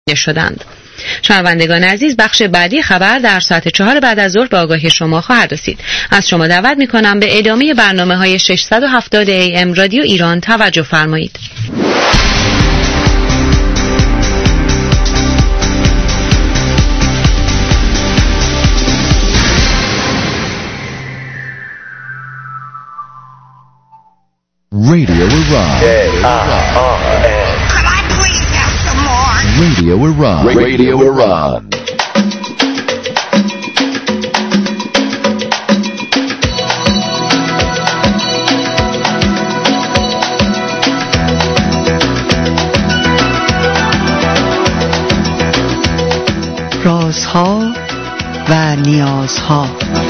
شدند. شنوندگان عزیز، بخش بعدی خبر در ساعت 4 بعد از ظهر به آگاهی شما خواهد رسید. از شما دعوت می‌کنم به ادامه برنامه‌های 670 AM رادیو ایران توجه فرمایید. Radio Iran. Could I please have some more? Radio Iran. Radio Iran. رازها و نیازها.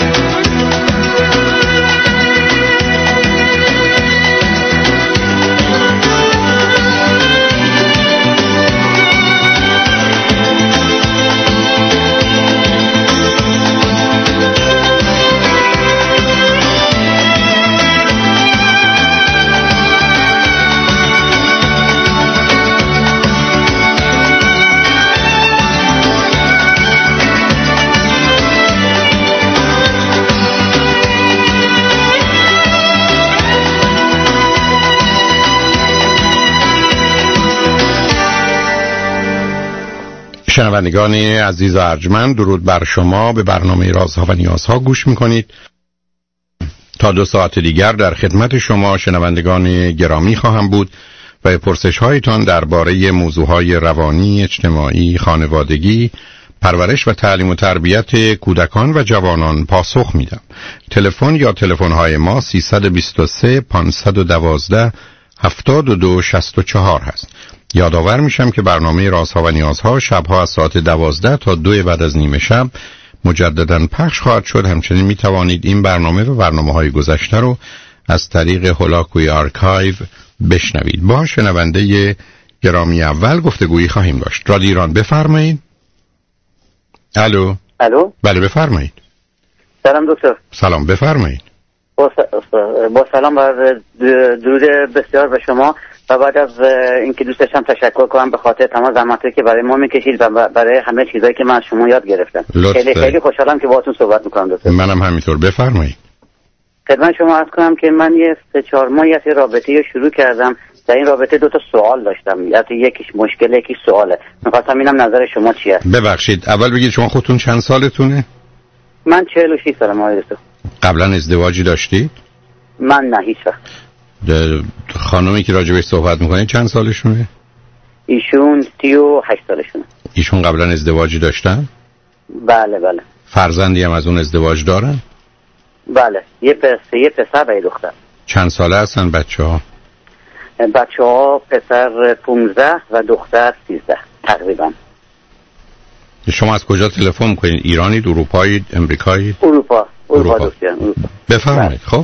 شنوندگان عزیز و ارجمند، درود بر شما. به برنامه رازها و نیازها گوش میکنید. تا 2 ساعت دیگر در خدمت شما شنوندگان گرامی خواهم بود و به پرسش هایتان درباره موضوعهای روانی، اجتماعی، خانوادگی، پرورش و تعلیم و تربیت کودکان و جوانان پاسخ میدم. تلفن یا تلفن های ما 323 512 7264 هست. یادآور میشم که برنامه رازها و نیازها شبها از ساعت 12 تا 2 بعد از نیمه شب مجددا پخش خواهد شد. همچنین میتوانید این برنامه و برنامه‌های گذشته رو از طریق هولاکوی آرکایو بشنوید. با شنونده گرامی اول گفتگویی خواهیم داشت. رادیو ایران، بفرمایید. الو. بله بفرمایید. سلام دکتر. سلام، بفرمایید. با سلام و درود بسیار به شما. و بعد از اینکه دوست داشتم تشکر کنم به خاطر تمام زحماتی که برای ما میکشید و برای همه چیزایی که من از شما یاد گرفتم. خیلی خوشحالم که باهاتون صحبت میکنم دکتر. منم همینطور، بفرمایید. خدمت شما عرض کنم که من یه 3-4 ماهی از رابطه‌ای شروع کردم. در این رابطه 2 تا سوال داشتم. یکیش مشکله، یکی سواله. می‌خواستم ببینم نظر شما چیه. ببخشید، اول بگید شما خودتون چند سالتونه؟ من 46 سالم آقای دکتر. قبلا ازدواجی داشتید؟ من نه، هیچ وقت. خانومی که راجع بهش صحبت میکنید چند سالشونه؟ ایشون 38 سالشونه. ایشون قبلا ازدواجی داشتن؟ بله بله. فرزندی هم از اون ازدواج دارن؟ بله، یه پسر و یه دختر. چند ساله هستن بچه‌ها؟ بچه‌ها پسر 15 و دختر 13 تقریبا. شما از کجا تلفن میکنید؟ ایرانید، اروپایید، امریکایید؟ اروپا دوستان، اروپا. بفرمایید. خب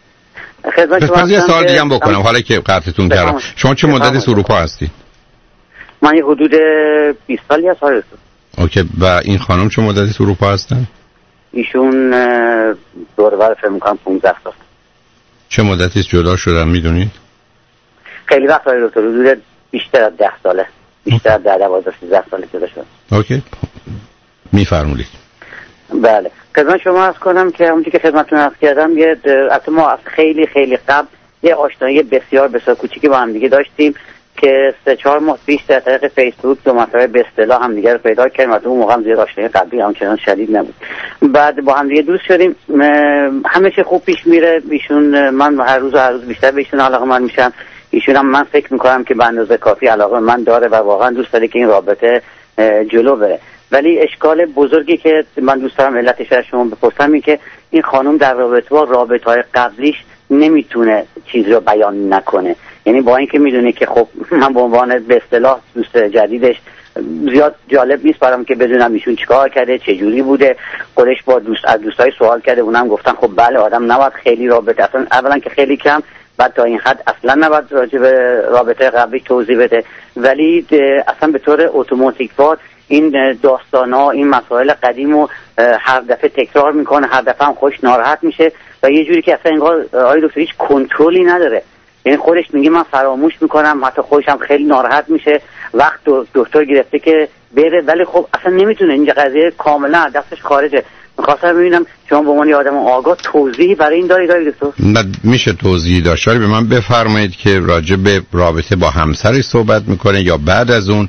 خدمت یه سوال دیگه هم بکنم حالا که قطعتون کردم. شما چه مدتی از اروپا هستید؟ من یه حدود 20 سالی هست. اوکی. و این خانم چه مدتی از اروپا هستن؟ ایشون دورور فکر می‌کنم 15 سال. چه مدتی از جدا شدن میدونید؟ خیلی وقت داره دکتر، حدود بیشتر از 10 ساله. بیشتر از 12-13 ساله جدا شدن. اوکی. میفرمایید. بله. خدمت شما عرض کنم که همونطور که خدمتتون عرض کردم البته ما از خیلی خیلی قبل یه آشنایی بسیار کوچیکی با هم دیگه داشتیم که 3-4 ماه پیش در طریق فیسبوک 2 مرتبه به اصطلاح هم دیگه رو پیدا کردیم. از اون موقع هم زیاد آشنایی قبلی همچنان شدید نبود. بعد با هم دیگه دوست شدیم، همه چی خوب پیش میره. ایشون من هر روز بیشتر به ایشون علاقه‌مند میشم. ایشون هم من فکر میکنم که به اندازه کافی علاقه من داره و واقعا دوست داره که این رابطه جلو بره. ولی اشکال بزرگی که من دوست دارم علتش از شما بپرسم این که این خانم در رابطه‌های قبلیش نمیتونه چیز رو بیان نکنه. یعنی با اینکه میدونه که خب من به عنوان به اصطلاح دوست جدیدش زیاد جالب نیست برام که بدونم ایشون چیکار کرده، چه جوری بوده. خودش با از دوستای سوال کرده، اونم گفتن خب بله آدم نباید خیلی رابطه، اصلا اولا که خیلی کم، بعد تا این حد اصلا نباید راجع به رابطه قبلی توضیح بده. ولی اصلا به طور اتوماتیک وار این داستانا، این مسائل قدیمو هر دفعه تکرار میکنه، هر دفعه هم خوش ناراحت میشه و یه جوری که اصلا انگار آقای دکتر هیچ کنترلی نداره. یعنی خودش میگه من فراموش میکنم، حتی خودش هم خیلی ناراحت میشه وقت دکتر گرفته که بره، ولی خب اصلا نمیتونه، اینجا قضیه کاملا دستش خارجه. میخواستم ببینم شما به عنوان آدم آگاه توضیحی برای این دارید دکتر؟ نه میشه توضیحی داشت، ولی به من بفرمایید که راجع به رابطه با همسرش صحبت میکنه یا بعد از اون؟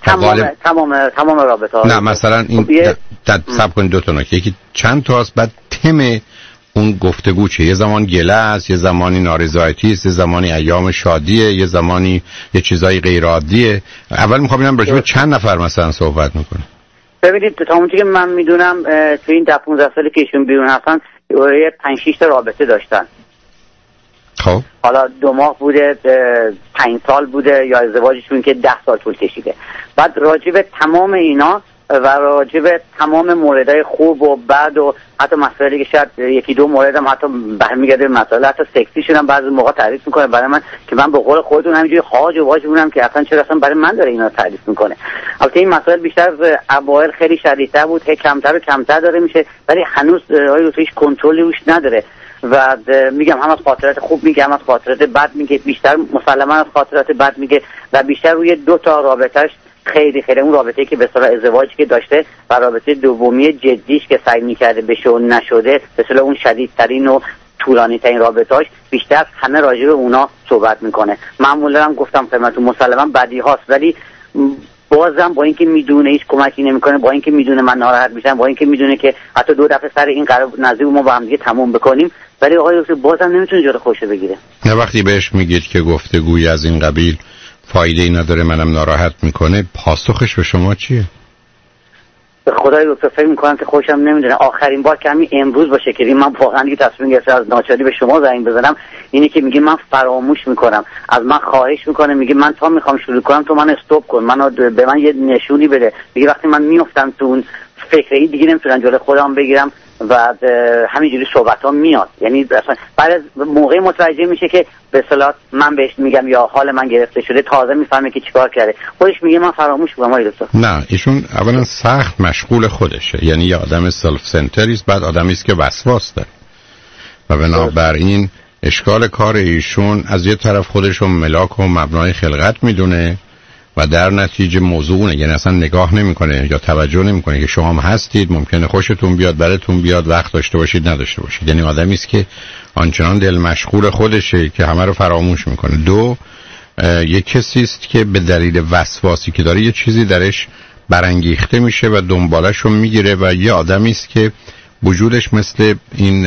تمام رابطه ها. نه مثلا این سب کنید دو تا نکته، یکی چند تا است، بعد تم اون گفتگو چه؟ یه زمان گله است، یه زمانی نارضایتی است، یه زمانی ایام شادیه، یه زمانی یه چیزای غیر عادیه. اول میخوام ببینم راجع به چند نفر مثلا صحبت میکنه. ببینید تا اونجایی که من میدونم تو این 10-15 سالی که ایشون بیرون هستن 5-6 تا رابطه داشتن. خب حالا 2 ماه بوده، 5 سال بوده، یا ازدواجشون که 10 سال طول کشیده. بعد راجع به تمام اینا و راجع به تمام موردهای خوب و بد و حتی مسائلی که شاید 1-2 مورد هم حتی برمیگرده به مسائل حتی سکسیشون هم بعضی موقع تعریف میکنه برای من که من به قول خودتون همینجوری هاج و واج بودم که اصلا چرا اصلا برای من داره اینا رو تعریف میکنه. البته این مسائل بیشتر از اوایل خیلی شدیدتر بود، کمتر و کمتر داره میشه، ولی هنوز هیچ کنترلی روش نداره و میگم هم از خاطرات خوب میگه هم از خاطرات بد میگه، بیشتر مسلما از خاطرات بد میگه و بیشتر روی 2 تا رابطهش خیلی اون رابطه‌ای که به اصطلاح ازدواجی که داشته و رابطه دومی جدیش که سعی می‌کرده بشه و نشده، به اصطلاح اون شدیدترین و طولانی‌ترین رابطه‌اش، بیشتر همه راجع به اونا صحبت میکنه. معمولا هم گفتم خدمتتون مسلما بدی هاست، ولی بازم با اینکه میدونه هیچ کمکی نمیکنه، با اینکه میدونه من ناراحت میشم، با اینکه میدونه که حتی 2 دفعه سر این قرار نزدیک ما با هم دیگه تموم بکنیم، ولی آقای دکتر بازم نمیتونه جلو خودش بگیره. نه وقتی بهش میگید که گفتگوی از این قبیل فایده ای نداره، منم ناراحت میکنه، پاسخش به شما چیه؟ به خدای دکتر فکر میکنم که خودشم نمیدونه. آخرین بار که همین امروز باشه که من واقعا دیگه تصمیم گرفتم از ناچاری به شما زنگ بزنم، اینی که میگه من فراموش میکنم، از من خواهش میکنه، میگه من تا میخوام شروع کنم تو من استاپ کن، به من یه نشونی بده. میگه وقتی من میافتم تو اون فکری دیگه نمیتونم جلوی خودم بگیرم و همینجوری صحبت ها میاد. یعنی اصلا بعد از موقعی متوجه میشه که به اصطلاح من بهش میگم یا حال من گرفته شده، تازه میفهمه که چیکار کرده. خودش میگه من فراموش میکنم. نه ایشون اولا سخت مشغول خودشه، یعنی یه آدم سلف سنتری است، بعد آدمی است که وسواس داره و بنابراین اشکال کار ایشون از یه طرف خودشو ملاک و مبنای خلقت میدونه و در نتیجه موضوعونه، یعنی اصلا نگاه نمیکنه یا توجه نمیکنه که شما هم هستید، ممکنه خوشتون بیاد براتون بیاد، وقت داشته باشید نداشته باشید. یعنی آدمی است که آنچنان دل مشغول خودشه که همه رو فراموش میکنه. 2 یک کسی است که به دلیل وسواسی که داره یه چیزی درش برانگیخته میشه و دنبالش رو میگیره و یه آدمی است که وجودش مثل این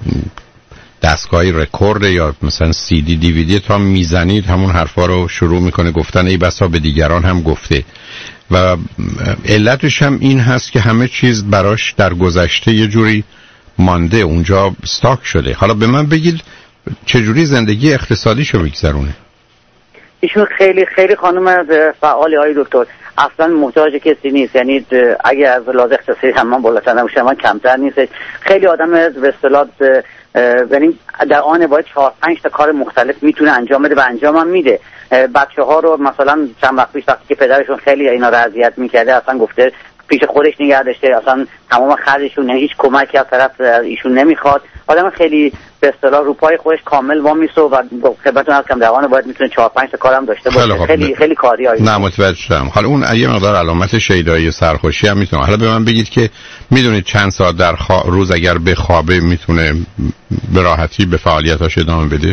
دستگاهی رکورد یا مثلا CD DVD تا میزنید همون حرفا رو شروع میکنه گفتن، ای بسا به دیگران هم گفته و علتش هم این هست که همه چیز براش در گذشته یه جوری مانده، اونجا استاک شده. حالا به من بگید چجوری زندگی اقتصادیشو میگذرونه؟ ایشون خیلی خیلی خانم فعالی های دکتر، اصلا محتاج کسی نیست. یعنی اگه از لحاظ اقتصادی هم بالاتر نمیشه من کمتر نیست. خیلی آدم به اصطلاح یعنی در آن باید 4-5 تا کار مختلف میتونه انجام بده و انجام هم میده. بچه‌ها رو مثلا چند وقت پیش وقتی که پدرشون خیلی اینا رو اذیت میکرده اصلا گفته پیش خودش نگه داشته، اصلا تمام خرجشون، یعنی هیچ کمکی از طرف ایشون نمیخواد. آدم خیلی به اصطلاح رو پای خودش کامل وامیسته و خدمتتون عرض کنم در آن باید میتونه 4-5 تا کارم داشته باشه. خیلی کاریه. نه متوجه شدم. حالا اون یه مقدار علامت شیدایی سرخوشی هم میتونه. حالا به من بگید که میدونید چند ساعت در روز اگر بخوابه میتونه به راحتی به فعالیتاش ادامه بده؟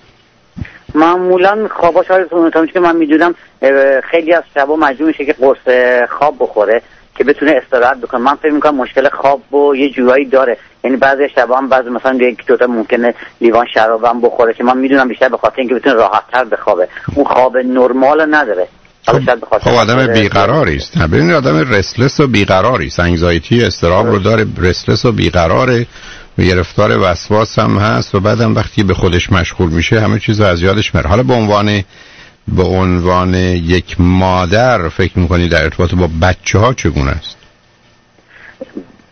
معمولا خواباش هایی که من میدونم خیلی از شبا مجبور میشه که قرص خواب بخوره که بتونه استراحت بکنه. من فکر میکنم مشکل خواب و یه جورایی داره، یعنی بعضی شبا هم بعضی مثلا 1-2 تا ممکنه لیوان شراب هم بخوره که من میدونم بیشتر به خاطر اینکه بتونه راحت‌تر بخوابه. اون خواب نرمال نداره. خب آدم بیقراری است. ببینید آدم رسلس و بیقراری است، انگزایتی استراب رو داره، رسلس و بیقراره و گرفتار وسواس هم هست و بعدم وقتی به خودش مشغول میشه همه چیز از یادش میره. حالا به عنوان یک مادر فکر میکنی در ارتباط با بچه ها چگونه است؟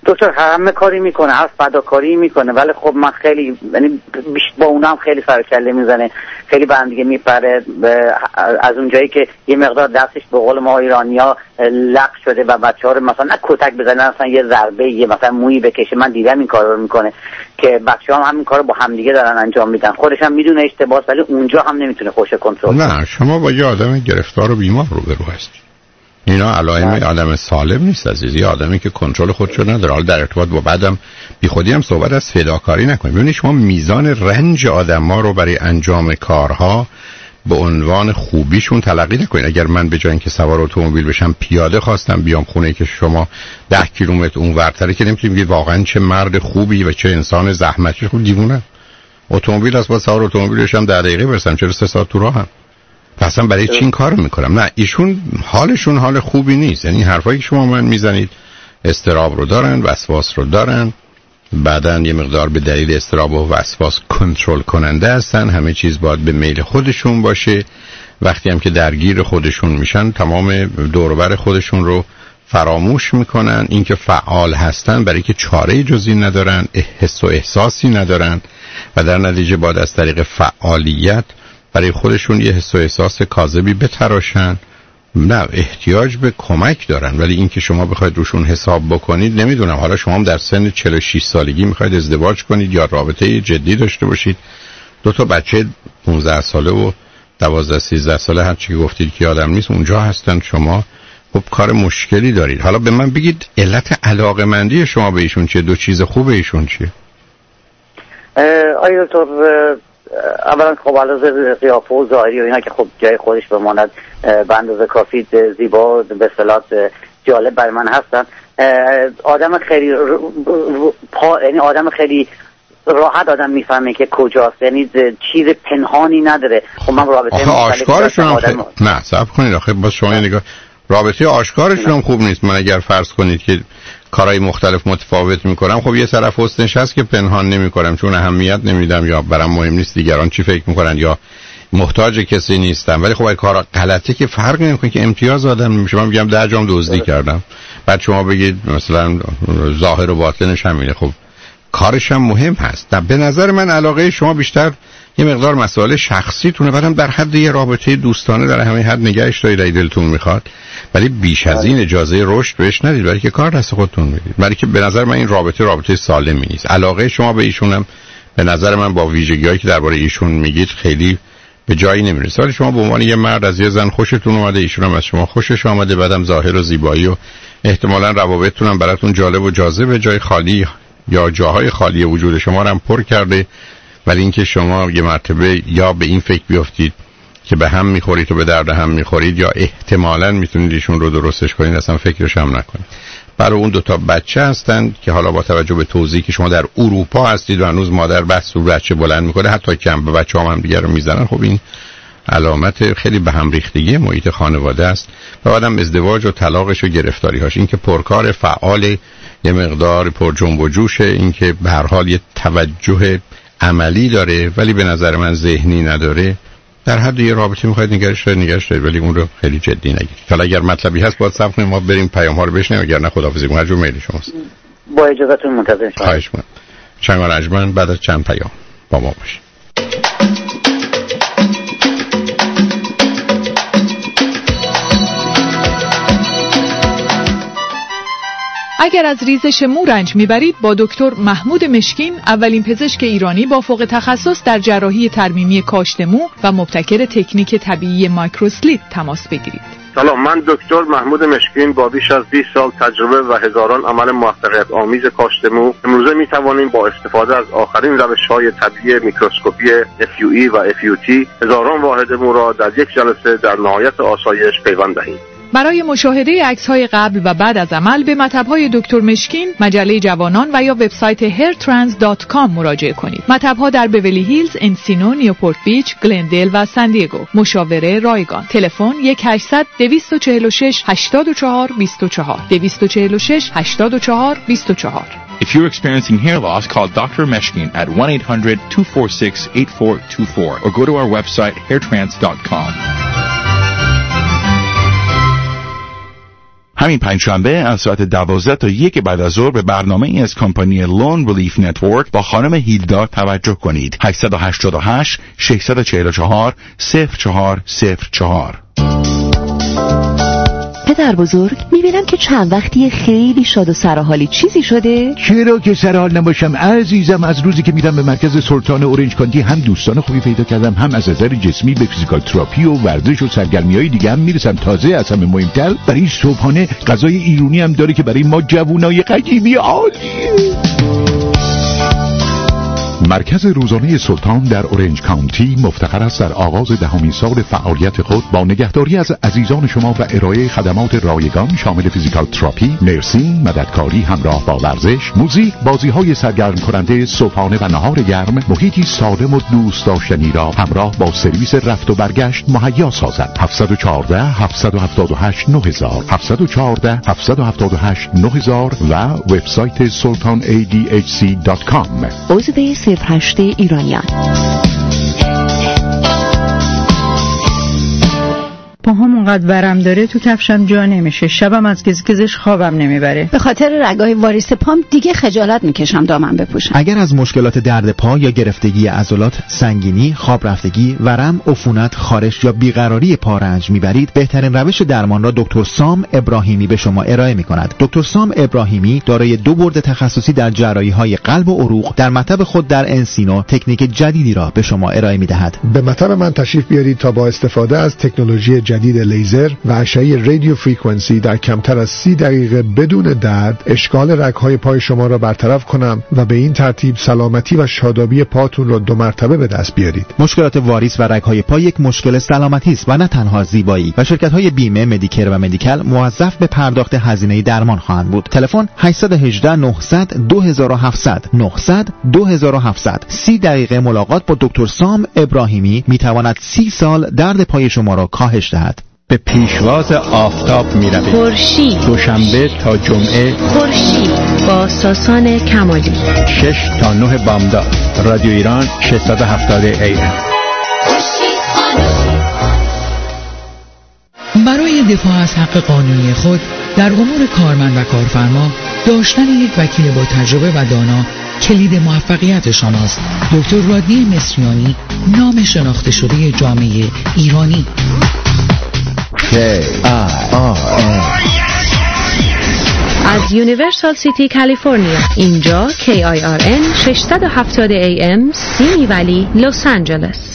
دکتر همه کاری میکنه، هر فداکاری میکنه، ولی خب من خیلی یعنی با اونم خیلی سر کله میزنه، خیلی به هم دیگه میپره. از اونجایی که یه مقدار دستش به قول ما ایرانی‌ها لق شده و بچه‌ها رو مثلا نه کتک بزنه، مثلا یه ضربه، یه مثلا مویی بکشه. من دیدم این کارا رو میکنه که بچه‌ها هم همین کارو با هم دیگه دارن انجام میدن. خودش هم میدونه اشتباهه، ولی اونجا هم نمیتونه خوش کنترل کنه. نه، شما با یه آدم گرفتار و بیمار روبرو هستید. اینا علائم آدم سالم نیست عزیز. یه آدمی که کنترل خودشو نداره. حالا در ارتباط با بعدم بی خودی هم صحبت از فداکاری نکنید. ببینید شما میزان رنج آدم‌ها رو برای انجام کارها به عنوان خوبیشون تلقی نکنید. اگر من به جای اینکه سوار اتومبیل بشم پیاده خواستم بیام خونه که شما 10 کیلومتر اونورتره، که نمیتونید بگید واقعا چه مرد خوبی و چه انسان زحمتکش. خب دیوونه. اتومبیل است، با سوار اتومبیل بشم 10 دقیقه برسم، چرا 3 ساعت تو راهم؟ اصلا برای چی این کارو میکنم؟ نه، ایشون حالشون حال خوبی نیست. یعنی حرفایی که شما من میزنید اضطراب رو دارن، وسواس رو دارن، بعدن یه مقدار به دلیل اضطراب و وسواس کنترل کننده هستن. همه چیز باید به میل خودشون باشه. وقتی هم که درگیر خودشون میشن تمام دور و بر خودشون رو فراموش میکنن. اینکه فعال هستن برای که چاره جزی ندارن، حس و احساسی ندارن و در نتیجه باید از طریق فعالیت برای خودشون یه حس و احساس کاذبی بتراشن. نه، احتیاج به کمک دارن، ولی اینکه شما بخواید روشون حساب بکنید، نمیدونم. حالا شما هم در سن 46 سالگی میخواید ازدواج کنید یا رابطه جدی داشته باشید، 2 تا بچه 15 ساله و 12-13 ساله، هر چی گفتید که آدم نیست، اونجا هستن. شما خب کار مشکلی دارید. حالا به من بگید علت علاقه‌مندی شما به ایشون چیه؟ 2 چیز خوبه ایشون چیه؟ آیا دکتر، اولا خب علاوه قیافه و ظاهری و اینا که خب جای خودش بماند، به اندازه کافی زیبا به اصطلاح جالب برای من هستن. آدم خیلی یعنی آدم خیلی راحت آدم میفهمه که کجاست، یعنی چیز پنهانی نداره. خب من رابطه آشکارشون هم نه صبر کنید آخه باز شما نگاه، رابطه آشکارشون هم خوب نیست. من اگر فرض کنید که کارهای مختلف متفاوت میکنم، خب یه طرف حسنش هست که پنهان نمیکنم چون اهمیت نمیدم یا برام مهم نیست دیگران چی فکر میکنن یا محتاج کسی نیستم. ولی خب اگه کار غلطه که فرق نمیکنه، که امتیاز آدم نمیشه. من میگم 10 جام دزدی کردم، بعد شما بگید مثلا ظاهر و باطنش همینه، خب کارش هم مهم هست. به نظر من علاقه شما بیشتر یه مقدار مسائل شخصی تونه، بعدم در حد یه رابطه دوستانه در همین حد نگهش دارید اگه دلتون میخواد، ولی بیش از این اجازه رشد بهش ندید، برای که کار دست خودتون میدید. برای که به نظر من این رابطه سالمی نیست. علاقه شما به ایشونم به نظر من با ویژگی‌هایی که درباره ایشون میگید خیلی به جایی نمیرسه. ولی شما به عنوان یه مرد از یه زن خوشتون اومده، ایشون هم از شما خوشش اومده، بعدم ظاهر و زیبایی و احتمالاً روابطتون هم براتون جالب و جاذبه، جای خالی یا جاهای خالی وجود شما رو هم پر کرده. ولی اینکه شما یه مرتبه یا به این فکر بیافتید که به هم میخورید و به درد هم میخورید، یا احتمالاً میتونید ایشون رو درستش کنید، اصلا فکرش هم نکنید. برای اون 2 تا بچه هستن که حالا با توجه به توضیحی که شما در اروپا هستید و هنوز مادر بحث رو بچه بلند میکنه، حتی کم به بچه هم دیگر رو میزنن، خب این علامت خیلی به هم ریختگی محیط خانواده است. و بعدم ازدواج و طلاقش و گرفتاری‌هاش، این که پرکار فعال، یه مقدار پر جنب و جوشه، این که به هر حال یه توجه عملی داره ولی به نظر من ذهنی نداره، در حد یه رابطه میخواید نگرش دارید ولی اون رو خیلی جدی نگیرید. حالا اگر مطلبی هست باید صبر کنیم ما بریم پیام ها رو بشنویم، اگر نه خداحافظی کنیم. هر جور میل شماست. با اجازهتون منتظر شما. خواهش می‌کنم. چنگال اجمن بعد از چند پیام با ما باشید. اگر از ریزش مو رنج میبرید با دکتر محمود مشکین، اولین پزشک ایرانی با فوق تخصص در جراحی ترمیمی کاشت مو و مبتکر تکنیک طبیعی مایکروسلیپ تماس بگیرید. سلام، من دکتر محمود مشکین با بیش از 20 سال تجربه و هزاران عمل موفقیت آمیز کاشت مو، امروزه می توانیم با استفاده از آخرین روش‌های طبیعی میکروسکوپی FUE و FUT هزاران واحد مو را در یک جلسه در نهایت آسایش پیوند دهیم. برای مشاهده عکس‌های قبل و بعد از عمل به مطب‌های دکتر مشکین، مجله جوانان و یا وبسایت hairtrans.com مراجعه کنید. مطب‌ها در بیولی هیلز، انسینو، نیوپورت بیچ، گلندل و سان دیگو. مشاوره رایگان. تلفن 1-800-246-84-24 246-84-24. If you're experiencing hair loss, call Dr. Meshkin at 1-800-246-8424 or go to our website hairtrans.com. همین پنجشنبه از ساعت 12 تا 1 بعد از ظهر به برنامه از کمپانی لون ریلیف نتورک با خانم هیلدا توجه کنید. 888 644 0404. پدر بزرگ، میبینم که چند وقتی خیلی شاد و سرحالی. چیزی شده؟ چرا که سرحال نباشم عزیزم. از روزی که میرم به مرکز سلطان اورنج کانتی هم دوستان خوبی پیدا کردم، هم از نظر جسمی به فیزیکال تراپی و ورزش و سرگرمی‌های دیگه هم میرسم. تازه از همه مهمتر برای صبحانه غذای ایرانی هم داره که برای ما جوونای قدیمی عالیه. مرکز روزانه سلطان در اورنج کانتی مفتخر است در آغاز 10مین سال فعالیت خود با نگهداری از عزیزان شما و ارائه خدمات رایگان شامل فیزیکال تراپی، نرسینگ، مددکاری همراه با ورزش، موزیک، بازی‌های سرگرم کننده، صبحانه و نهار گرم، محیطی سالم و دوست داشتنی را همراه با سرویس رفت و برگشت مهیا سازد. 714 778 9000 714 778 9000 و وبسایت sultanadhc.com. عضو 08 ایرانیان. پاهام اونقدر ورم داره تو کفشم جا نمیشه. شبم از گزگزش خوابم نمیبره. به خاطر رگای واریس پام دیگه خجالت میکشم دامن بپوشم. اگر از مشکلات درد پا یا گرفتگی عضلات، سنگینی، خواب رفتگی، ورم، عفونت، خارش یا بیقراری پا رنج میبرید، بهترین روش درمان را دکتر سام ابراهیمی به شما ارائه میکند. دکتر سام ابراهیمی دارای 2 بورد تخصصی در جراحی‌های قلب و عروق در مطب خود در انسینو تکنیک جدیدی را به شما ارائه میدهد. به مطب من تشریف بیارید تا با استفاده از تکنولوژی جدید لیزر و اشعه رادیو فرکانسی در کمتر از 30 دقیقه بدون درد اشکال رگ‌های پای شما را برطرف کنم و به این ترتیب سلامتی و شادابی پاتون را 2 مرتبه به دست بیارید. مشکلات واریس و رگ‌های پا یک مشکل سلامتی است و نه تنها زیبایی و شرکت‌های بیمه، مدیکر و مدیکال موظف به پرداخت هزینه درمان خواهند بود. تلفن 818 900 2700 900 2700. 30 دقیقه ملاقات با دکتر سام ابراهیمی میتواند 30 سال درد پای شما را کاهش دهد. به پیشواز آفتاب می روید. خورشید دوشنبه تا جمعه خورشید با ساسان کمالی 6 تا 9 بامداد. رادیو ایران 670 AM. برای دفاع از حق قانونی خود در امور کارمند و کارفرما داشتن یک وکیل با تجربه و دانا کلید موفقیت شماست. دکتر رادنی مصریانی، نام شناخته شده جامعه ایرانی. از یونیورسال سیتی کالیفرنیا. اینجا KIRN 670 AM سیمی ولی لس آنجلس.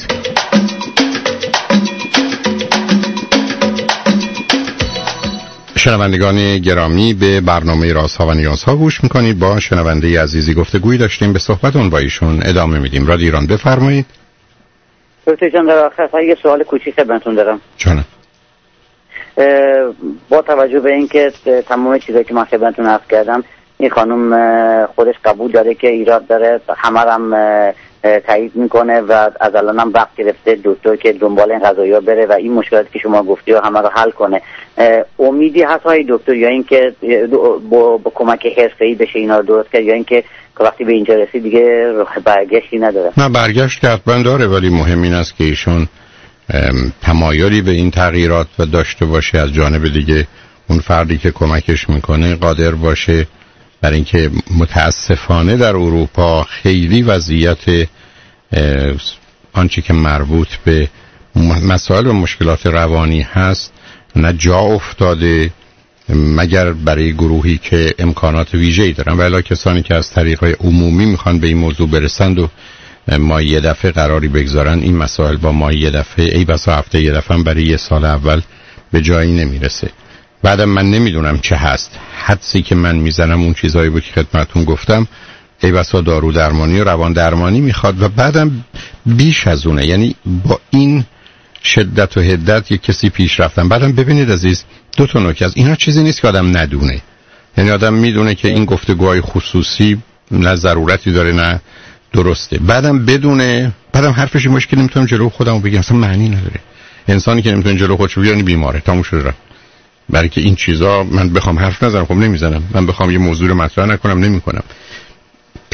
شنوندگان گرامی، به برنامه رازها و نیازها گوش میکنید. با شنونده عزیزی گفتگویی داشتیم، به صحبتون با ایشون ادامه میدیم. رادیو ایران، بفرمایید. دکتر جان، در آخر یه سوال کوچیک خدمتتون دارم. جانم. با توجه به اینکه تمام چیزایی که من خدمتتون عرض کردم، این خانم خودش قبول داره که ایراد داره، همه هم تایید میکنه و از الانم وقت گرفته دکتر که دنبال این قضایا بره و این مشکلاتی که شما گفتی رو همه رو حل کنه. امیدی هست های دکتر، یا اینکه با کمک حرفه‌ای بشه اینا رو درست کرد، یا اینکه وقتی به اینجا رسید دیگه راه برگشتی نداره؟ نه، برگشت که حتما داره، ولی مهم این است که ایشون تمایلی به این تغییرات و داشته باشه. از جانب دیگه اون فردی که کمکش میکنه قادر باشه، برای اینکه متاسفانه در اروپا خیلی وضعیت آنچه که مربوط به مسائل و مشکلات روانی هست نه جا افتاده، مگر برای گروهی که امکانات ویژه‌ای دارن. ولی کسانی که از طریق‌های عمومی میخوان به این موضوع برسند و ما یه دفعه قراری بگذارن این مسائل با ما یه دفعه، ای بسا هفته یه دفعه برای یه سال اول به جایی نمیرسه. بعدم من نمیدونم چه هست، حدسی که من میزنم اون چیزایی بود که خدمتون گفتم، ای بسا دارو درمانی و روان درمانی میخواد و بعدم بیش از اونه. یعنی با این شدت و حدت یک کسی پیش رفتن. بعدم ببینید عزیز، 2 تا نکته از اینا چیزی نیست که آدم ندونه. یعنی آدم میدونه که این گفتگوهای خصوصی نه ضرورتی داره نه درسته، بعدم بدونه، بعدم حرفش مشکل نمیتونم جلو خودمو بگم، اصلا معنی نداره. انسانی که نمیتونه جلو خودشو بگیره بیماره، تموم شده. برای که این چیزا من بخوام حرف نزنم خب نمیزنم، من بخوام یه موضوع رو مطرح نکنم نمیکنم.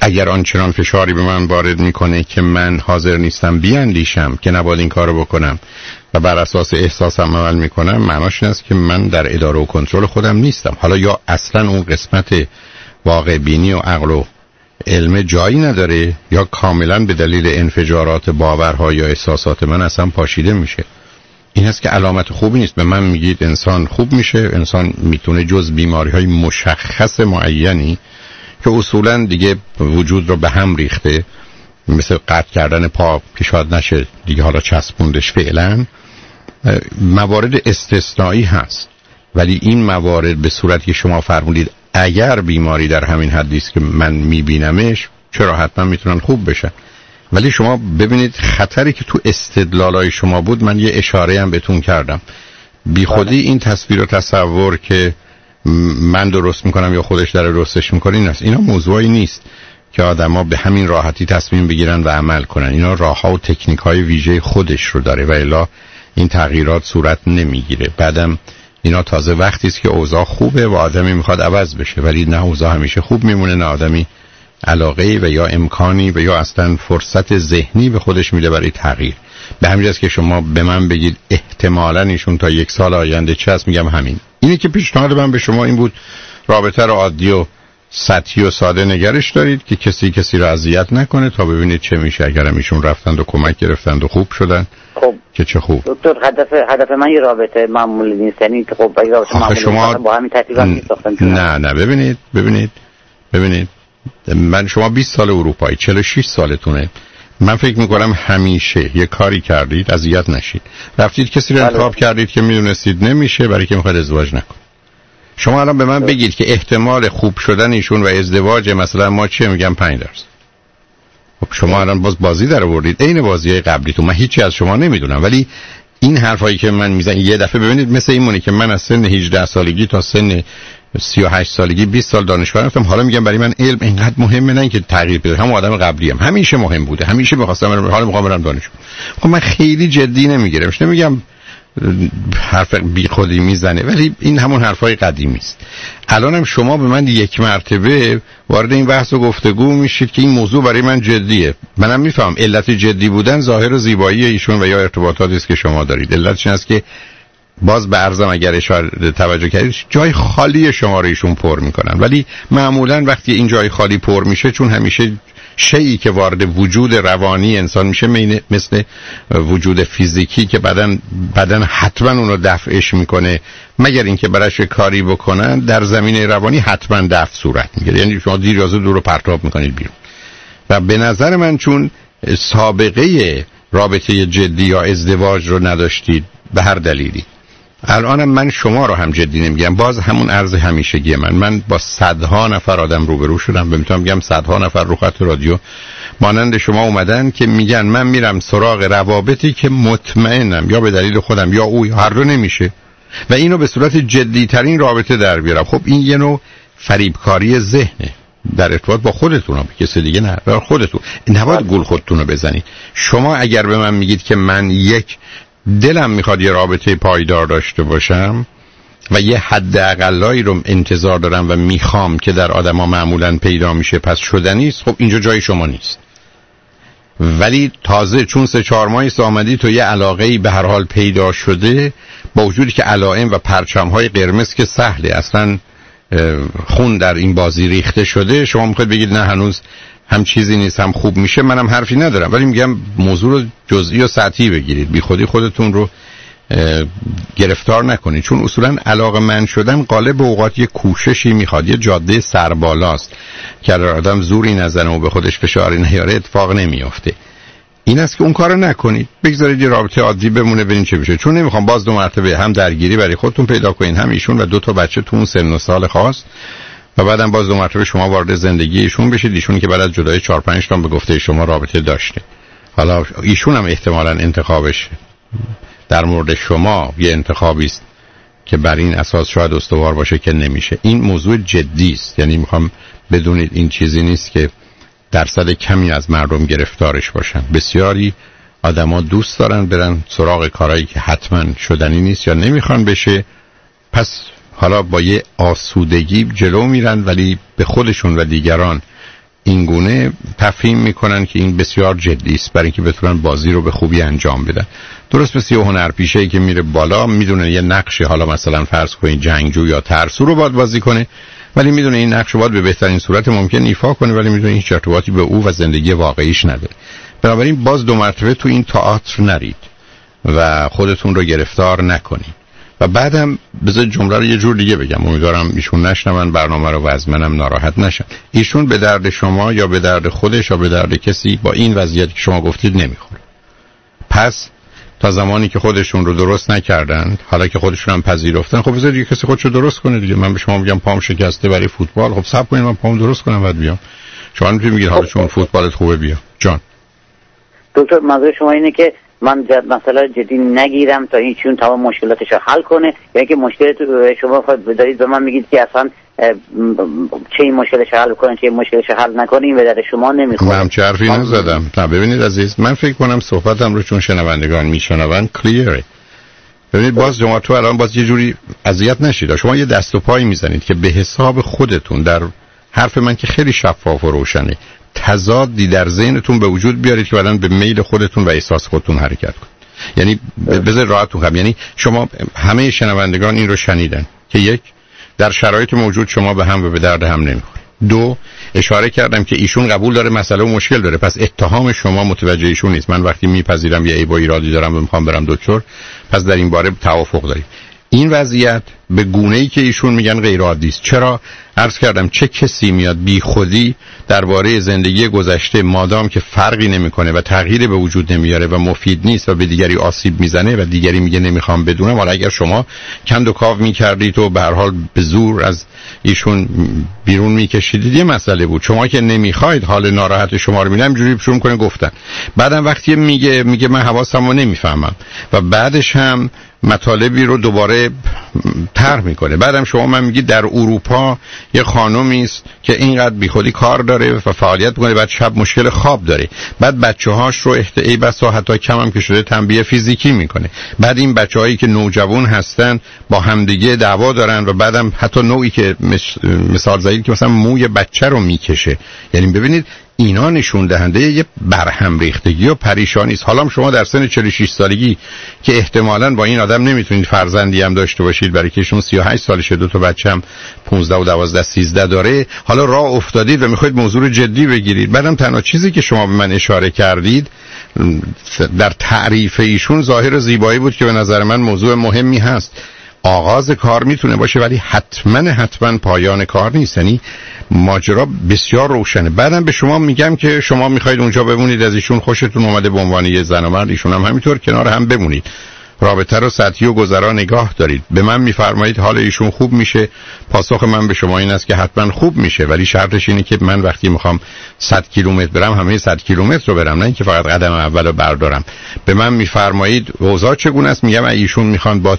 اگر آنچنان فشاری به من وارد میکنه که من حاضر نیستم بیاندیشم که نباید این کارو بکنم و بر اساس احساسم عمل میکنم، معناش این است که من در اداره و کنترل خودم نیستم. حالا یا اصلا اون قسمت واقع بینی و عقل و علم جایی نداره، یا کاملا به دلیل انفجارات باورها یا احساسات من اصلا پاشیده میشه. این هست که علامت خوبی نیست. به من میگید انسان خوب میشه، انسان میتونه جز بیماری‌های مشخص معینی که اصولا دیگه وجود رو به هم ریخته، مثل قطع کردن پا که شاید نشه دیگه حالا چسبوندش، فعلا موارد استثنایی هست، ولی این موارد به صورتی که شما فرمودید اگر بیماری در همین حدی است که من میبینمش، چرا حتما میتونن خوب بشن. ولی شما ببینید خطری که تو استدلالای شما بود، من یه اشاره هم بهتون کردم. بی خودی این تصویر و تصور که من درست میکنم یا خودش در درستش میکنه این است. اینا موضوعی نیست که آدما به همین راحتی تصمیم بگیرن و عمل کنن. اینا راهها و تکنیک‌های ویژه خودش رو داره و الا این تغییرات صورت نمیگیره. بعدم اینا تازه وقتی است که اوضاع خوبه و آدمی میخواد عوض بشه، ولی نه اوضاع همیشه خوب میمونه، نه آدمی علاقه و یا امکانی و یا اصلا فرصت ذهنی به خودش میده برای تغییر. به همین جاست که شما به من بگید احتمالاً ایشون تا 1 سال آینده چه هست، میگم همین. اینی که پیشنهاد من به شما این بود رابطه رو عادی و سطحی و ساده نگرش دارید که کسی رو اذیت نکنه تا ببینید چه میشه. اگرم ایشون رفتند و کمک گرفتند و خوب شدن، خب که چه خوب. دکتر هدف من یه رابطه معمولی نیست، یعنی که خب اگه رابطه معمولی شما با همین ترتیب میساختم. نه ببینید من شما 20 سال اروپایی، 46 سالتونه. من فکر میکنم همیشه یه کاری کردید اذیت نشید، رفتید کسی رو انتخاب کردید که میدونستید نمیشه، برای که میخواد ازدواج نکن. شما الان به من بگید که احتمال خوب شدن ایشون و ازدواج مثلا ما چه میگم 5%. خب شما الان بازی در آوردید عین بازیای قبلیتون. من هیچی از شما نمیدونم، ولی این حرفایی که من میزنم یه دفعه ببینید مثل این مونه که من از سن 18 سالگی تا سن 38 سالگی 20 سال دانشگاه رفتم، حالا میگم برای من علم اینقدر مهمه، نه اینکه تغییر بده. هم آدم قبلی هم همیشه مهم بوده، همیشه می‌خواستم، حالا می‌خوام برم دانشگاه. خب من خیلی جدی نمیگیرم، نمیگم حرف بی خودی میزنه، ولی این همون حرفای قدیمی است. الانم شما به من 1 مرتبه وارد این بحث و گفتگو میشید که این موضوع برای من جدیه. منم میفهم علت جدی بودن ظاهر و زیبایی ایشون و یا ارتباطاتی است که شما دارید. علتش این است که باز به عرضم اگر اشاره توجه کردید جای خالی شما رو ایشون پر میکنن، ولی معمولا وقتی این جای خالی پر میشه، چون همیشه شیئی که وارد وجود روانی انسان میشه مثل وجود فیزیکی که بدن حتما اونو دفعش میکنه، مگر اینکه براش کاری بکنن، در زمینه روانی حتما دفع صورت میگیره. یعنی شما دیر یا زود رو پرتاب میکنید بیرون. و به نظر من چون سابقه رابطه جدی یا ازدواج رو نداشتید به هر دلیلی، الانم من شما رو هم جدی نمیگم، باز همون عرض همیشگی من با صدها نفر آدم روبرو شدم، میتونم بگم صدها نفر رو خط رادیو مانند شما اومدن که میگن من میرم سراغ روابطی که مطمئنم یا به دلیل خودم یا او هر دو نمیشه و اینو به صورت جدی ترین رابطه در بیارم. خب این یه نوع فریبکاری ذهنه در ارتباط با خودتون، به کسی دیگه نه، برای خودتون. نباید گول خودتون رو بزنید. شما اگر به من میگید که من دلم میخواد یه رابطه پایدار داشته باشم و یه حد اقلایی رو انتظار دارم و میخوام که در آدما معمولا پیدا میشه، پس شدنی است. خب اینجا جای شما نیست. ولی تازه چون 3-4 ماهی آمدی تو یه علاقه‌ای به هر حال پیدا شده، با وجودی که علائم و پرچم‌های قرمز که سهله، اصلا خون در این بازی ریخته شده، شما میخواید بگید نه هنوز هم چیزی نیست هم خوب میشه، منم حرفی ندارم، ولی میگم موضوع رو جزئی و سطحی بگیرید، بی خودی خودتون رو گرفتار نکنید. چون اصولا علاقه‌مند شدن غالب اوقات یه کوششی میخواد، یه جاده سربالاست که آدم زوری نزنه و به خودش فشاری نیاره اتفاق نمیافته. این است که اون کارو نکنید، بگذارید یه رابطه عادی بمونه ببینید چه میشه. چون نمیخوام باز 2 مرتبه هم درگیری برای خودتون پیدا کنین، هم ایشون و 2 تا بچه تو اون سن و سال خاص، و بعدم باز 2 مرتبه شما وارد زندگی ایشون بشید، ایشون که بعد از جدایی 4-5 تا به گفته شما رابطه داشته. حالا ایشون هم احتمالاً انتخابش در مورد شما یه انتخابی است که بر این اساس شاید استوار باشه که نمیشه. این موضوع جدی است، یعنی میخوام بدونید این چیزی نیست که درصد کمی از مردم گرفتارش باشن. بسیاری آدما دوست دارن برن سراغ کارهایی که حتما شدنی نیست یا نمیخوان بشه، پس حالا با یه آسودگی جلو میرن، ولی به خودشون و دیگران این گونه تفهیم میکنن که این بسیار جدی است برای اینکه بتونن بازی رو به خوبی انجام بدن. درست مثل یه هنرپیشه‌ای که میره بالا میدونه یه نقشی، حالا مثلا فرض کنید جنگجو یا ترسو رو باید بازی کنه، ولی میدونه این نقش رو باید به بهترین صورت ممکن ایفا کنه، ولی میدونه هیچ ارتباطی به او و زندگی واقعیش نداره. بنابراین باز 2 مرتبه تو این تئاتر نرید و خودتون رو گرفتار نکنید. و بعدم بذار جمله رو یه جور دیگه بگم، امیدوارم ایشون نشنون برنامه رو و از منم ناراحت نشن. ایشون به درد شما یا به درد خودش یا به درد کسی با این وضعیتی که شما گفتید نمیخوره. پس تا زمانی که خودشون رو درست نکردن، حالا که خودشون هم پذیرفتن، خب بذار یه کسی خودشو درست کنه دیگه. من به شما میگم پام شکسته برای فوتبال، خب صبر کنید من پام درست کنم بعد بیام. شما میتونید بگید حالا چون فوتبالت خوبه بیا. جان دکتر منظور شما اینه که من مثلا جدی نگیرم تا ایشون تمام مشکلاتش رو حل کنه، یا که مشکلات شما دارید به من میگید که اصلا چه این مشکلش حل کنه چه این مشکلش حل نکنه، این به درد شما نمیخوره؟ من چه حرفی نزدم. نه ببینید عزیز، من فکر کنم صحبتم رو چون شنوندگان میشنون کلیره. ببینید باز شما تو الان باز یه جوری اذیت نشید. شما یه دست و پایی میزنید که به حساب خودتون در حرف من که خیلی شفاف و روشنه تضادی در ذهنتون به وجود بیارید که بعداً به میل خودتون و احساس خودتون حرکت کنید. یعنی بذار راحتون کنم، یعنی شما همه شنوندگان این رو شنیدن که یک، در شرایط موجود شما به هم و به درد هم نمیخورید. 2، اشاره کردم که ایشون قبول داره مسئله و مشکل داره، پس اتهام شما متوجه ایشون نیست. من وقتی میپذیرم یه عیب و ایرادی دارم و میخوام برم دکتر، پس در این باره توافق داریم. این وضعیت به گونه‌ای که ایشون میگن غیر عادی است. چرا؟ عرض کردم چه کسی میاد بی خودی درباره زندگی گذشته مادام که فرقی نمیکنه و تغییری به وجود نمیاره و مفید نیست و به دیگری آسیب میزنه و دیگری میگه نمیخوام بدونم. حالا اگر شما کند و کاو میکردید و به هر حال به زور از ایشون بیرون میکشیدید یه مسئله بود. شما که نمیخواید حال ناراحت شما رو میبینم اینجوری شروع کنه گفتن. بعدم وقتی میگه من حواسمو نمیفهمم و بعدش هم مطالبی رو دوباره طرح میکنه. بعدم شما من میگید در اروپا یه خانومی است که اینقدر بیخودی کار داره و فعالیت میکنه، بعد شب مشکل خواب داره، بعد بچه‌هاش رو ای بسا حتی کم هم که شده تنبیه فیزیکی میکنه، بعد این بچه‌هایی که نوجوان هستن با همدیگه دعوا دارن و بعدم حتی نوعی که مثال زدید که مثلا موی بچه رو میکشه. یعنی ببینید اینا نشون دهنده یه برهم ریختگی و پریشانی است. حالا شما در سن 46 سالگی که احتمالاً با این آدم نمیتونید فرزندی هم داشته باشید برای که ایشون 38 سالشه، 2 تا بچه هم 15 و 12 13 داره، حالا راه افتادید و میخواید موضوع رو جدی بگیرید. بعدم تنها چیزی که شما به من اشاره کردید در تعریف ایشون ظاهر زیبایی بود که به نظر من موضوع مهمی هست. آغاز کار میتونه باشه ولی حتما پایان کار نیست. یعنی ماجرا بسیار روشنه. بعدم به شما میگم که شما میخواید اونجا بمونید، از ایشون خوشتون اومده به عنوان یه زن و مرد، ایشون هم همینطور کنار هم بمونید، رابطه رو سطحی و گذرا نگاه دارید. به من میفرمایید حال ایشون خوب میشه، پاسخ من به شما این است که حتما خوب میشه، ولی شرطش اینه که من وقتی میخوام 100 کیلومتر برم همه 100 کیلومتر رو برم، نه اینکه فقط قدم اول رو بردارم. به من میفرمایید اوضاع چگونه است، میگم ایشون میخوان با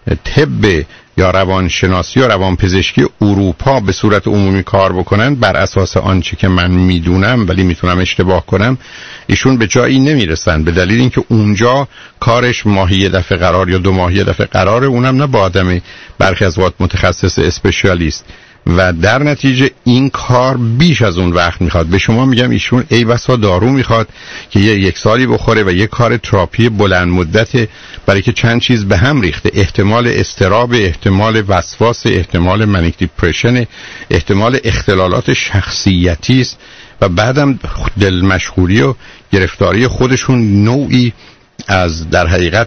طب یا روانشناسی یا روانپزشکی اروپا به صورت عمومی کار بکنن بر اساس آنچه که من میدونم، ولی میتونم اشتباه کنم، ایشون به جایی نمیرسن، به دلیل اینکه اونجا کارش ماهی یه دفعه قرار یا 2 ماهه یه دفعه قراره، اونم نه با آدم برخی از وقت متخصص اسپشیالیست، و در نتیجه این کار بیش از اون وقت میخواد. به شما میگم ایشون ای بسا دارو میخواد که 1 سالی بخوره و یه کار تراپی بلند مدته، برای که چند چیز به هم ریخته، احتمال اضطراب، احتمال وسواس، احتمال منیک دیپرشن، احتمال اختلالات شخصیتی است و بعدم دل مشغولی و گرفتاری خودشون نوعی از در حقیقت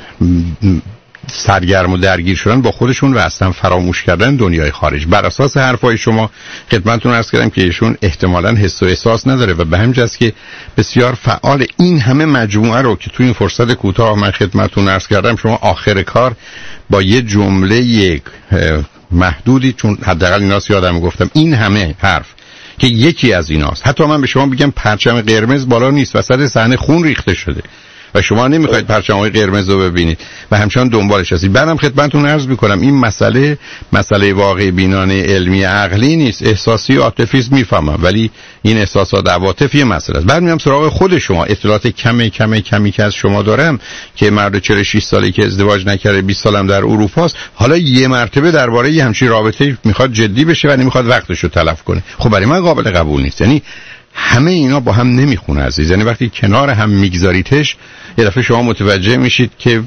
سرگرم و درگیر شدن با خودشون و اصلا فراموش کردن دنیای خارج. بر اساس حرفای شما خدمتتون عرض کردم که ایشون احتمالاً حس و احساس نداره و به همین جاست که بسیار فعال. این همه مجموعه رو که تو این فرصت کوتاه من خدمتتون عرض کردم، شما آخر کار با یه جمله محدودی، چون حداقل ایناست یادم گفتم، این همه حرف که یکی از ایناست، حتی من به شما بگم پرچم قرمز بالا نیست، وسط صحنه خون ریخته شده و شما نمیخواید پرچم‌های قرمز رو ببینید و همچنان دنبالش هستید. بعدم خدمتتون عرض می‌کنم این مسئله واقع بینانه علمی عقلی نیست، احساسی و عاطفی است، میفهمم، ولی این احساسات و عواطف یه مسئله است. بعد میام سراغ خود شما، اطلاعات کمی که از شما دارم که مرد 46 ساله که ازدواج نکرده 20 سالم در اروپا است، حالا یه مرتبه درباره یه همچین رابطه میخواد جدی بشه و نمیخواد وقتش رو تلف کنه. خب برای من قابل قبول نیست. یعنی همه اینا با هم نمیخونه عزیز. یعنی وقتی کنار هم میگذاریتش یه دفعه شما متوجه میشید که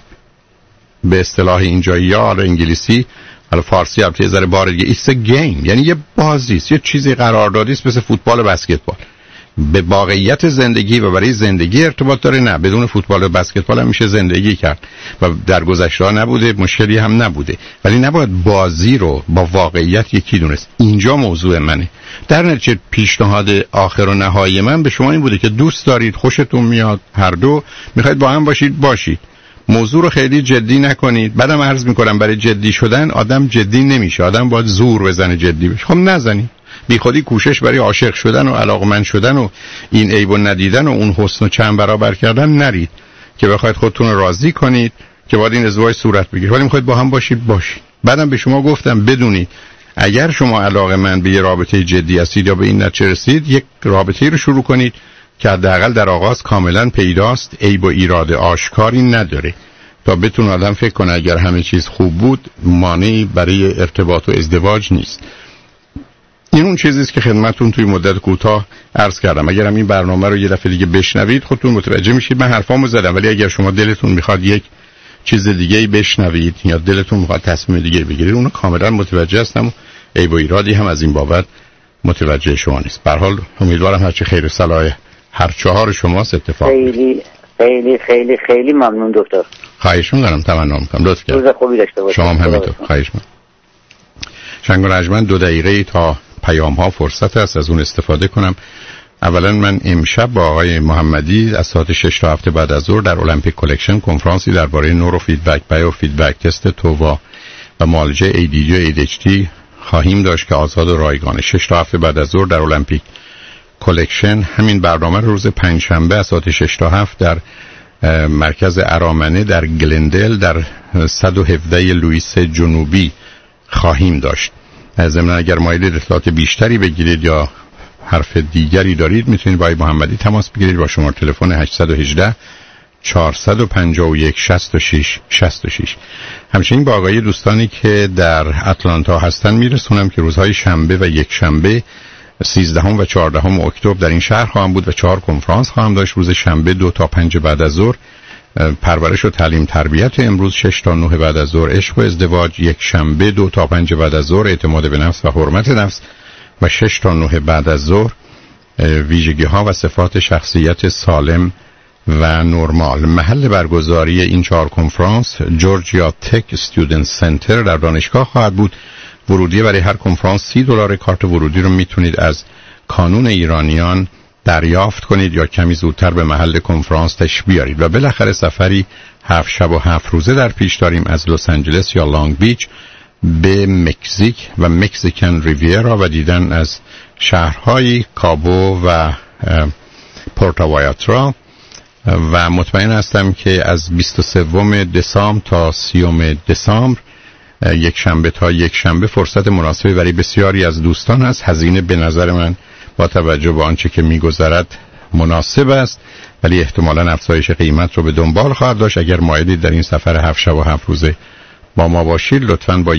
به اصطلاح اینجایی یا انگلیسی، حالا فارسی البته یه ذره بار دیگه، it's a game، یعنی یه بازی است، یه چیزی قراردادی است مثل فوتبال و بسکتبال. به واقعیت زندگی و برای زندگی ارتباط داره؟ نه، بدون فوتبال و بسکتبال هم میشه زندگی کرد و در گذشته نبوده، مشکلی هم نبوده، ولی نباید بازی رو با واقعیت یکی دونست. اینجا موضوع منه. در نتیجه پیشنهاد آخر و نهایی من به شما این بوده که دوست دارید، خوشتون میاد، هر دو میخواید با هم باشید. موضوع رو خیلی جدی نکنید. بعدم عرض میکنم برای جدی شدن آدم جدی نمیشه، آدم باید زور بزنه جدی بشه. خب نزنید. بی خودی کوشش برای عاشق شدن و علاقمند شدن و این عیب و ندیدن و اون حسن و چند برابر کردن نرید که بخواید خودتون رو راضی کنید که باید این ازدواج صورت بگیره. ولی میخواید با هم باشید. بعدم به شما گفتم بدونید اگر شما علاقمند به یه رابطه جدی هستید یا به این نتیجه رسید، یک رابطه‌ای رو شروع کنید که حداقل در آغاز کاملا پیداست، عیب و ایراد آشکاری نداره، تا بتونه آدم فکر کنه اگر همه چیز خوب بود مانعی برای ارتباط و ازدواج نیست. این اون چیزی است که خدمتتون توی مدت کوتاه عرض کردم. اگر هم این برنامه رو یه دفعه دیگه بشنوید خودتون متوجه میشید من حرفامو زدم، ولی اگر شما دلتون میخواد یک چیز دیگه‌ای بشنوید یا دلتون میخواد تصمیم دیگه بگیرید، اونو کاملا متوجه هستم و عیب و ایرادی هم از این بابت متوجه شما نیست. به هر حال امیدوارم هرچی خیر و صلاح هر چهار شماست اتفاق خیلی خیلی خیلی خیلی ممنون دکتر. خواهش می‌کنم، تمنا می‌کنم. لطف کردید. روز خوبی داشته باشید. شما هم همینطور. خواهش می‌کنم. شنگ و رجمن 2 دقیقه تا پیام ها فرصت است، از اون استفاده کنم. اولا من امشب با آقای محمدی از ساعت 6 تا 7 بعد از ظهر در المپیک کلکشن کنفرانسی درباره نورو فیدبک، بایو فیدبک، تست تووا و معالجه ADD و ADHD خواهیم داشت که آزاد و رایگانه. 6 تا 7 بعد از ظهر در المپیک کلکشن. همین برنامه روز پنجشنبه از ساعت 6 تا 7 در مرکز ارامنه در گلندل در 117 لوئیس جنوبی خواهیم داشت. ضمن اگر مایل اطلاعات بیشتری بگیرید یا حرف دیگری دارید میتونید با محمدی تماس بگیرید با شماره تلفن 818 451 66 66. همچنین با آقای دوستانی که در اتلانتا هستن میرسونم که روزهای شنبه و یک شنبه 13 و 14 اکتبر در این شهر خواهم بود و 4 کنفرانس خواهم داشت. روز شنبه 2 تا 5 بعد از ظهر پرورش و تعلیم تربیت، امروز 6 تا 9 بعد از ظهر عشق و ازدواج، یک شنبه 2 تا 5 بعد از ظهر اعتماد به نفس و حرمت نفس و 6 تا 9 بعد از ظهر ویژگی ها و صفات شخصیت سالم و نرمال. محل برگزاری این 4 کنفرانس جورجیا تک استودنت سنتر در دانشگاه خواهد بود. ورودی برای هر کنفرانس $30. کارت ورودی رو میتونید از کانون ایرانیان دریافت کنید یا کمی زودتر به محل کنفرانس تشریف بیارید. و بالاخره سفری 7 شب و 7 روزه در پیش داریم از لس آنجلس یا لانگ بیچ به مکزیک و مکزیکن ریویرا و دیدن از شهرهای کابو و پورتوایاترا. و مطمئن هستم که از 23 دسامبر تا 30 دسامبر یک شنبه تا یک شنبه فرصت مناسبی برای بسیاری از دوستان هست. هزینه به نظر من با توجه به آنچه که میگذرد مناسب است، ولی احتمالاً افزایش قیمت رو به دنبال خواهد داشت. اگر مایلید در این سفر 7 شب و 7 روزه با ما باشید لطفاً با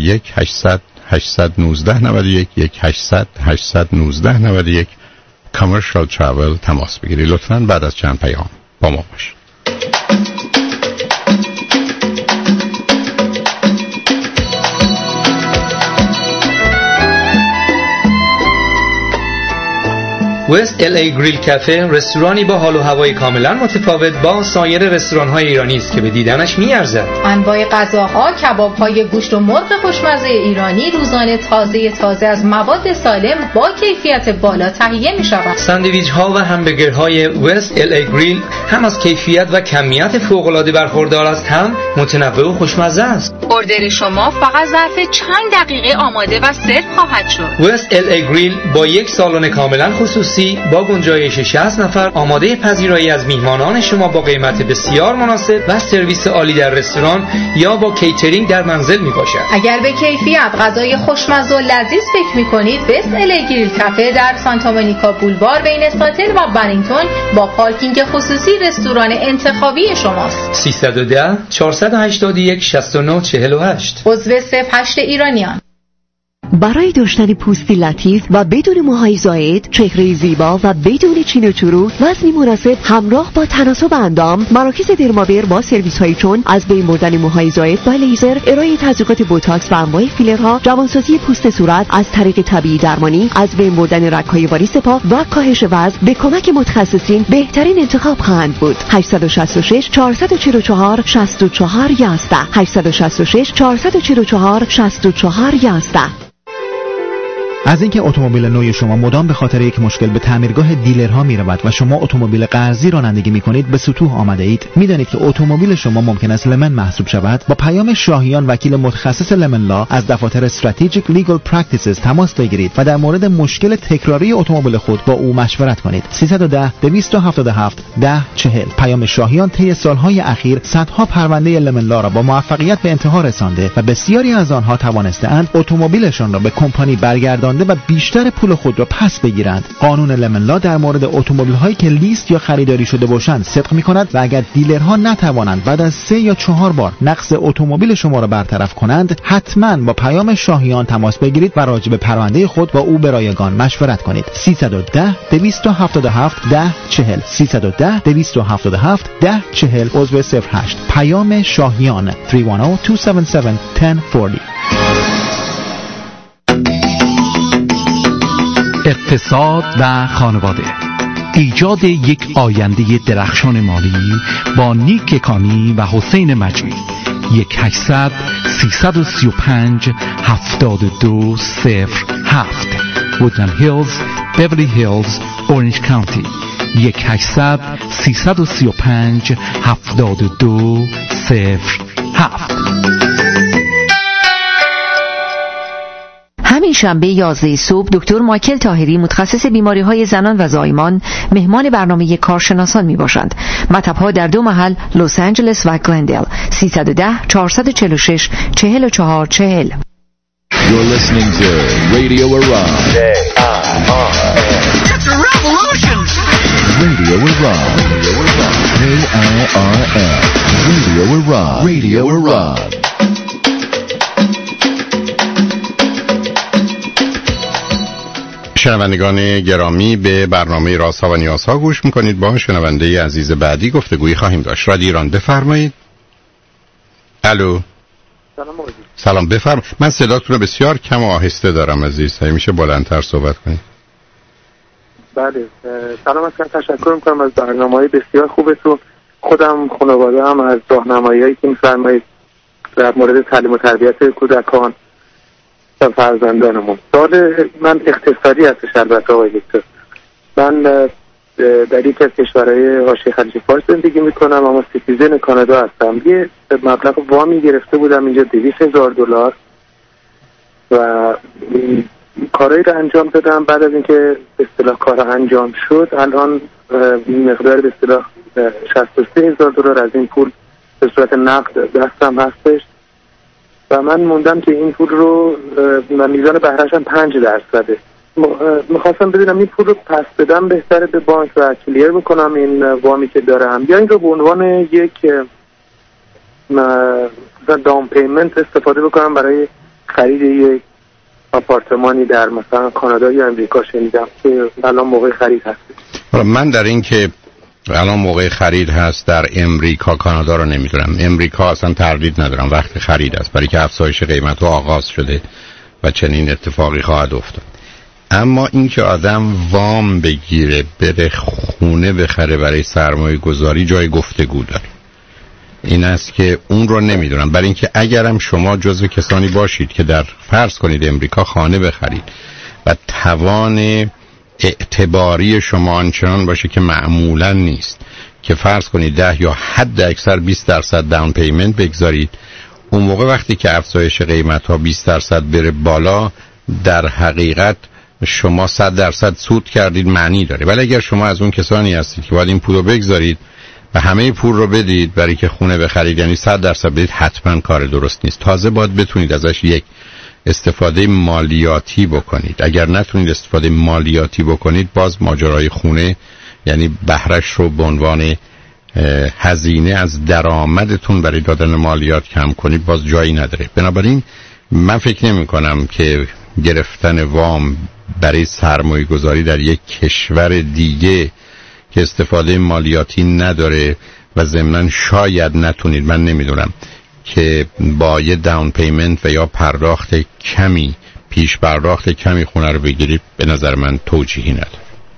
1-800-819-91 Commercial Travel تماس بگیرید. لطفاً بعد از چند پیام با ما باشید. وست ال ای گریل کافه رستورانی با حال و هوای کاملا متفاوت با سایر رستوران‌های ایرانی است که به دیدنش می‌ارزد. انواع غذاها، کباب‌های گوشت و مرغ خوشمزه ایرانی روزانه تازه از مواد سالم با کیفیت بالا تهیه می‌شود. ساندویچ‌ها و همبرگرهای وست ال ای گریل هم از کیفیت و کمیت فوق‌العاده برخوردار است، هم متنوع و خوشمزه است. اوردر شما فقط ظرف چند دقیقه آماده و سرو خواهد شد. وست ال ای گریل با یک سالن کاملا خصوصی با گنجایش 60 نفر آماده پذیرایی از میهمانان شما با قیمت بسیار مناسب و سرویس عالی در رستوران یا با کیترینگ در منزل میباشد. اگر به کیفیت غذای خوشمزه و لذیذ فکر میکنید، وست ال ای گریل کافه در سانتا مونیکا بولوار بین ساتل و بنینگتون با پارکینگ خصوصی رستوران انتخابی شماست. 310 481 6948 عضو 08 ایرانیان. برای داشتن پوستی لطیف و بدون موهای زائد، چهره زیبا و بدون چین و چروک، وزنی مناسب همراه با تناسب اندام، مراکز درماور با سرویس هایی چون از بین بردن موهای زائد با لیزر، ارائه تزریقات بوتاکس و انواع فیلرها، جوانسازی پوست صورت از طریق طبیعی درمانی، از بین بردن رگ‌های واریس پا و کاهش وزن به کمک متخصصین بهترین انتخاب خواهند بود. 866 444 64 11 866 444 64 11. از اینکه اتومبیل نو شما مدام به خاطر یک مشکل به تعمیرگاه دیلرها میرود و شما اتومبیل قرضی رانندگی میکنید به سطوح آمده اید، میدانید که اتومبیل شما ممکن است لمن محسوب شود؟ با پیام شاهیان وکیل متخصص لمن لا از دفاتر استراتژیک لیگل پرکتیسز تماس بگیرید و در مورد مشکل تکراری اتومبیل خود با او مشورت کنید. 310 277 1040. پیام شاهیان طی سالهای اخیر صدها پرونده لمن لا را با موفقیت به انتها رسانده و بسیاری از آنها توانسته‌اند اتومبیلشان را به کمپانی برگردانده و بیشتر پول خود را پس بگیرند. قانون لمن لا در مورد اتومبیل هایی که لیست یا خریداری شده باشند صدق می‌کند و اگر دیلرها نتوانند بعد از 3 یا 4 بار نقص اتومبیل شما را برطرف کنند، حتما با پیام شاهیان تماس بگیرید و راجع به پرونده خود با او به رایگان مشورت کنید. 310 277 1040 310 277 1040 عضو 08. پیام شاهیان 310 277 1040. اقتصاد و خانواده، ایجاد یک آینده درخشان مالی با نیک کانی و حسین مجید. 1-800-335-7207 وودلند هیلز، بیولی هیلز، اورنج کانتی. 1-800-335-7207. همین شنبه 11 صبح دکتر مایکل طاهری متخصص بیماری‌های زنان و زایمان مهمان برنامه کارشناسان میباشند. مطب‌ها در 2 محل لس آنجلس و گلندل. 310 446 4440. You're listening to Radio Iran. It's a revolution! Radio Iran. KIRN. Radio Iran. Radio Iran. شنوندگان گرامی، به برنامه رازها و نیازها گوش میکنید. با شنونده عزیز بعدی گفتگویی خواهیم داشت. رادیو ایران، بفرمایید. الو. سلام بفرمایید. من صداتون رو بسیار کم و آهسته دارم عزیز. میشه بلندتر صحبت کنید؟ بله. سلام علیکم، تشکر میکنم از برنامه‌های بسیار خوبتون. خودم خانواده هم از راهنمایی‌هایی که می‌فرمایید در مورد تعلیم و تربیت کودکان و فرزندانمون. سوال من اقتصادی هستش البته آقای دکتر. من در یک از کشورهای حاشیه خلیج فارس زندگی میکنم، اما سیتیزن کانادا هستم. یه مبلغ وامی گرفته بودم اینجا $200,000 و کارایی رو انجام دادم. بعد از اینکه به اصطلاح کار انجام شد، الان مقدار به اصطلاح $63,000 از این پول به صورت نقد دستم هستش و من موندم که این پول رو میزان بهره‌اش هم 5%. میخواستم بدونم این پول رو پس بدم بهتره به بانک و کلیر بکنم این وامی که دارم، یا این رو به عنوان یک داون پیمنت استفاده بکنم برای خرید یک آپارتمانی در مثلا کانادا یا امریکا. شنیدم که الان موقع خرید هست. من در این که الان موقع خرید هست در امریکا کانادا رو نمیدونم. امریکا اصلا تردید ندارم وقت خرید است، برای که افزایش قیمت آغاز شده و چنین اتفاقی خواهد افتاد. اما این که آدم وام بگیره بره خونه بخره برای سرمایه گذاری جای گفتگو داره. این است که اون رو نمیدونم. برای اینکه اگرم شما جزو کسانی باشید که در فرض کنید امریکا خانه بخرید و توان اعتباری شما آنچنان باشه که معمولا نیست، که فرض کنید 10 یا حد اکثر 20% داون پیمنت بگذارید، اون موقع وقتی که افزایش قیمت ها 20% بره بالا، در حقیقت شما 100% سود کردید معنی داره. ولی اگر شما از اون کسانی هستید که باید این پول رو بگذارید و همه پول رو بدید برای که خونه بخرید، یعنی 100% بدید، حتما کار درست نیست. تازه باید بتونید ازش یک استفاده مالیاتی بکنید. اگر نتونید استفاده مالیاتی بکنید، باز ماجرای خونه، یعنی بهره‌اش رو به عنوان هزینه از درآمدتون برای دادن مالیات کم کنید، باز جایی نداره. بنابراین من فکر نمی کنم که گرفتن وام برای سرمایه گذاری در یک کشور دیگه که استفاده مالیاتی نداره و ضمناً شاید نتونید، من نمیدونم، که با یه داون پیمنت و یا پرداخت کمی، پیش پرداخت کمی خونه رو بگیرید، به نظر من توجیهی نداره.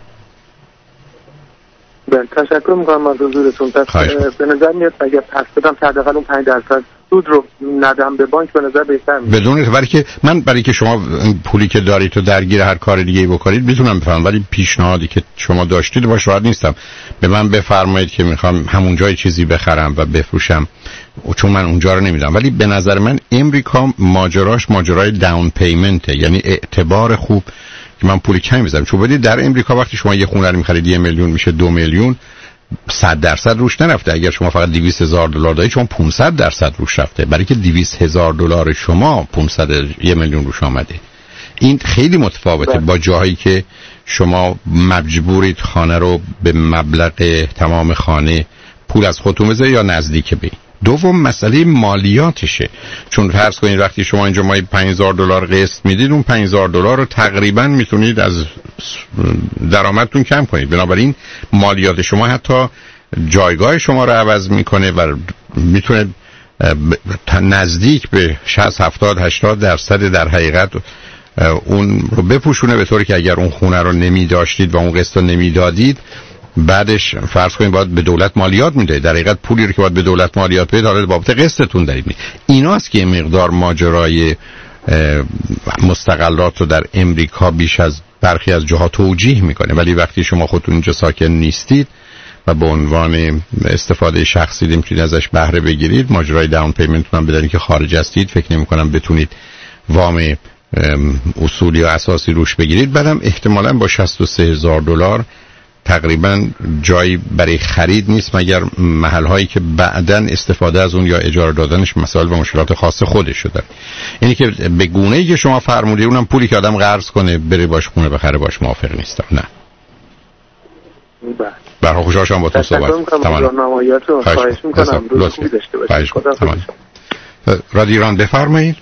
تشکر میکنم از حضورتون. به نظر میاد اگر پس بدم حداقل اون 5% سود رو ندم به بانک، به نظر بهتر میاد. بدون برای که شما پولی که دارید تو درگیر هر کار دیگه‌ای بکنید میتونم بفهمم، ولی پیشنهادی که شما داشتید باش راحت نیستم. به من بفرمایید که میخوام همون جای چیزی بخرم و بفروشم، چون من اونجا رو نمیدونم. ولی به نظر من امریکا ماجراش ماجرای داون پیمنته، یعنی اعتبار خوب که من پول کمی بزنم. چون بدید در امریکا وقتی شما یه خونه رو می‌خرید 1 میلیون میشه 2 میلیون، 100% روش نرفته. اگر شما فقط $200,000 دارید، چون 500% روش رفته، برای که $200,000 شما 1 میلیون روش آمده. این خیلی متفاوته با جاهایی که شما مجبورید خانه رو به مبلغ تمام خانه پول از خودتون بذارید یا نزدیک به این. دوم مسئله مالیاتشه، چون فرض کنید وقتی شما اینجا ماهی $5,000 قسط میدید، اون $5,000 رو تقریبا میتونید از درآمدتون کم کنید. بنابراین مالیات شما حتی جایگاه شما رو عوض میکنه و میتونه نزدیک به 60 70 80% در حقیقت اون رو بپوشونه، به طوری که اگر اون خونه رو نمیداشتید و اون قسط رو نمیدادید، بعدش فرض کنید باید به دولت مالیات میدهید. در حقیقت پولی رو که باید به دولت مالیات بدید حالا بابت قسطتون دارید. ایناست که مقدار ماجرای مستقلات رو در امریکا بیش از برخی از جاها توجیه میکنه. ولی وقتی شما خودتون اینجا ساکن نیستید و به عنوان استفاده شخصی نمیتونید ازش بهره بگیرید، ماجرای داون پیمنتتون هم بدونید که خارج هستید، فکر نمی‌کنم بتونید وام اصولی و اساسی روش بگیرید. بعدم احتمالاً با $63,000 تقریبا جایی برای خرید نیست، مگر محل‌هایی که بعداً استفاده از اون یا اجاره دادنش مسائل و مشکلات خاص خودش داره. اینی که به گونه‌ای که شما فرمودید، اونم پولی که آدم قرض کنه بره باش خونه بخره، باش موافق نیستم. نه. برای خوشحال شدم با تو صحبت. تمام. خواهش می‌کنم. روز خوبی داشته باشید. رادیو ایران بفرمایید.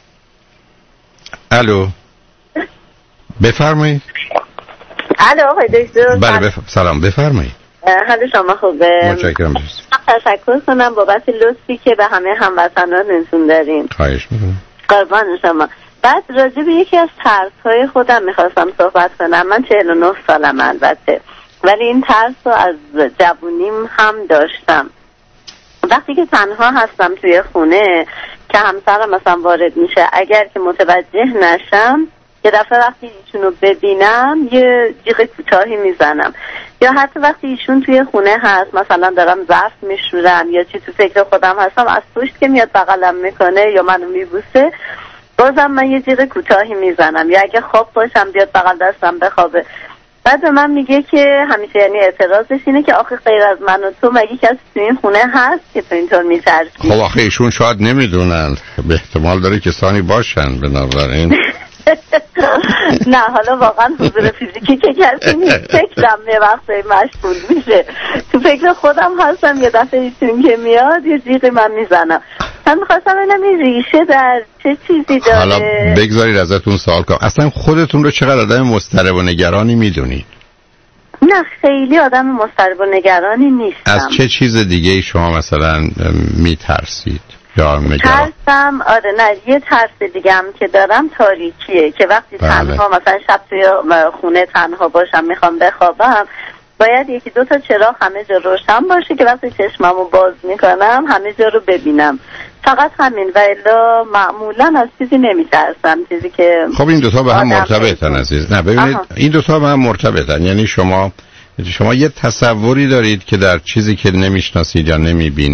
الو. بفرمایید. الو آقای دکتر. بله سلام، بفرمایید. حال شما خوبه؟ متشکرم. تشکر کنم بابت لطفی که به همه هموطنانتون دارین. خواهش می‌کنم. قربان شما. بعد راجع به یکی از ترس‌های خودم می‌خواستم صحبت کنم. من 49 سالم البته، ولی این ترس رو از جوونیم هم داشتم. وقتی که تنها هستم توی خونه که همسرم مثلا وارد میشه، اگر که متوجه نشم یه دفعه وقتی ایشونو ببینم یه جیغ کوتاهی میزنم، یا حتی وقتی ایشون توی خونه هست مثلا دارم ظرف میشورم یا چی تو فکر خودم هستم، از پشت که میاد بغلم میکنه یا منو میبوسه، بازم من یه جیغ کوتاهی میزنم، یا اگه خواب باشم بیاد بغل دستم بخوابه. بعد به من میگه که همیشه، یعنی اعتراضش اینه که آخه غیر از من و تو مگه کسی تو این خونه هست که تو اینطور میترسی؟ خب آخه ایشون شاید نمیدونن، به احتمال داره کسانی باشن، بنابراین نه حالا واقعا حضور فیزیکی که کسی نیست، فکرم یه وقتی مشغول میشه، تو فکر خودم هستم، یه دفعه ایشون که میاد یه جیغی من میزنم. من میخواستم ببینم این ریشه در چه چیزی داره. حالا بگذارید ازتون سوال کنم، اصلا خودتون رو چقدر آدم مضطرب و نگرانی میدونید؟ نه خیلی آدم مضطرب و نگرانی نیستم. از چه چیز دیگه شما مثلا میترسید یا نگران؟ ترسم نه، یه ترس دیگه هم که دارم تاریکیه، که وقتی تنها مثلا شب توی خونه تنها باشم میخوام بخوابم، باید یکی دو تا چراغ همه جا روشن باشه که وقتی چشممو باز میکنم همه جا رو ببینم، فقط همین. و الا معمولا از چیزی نمیترسم، چیزی که خب این دوتا به هم مرتبطن عزیز. نه ببینید این دوتا به هم مرتبطن، یعنی شما یه تصوری دارید که در چیزی که نمیشناسید یا نمیبینید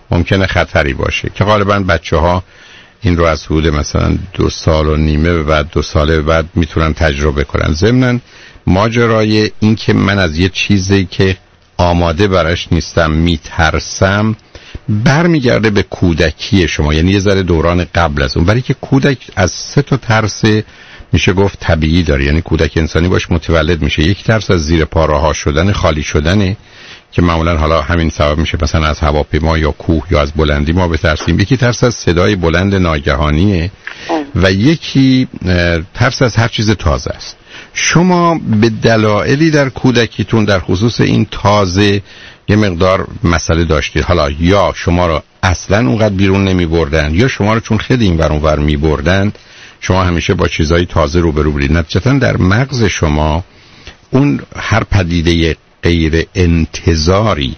ممکنه خطری باشه که غالبا بچه‌ها این رو از حدود مثلا 2 سال و نیمه به بعد 2 ساله به بعد میتونن تجربه کنن. ضمناً ماجرای این که من از یه چیزی که آماده براش نیستم میترسم برمیگرده به کودکی شما، یعنی یه ذره دوران قبل از اون، برای که کودک از 3 تا ترس میشه گفت طبیعی داره، یعنی کودک انسانی باش متولد میشه. یک ترس از زیر پا رها شدن، خالی شدنه که معمولا حالا همین سبب میشه مثلا از هواپیما یا کوه یا از بلندی ما بترسیم. یکی ترس از صدای بلند ناگهانیه و یکی ترس از هر چیز تازه است. شما به دلایلی در کودکیتون در خصوص این تازه یه مقدار مسئله داشتید، حالا یا شما رو اصلا اونقدر بیرون نمی بردن یا شما رو چون خیلی این ور اون ور می بردن شما همیشه با چیزای تازه روبرو بودید. نتیجتاً در مغز شما اون هر پدیده غیر انتظاری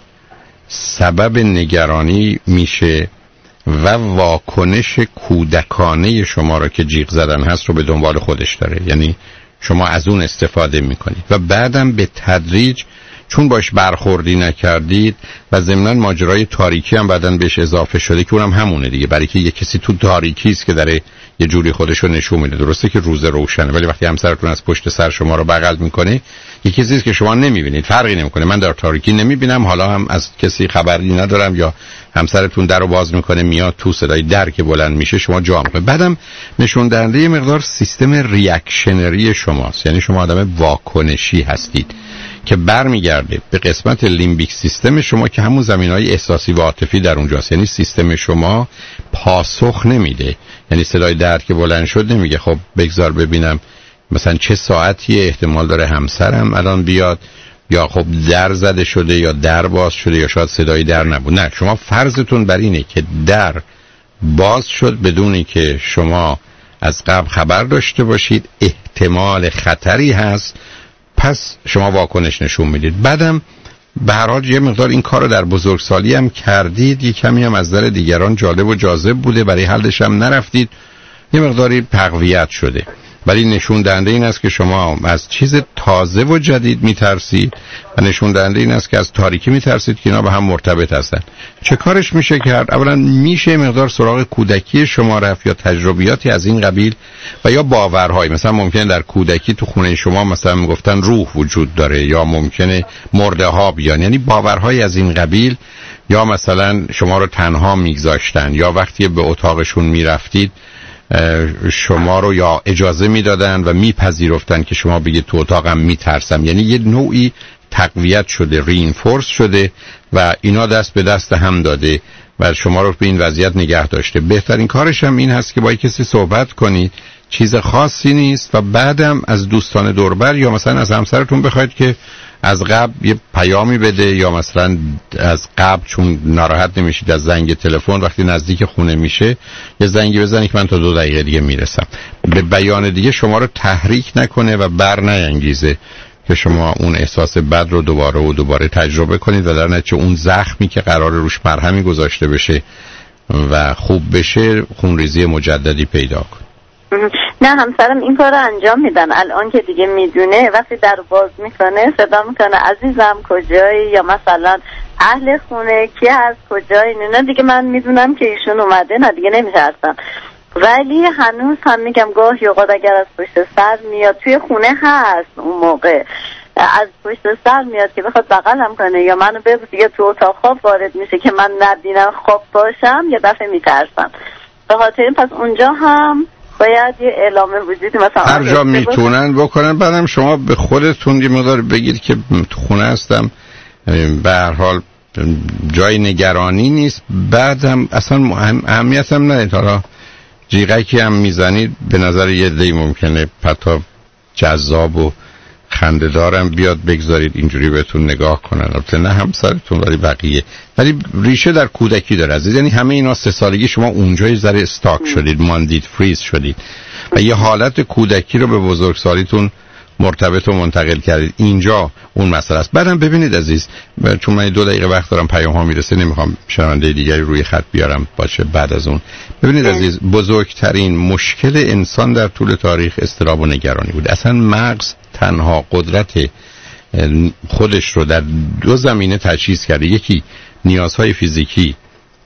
سبب نگرانی میشه و واکنش کودکانه شما رو که جیغ زدن هست رو به دنبال خودش داره، یعنی شما از اون استفاده میکنید و بعدم به تدریج چون باش برخوردی نکردید و ضمناً ماجرای تاریکی هم بعداً بهش اضافه شده که اونم همونه دیگه، برای که یه کسی تو تاریکی است که داره یه جوری خودشو نشون میده. درسته که روز روشنه ولی وقتی همسرتون از پشت سر شما رو بغل میکنه یه چیزی است که شما نمیبینید، فرقی نمیکنه. من در تاریکی نمیبینم، حالا هم از کسی خبری ندارم، یا همسرتون درو باز میکنه میاد تو صدای در که بلند میشه شما جا میکنید. بعدم نشون دهنده یه مقدار سیستم ریاکشنری شماست، یعنی شما آدم واکنشی هستید که برمیگرده به قسمت لیمبیک سیستم شما که همون زمینهای احساسی و عاطفی در اونجاست. یعنی سیستم شما پاسخ نمیده، یعنی صدای درد که بلند شد نمیگه خب بگذار ببینم مثلا چه ساعتی احتمال داره همسرم الان بیاد، یا خب در زده شده یا در باز شده یا شاید صدای در نبود. نه، شما فرضتون بر اینه که در باز شد بدون اینکه شما از قبل خبر داشته باشید، احتمال خطری هست، پس شما واکنش نشون میدید. بعدم به هر حال یه مقدار این کار رو در بزرگسالی هم کردید، یه کمی هم از نظر دیگران جالب و جاذب بوده، برای حلش هم نرفتید، یه مقداری تقویت شده. ولی نشون دهنده این است که شما از چیز تازه و جدید میترسید و نشون دهنده این است که از تاریکی میترسید که اینا به هم مرتبط هستن. چه کارش میشه کرد؟ اولا میشه مقدار سراغ کودکی شما رفت یا تجربیاتی از این قبیل و یا باورهای، مثلا ممکنه در کودکی تو خونه شما مثلا میگفتن روح وجود داره یا ممکنه مرده ها بیان، یعنی باورهای از این قبیل، یا مثلا شما رو تنها میگذاشتن یا وقتی به اتاقشون میرفتید شما رو یا اجازه میدادن و میپذیرفتن که شما بگید تو اتاقم میترسم، یعنی یه نوعی تقویت شده، رینفورس شده و اینا دست به دست هم داده و شما رو به این وضعیت نگه داشته. بهترین کارش هم این هست که با کسی صحبت کنید، چیز خاصی نیست، و بعدم از دوستان دوربر یا مثلا از همسرتون بخواید که از قبل یه پیامی بده، یا مثلا از قبل چون ناراحت نمیشید از زنگ تلفن وقتی نزدیک خونه میشه یه زنگی بزنید که من تا 2 دقیقه دیگه میرسم. به بیان دیگه شما رو تحریک نکنه و بر نینگیزه که شما اون احساس بد رو دوباره تجربه کنید و در نتیجه اون زخمی که قرار روش مرهمی گذاشته بشه و خوب بشه خونریزی مجددی پیدا کنه. نه، همسرم این کار رو انجام میدن. الان که دیگه میدونه وقتی در باز میکنه صدا میکنه عزیزم کجایی، یا مثلا اهل خونه کی هست کجایی. نه دیگه من میدونم که ایشون اومده، نه دیگه نمیترسم. ولی هنوز هم میگم گاهی اوقات اگر از پشت سر میاد، توی خونه هست اون موقع از پشت سر میاد که بخواد بغلم کنه یا منو ببوسه، دیگه تو اتاق خواب وارد میشه که من نبینم خواب باشم، یه دفعه میترسم. به خاطر این پس اونجا هم باید یه اعلام وجودی مثلا هر جا میتونن بکنن. بعدم شما به خودتون یه مقدار بگید که تو خونه هستم، به هر حال جای نگرانی نیست. بعدم اصلا اهمیت هم ندید، حالا جیغکی هم میزنید به نظر یه دی ممکنه حتی جذاب و خنده‌دارم بیاد، بگذارید اینجوری بهتون نگاه کنن. البته نه همسرتون ولی بقیه، ولی ریشه در کودکی داره عزیز. یعنی همه اینا 3 سالگی شما اونجا یه ذره استاک شدید، ماندید، فریز شدید و یه حالت کودکی رو به بزرگسالیتون مرتبط و منتقل کردید. اینجا اون مسئله است. بعدم ببینید عزیز، چون من 2 دقیقه وقت دارم، پیام ها میرسه، نمیخوام شنونده دیگری روی خط بیارم باشه بعد از اون. ببینید عزیز، بزرگترین مشکل انسان در طول تاریخ اضطراب و نگرانی بود. اصلا مغز تنها قدرت خودش رو در 2 زمینه تجهیز کرده، یکی نیازهای فیزیکی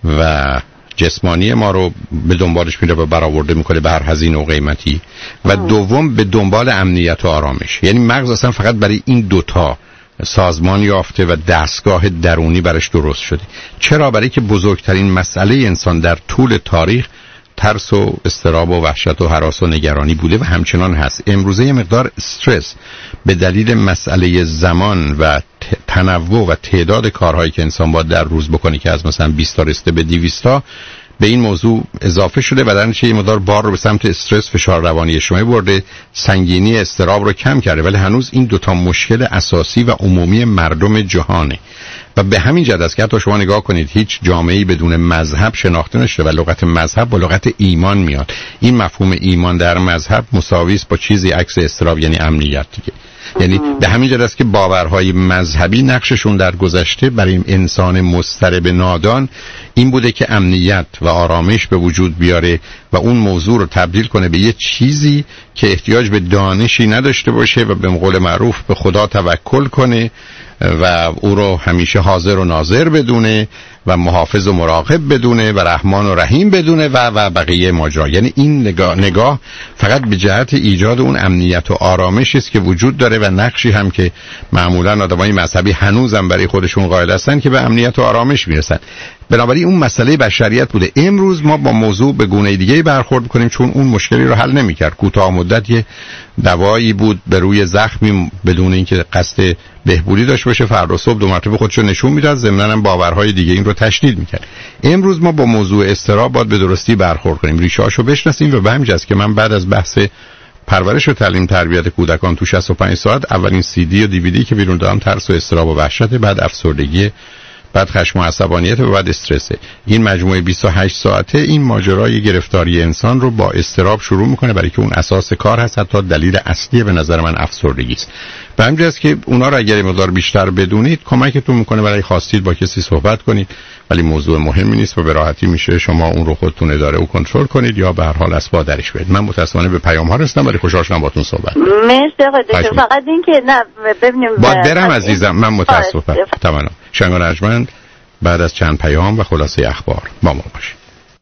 و جسمانی ما رو به دنبالش میره و برآورده میکنه به هر هزینه و قیمتی، و دوم به دنبال امنیت و آرامش. یعنی مغز اصلا فقط برای این دوتا سازمان یافته و دستگاه درونی برش درست شده. چرا؟ برای که بزرگترین مسئله انسان در طول تاریخ ترس و اضطراب و وحشت و هراس و نگرانی بوده و همچنان هست. امروزه یه مقدار استرس به دلیل مسئله زمان و تنوع و تعداد کارهایی که انسان باید در روز بکنه که از مثلا 20 تا رسیده به 200 تا به این موضوع اضافه شده و در نتیجه یه مقدار بار رو به سمت استرس، فشار روانی اجتماعی برده، سنگینی اضطراب رو کم کرده، ولی هنوز این دوتا مشکل اساسی و عمومی مردم جهانه. و به همین جهت است که حتی شما نگاه کنید هیچ جامعه‌ای بدون مذهب شناخته نشده و لغت مذهب با لغت ایمان میاد. این مفهوم ایمان در مذهب مساوی است با چیزی عکس اضطراب، یعنی امنیت دیگه. یعنی به همین جهت است که باورهای مذهبی نقششون در گذشته برای انسان مضطرب نادان این بوده که امنیت و آرامش به وجود بیاره و اون موضوع رو تبدیل کنه به یه چیزی که احتیاج به دانشی نداشته باشه و به قول معروف به خدا توکل کنه و او رو همیشه حاضر و ناظر بدونه و محافظ و مراقب بدونه و رحمان و رحیم بدونه و بقیه ماجرا. یعنی این نگاه فقط به جهت ایجاد اون امنیت و آرامشی است که وجود داره و نقشی هم که معمولا آدمای مذهبی هنوزم برای خودشون قائل هستن که به امنیت و آرامش میرسن. بنابراین اون مسئله بشریت بوده. امروز ما با موضوع به گونه دیگه‌ای برخورد می‌کنیم چون اون مشکلی رو حل نمی‌کرد. کوتاه مدت یه دوایی بود به روی زخمی بدون اینکه قصد بهبودی داشته باشه، فردا صبح 2 مرتبه خودشو نشون میداد، ضمناً هم باورهای دیگه این رو تشدید می‌کرد. امروز ما با موضوع اضطراب باید به درستی برخورد کنیم، ریشه‌اشو بشناسیم و به همین جاست که من بعد از بحث پرورش و تعلیم تربیت کودکان تو 65 ساعت اولین CD و DVD که بیرون دادم ترس و اضطراب و وحشت، بعد افسردگی، بعد خشم و عصبانیت و بعد استرسه. این مجموعه 28 ساعته این ماجرای گرفتاری انسان رو با اضطراب شروع میکنه، برای که اون اساس کار هست، حتی دلیل اصلی به نظر من افسردگی است. به همین جاست که اونا رو اگر مقدار بیشتر بدونید کمکتون میکنه برای خواستید با کسی صحبت کنید، ولی موضوع مهمی نیست و به راحتی میشه شما اون رو خودتون اداره و کنترل کنید یا به هر حال اسبا درش برید. من متاسفانه به پیام ها رسیدم ولی خوشحال شدم باهاتون صحبت. مرسی آقای دکتر. فقط این که نه ببینیم باید برم عزیزم، من متاسفم. تمام. شنگان ارجمند بعد از چند پیام و خلاصه اخبار با ما باشید.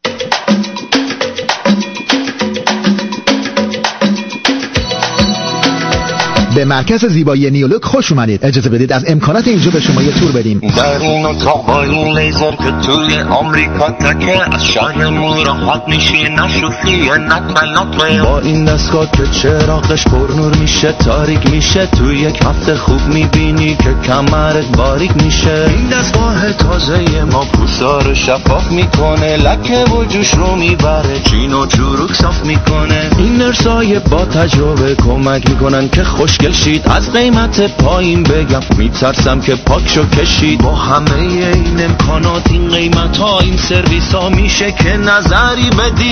به مرکز زیبایی نیولوک خوش اومدید. اجازه بدید از امکانات اینجا به شما یه تور بدیم. در این اتاق با این لیزر که توی آمریکا تکه، از شهرمون راحت میشی، نشوخی نطمه با این دستگاه که چراغش پر نور میشه، تاریک میشه، توی 1 هفته خوب میبینی که کمرت باریک میشه. این دستگاه تازه ما پوستا رو شفاف میکنه، لکه و جوش رو میبره، چین و چروک صاف میکنه. این نرسای با تجربه کمک میکنن که خوشگل شید. از قیمت پایین بگم میترسم که پاکشو کشید. با همه این امکانات، این قیمت ها، این سرویس ها، میشه که نظری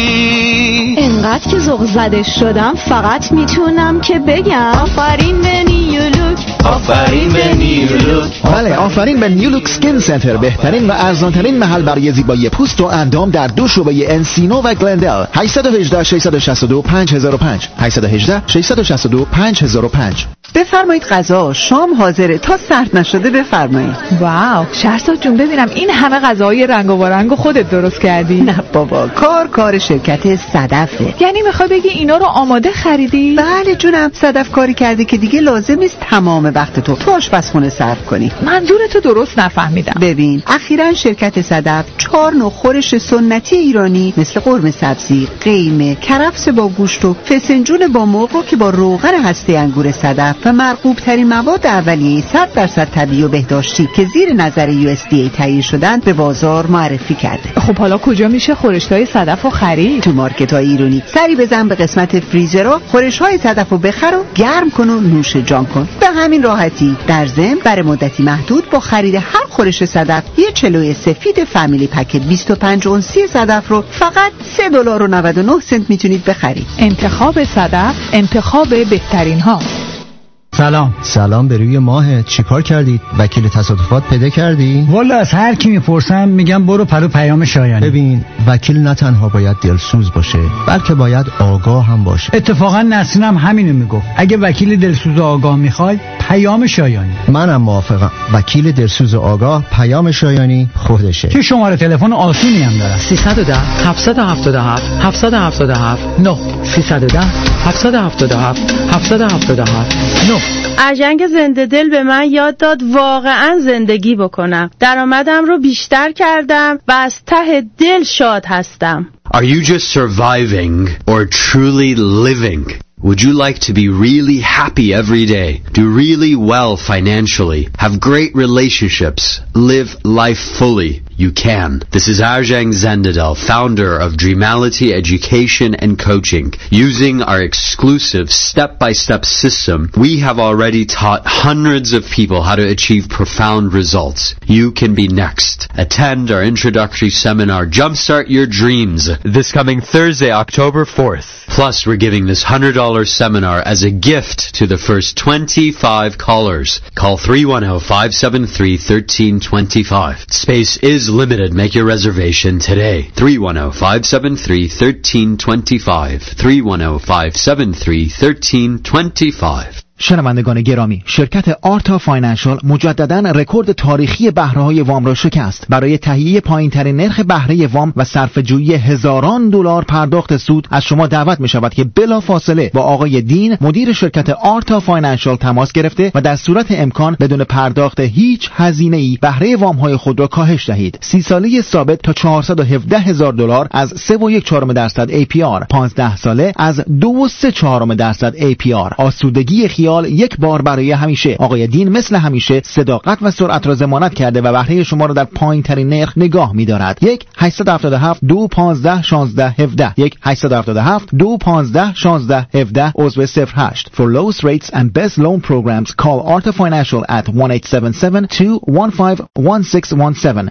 بدی. انقدر که ذوق زده شدم فقط میتونم که بگم آفرین به نیولوک، آفرین به نیولوک. بله، آفرین به نیولوک سکین سنتر، بهترین و ارزانترین محل برای زیبایی پوست و اندام در 2 شعبه انسینو و گلندل. 818 662 5005 818 662 5005. بفرمایید غذا شام حاضره، تا سرد نشده بفرمایید. واو شهرزاد جون، ببینم این همه غذاهای رنگ و رنگو خودت درست کردی؟ نه بابا، کار شرکت صدفه. یعنی میخوای بگی اینا رو آماده خریدی؟ بله جونم، صدف کاری کرده که دیگه لازم نیست تمام وقت تو آشپزخونه صرف کنی. منظورتو درست نفهمیدم. ببین، اخیراً شرکت صدف 4 نوع خورش سنتی ایرانی مثل قرمه سبزی، قیمه، کرفس با گوشت و فسنجون با مرغ که با روغن هسته انگور صدف و مرغوب ترین مواد اولیه 100% طبیعی و بهداشتی که زیر نظر USDA تهیه شدن به بازار معرفی کرده. خب حالا کجا میشه خورشتای صدف رو خرید؟ تو مارکت‌های ایرانی. سری بزن به قسمت فریزرها، خورش‌های صدف رو بخر و گرم کن و نوش جان کن. به همین راحتی. در ضمن برای مدتی محدود با خرید هر خورش صدف یه چلوی سفید فامیلی پکت 25 اونسی صدف رو فقط $3.99 میتونید بخرید. انتخاب صدف، انتخاب بهترین ها. سلام به روی ماهت. چیکار کردید؟ وکیل تصادفات پیدا کردی؟ والا از هر کی میپرسم میگم برو پرو پیام شایانی. ببین، وکیل نه تنها باید دلسوز باشه بلکه باید آگاه هم باشه. اتفاقا نسرین هم همینو میگفت. اگه وکیل دلسوز و آگاه میخوای پیام شایانی. منم موافقم. وکیل دلسوز آگاه پیام شایانی خودشه که شماره تلفن آسونی هم داره. 310 777 777 9 310 777 777 9. ارژنگ زنده دل به من یاد داد واقعا زندگی بکنم. درآمدم رو بیشتر کردم و از ته دل شاد هستم. Are you just surviving or truly living? Would you like to be really happy every day, do really well financially, have great relationships, live life fully? You can. This is Arjang Zendadal, founder of Dreamality Education and Coaching. Using our exclusive step-by-step system, we have already taught hundreds of people how to achieve profound results. You can be next. Attend our introductory seminar, Jumpstart Your Dreams, this coming Thursday, October 4th. Plus, we're giving this $100 seminar as a gift to the first 25 callers. Call 310-573-1325. Space is limited. Make your reservation today. 310-573-1325. 310-573-1325. شنوندگان گرامی، شرکت آرتا فاینانشال مجدداً رکورد تاریخی بهره‌های وام را شکست. برای تهیه پایین‌ترین نرخ بهره وام و صرفه‌جویی هزاران دلار پرداخت سود از شما دعوت می‌شود که بلافاصله با آقای دین مدیر شرکت آرتا فاینانشال تماس گرفته و در صورت امکان بدون پرداخت هیچ هزینه‌ای بهره وام‌های خود را کاهش دهید. 30 ساله ثابت تا $417,000 از 3.4% APR، 15 ساله از 2.34% APR. آسودگی خیال یک بار برای همیشه. آقای دین مثل همیشه صداقت و سرعت را ضمانت کرده و بهره شما را در پایین ترین نرخ نگاه می‌دارد. 1-877-215-1617 1-877-215-1617 عضو 08. For lowest rates and best loan programs call Arta Financial at 1-877-215-1617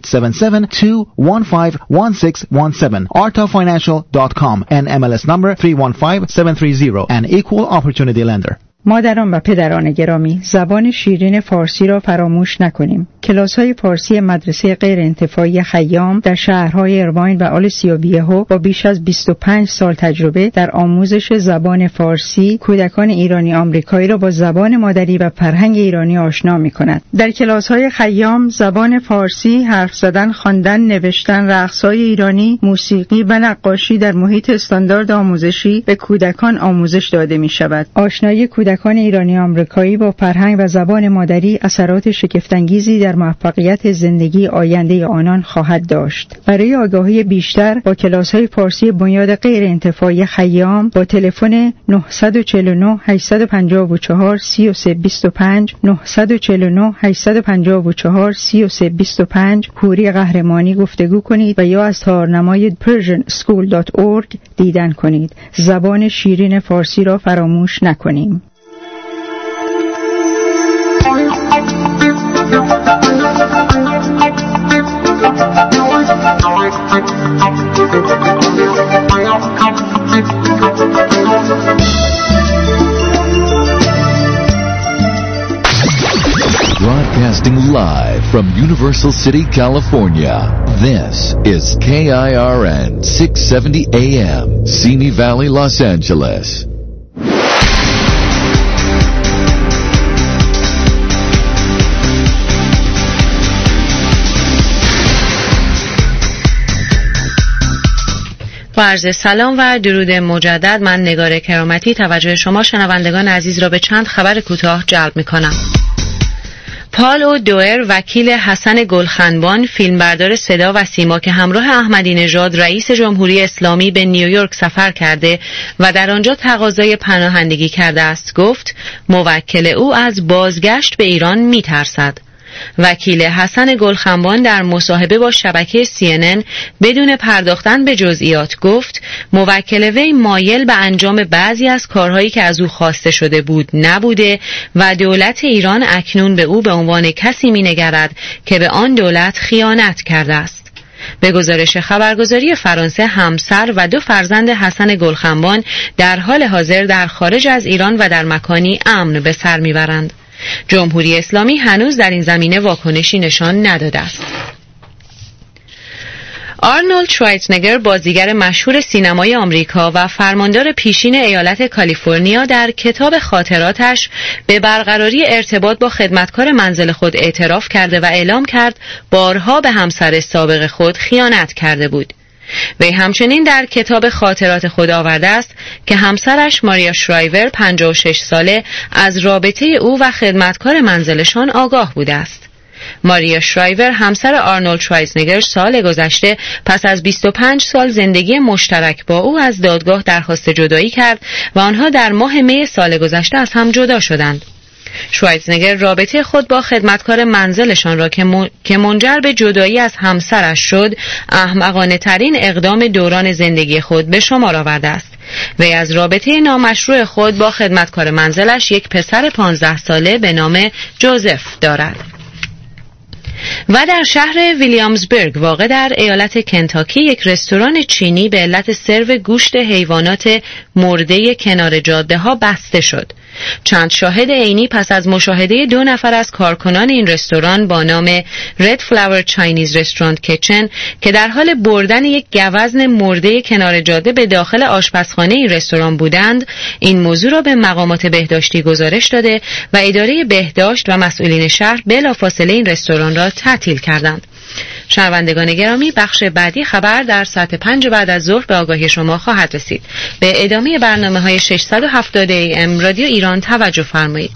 1-877-215-1617 artafinancial.com and MLS number 315730 an equal opportunity lender. مادران و پدران گرامی، زبان شیرین فارسی را فراموش نکنیم. کلاس‌های فارسی مدرسه غیر انتفاعی خیام در شهرهای ارواین و آل سیابیهو با بیش از 25 سال تجربه در آموزش زبان فارسی کودکان ایرانی آمریکایی را با زبان مادری و فرهنگ ایرانی آشنا می‌کند. در کلاس‌های خیام زبان فارسی، حرف زدن، خواندن، نوشتن، رقص‌های ایرانی، موسیقی و نقاشی در محیط استاندارد آموزشی به کودکان آموزش داده می‌شود. آشنایی کودکان ایرانی آمریکایی با فرهنگ و زبان مادری اثرات شگفت‌انگیزی در موفقیت زندگی آینده آنان خواهد داشت. برای آگاهی بیشتر با کلاس‌های فارسی بنیاد غیر انتفاعی خیام با تلفن 949 854 3325 949 854 3325 کوری قهرمانی گفتگو کنید و یا از تارنمای persianschool.org دیدن کنید. زبان شیرین فارسی را فراموش نکنیم. Broadcasting live from Universal City, California. This is KIRN 670 AM, Simi Valley, Los Angeles. با عرض سلام و درود مجدد، من نگار کرامتی توجه شما شنوندگان عزیز را به چند خبر کوتاه جلب می‌کنم. پال اودوئر وکیل حسن گلخنبان فیلمبردار صدا و سیما که همراه احمدی نژاد رئیس جمهوری اسلامی به نیویورک سفر کرده و در آنجا تقاضای پناهندگی کرده است گفت موکل او از بازگشت به ایران می‌ترسد. وکیل حسن گلخنبان در مصاحبه با شبکه CNN بدون پرداختن به جزئیات گفت موکل وی مایل به انجام بعضی از کارهایی که از او خواسته شده بود نبوده و دولت ایران اکنون به او به عنوان کسی می‌نگرد که به آن دولت خیانت کرده است. به گزارش خبرگزاری فرانسه همسر و 2 فرزند حسن گلخنبان در حال حاضر در خارج از ایران و در مکانی امن به سر میبرند. جمهوری اسلامی هنوز در این زمینه واکنشی نشان نداده است. آرنولد شوارزنگر بازیگر مشهور سینمای آمریکا و فرماندار پیشین ایالت کالیفرنیا در کتاب خاطراتش به برقراری ارتباط با خدمتکار منزل خود اعتراف کرده و اعلام کرد بارها به همسر سابق خود خیانت کرده بود. وی همچنین در کتاب خاطرات خود آورده است که همسرش ماریا شرایور 56 ساله از رابطه او و خدمتکار منزلشان آگاه بوده است. ماریا شرایور همسر آرنولد شوارزنگر سال گذشته پس از 25 سال زندگی مشترک با او از دادگاه درخواست جدایی کرد و آنها در ماه می سال گذشته از هم جدا شدند. شوارزنگر رابطه خود با خدمتکار منزلشان را که منجر به جدایی از همسرش شد احمقانه ترین اقدام دوران زندگی خود به شمار آورده است. وی از رابطه نامشروع خود با خدمتکار منزلش یک پسر 15 ساله به نام جوزف دارد. و در شهر ویلیامزبرگ واقع در ایالت کنتاکی یک رستوران چینی به علت سرو گوشت حیوانات مرده کنار جاده ها بسته شد. چند شاهد عینی پس از مشاهده 2 نفر از کارکنان این رستوران با نام رد فلاور چاینیز رستورانت کیچن که در حال بردن یک گوزن مرده کنار جاده به داخل آشپزخانه این رستوران بودند، این موضوع را به مقامات بهداشتی گزارش داده و اداره بهداشت و مسئولین شهر بلافاصله این رستوران را تعطیل کردند. شنوندگان گرامی، بخش بعدی خبر در ساعت 5 بعد از ظهر به آگاهی شما خواهد رسید. به ادامه برنامه‌های 670 AM رادیو ایران توجه فرمایید.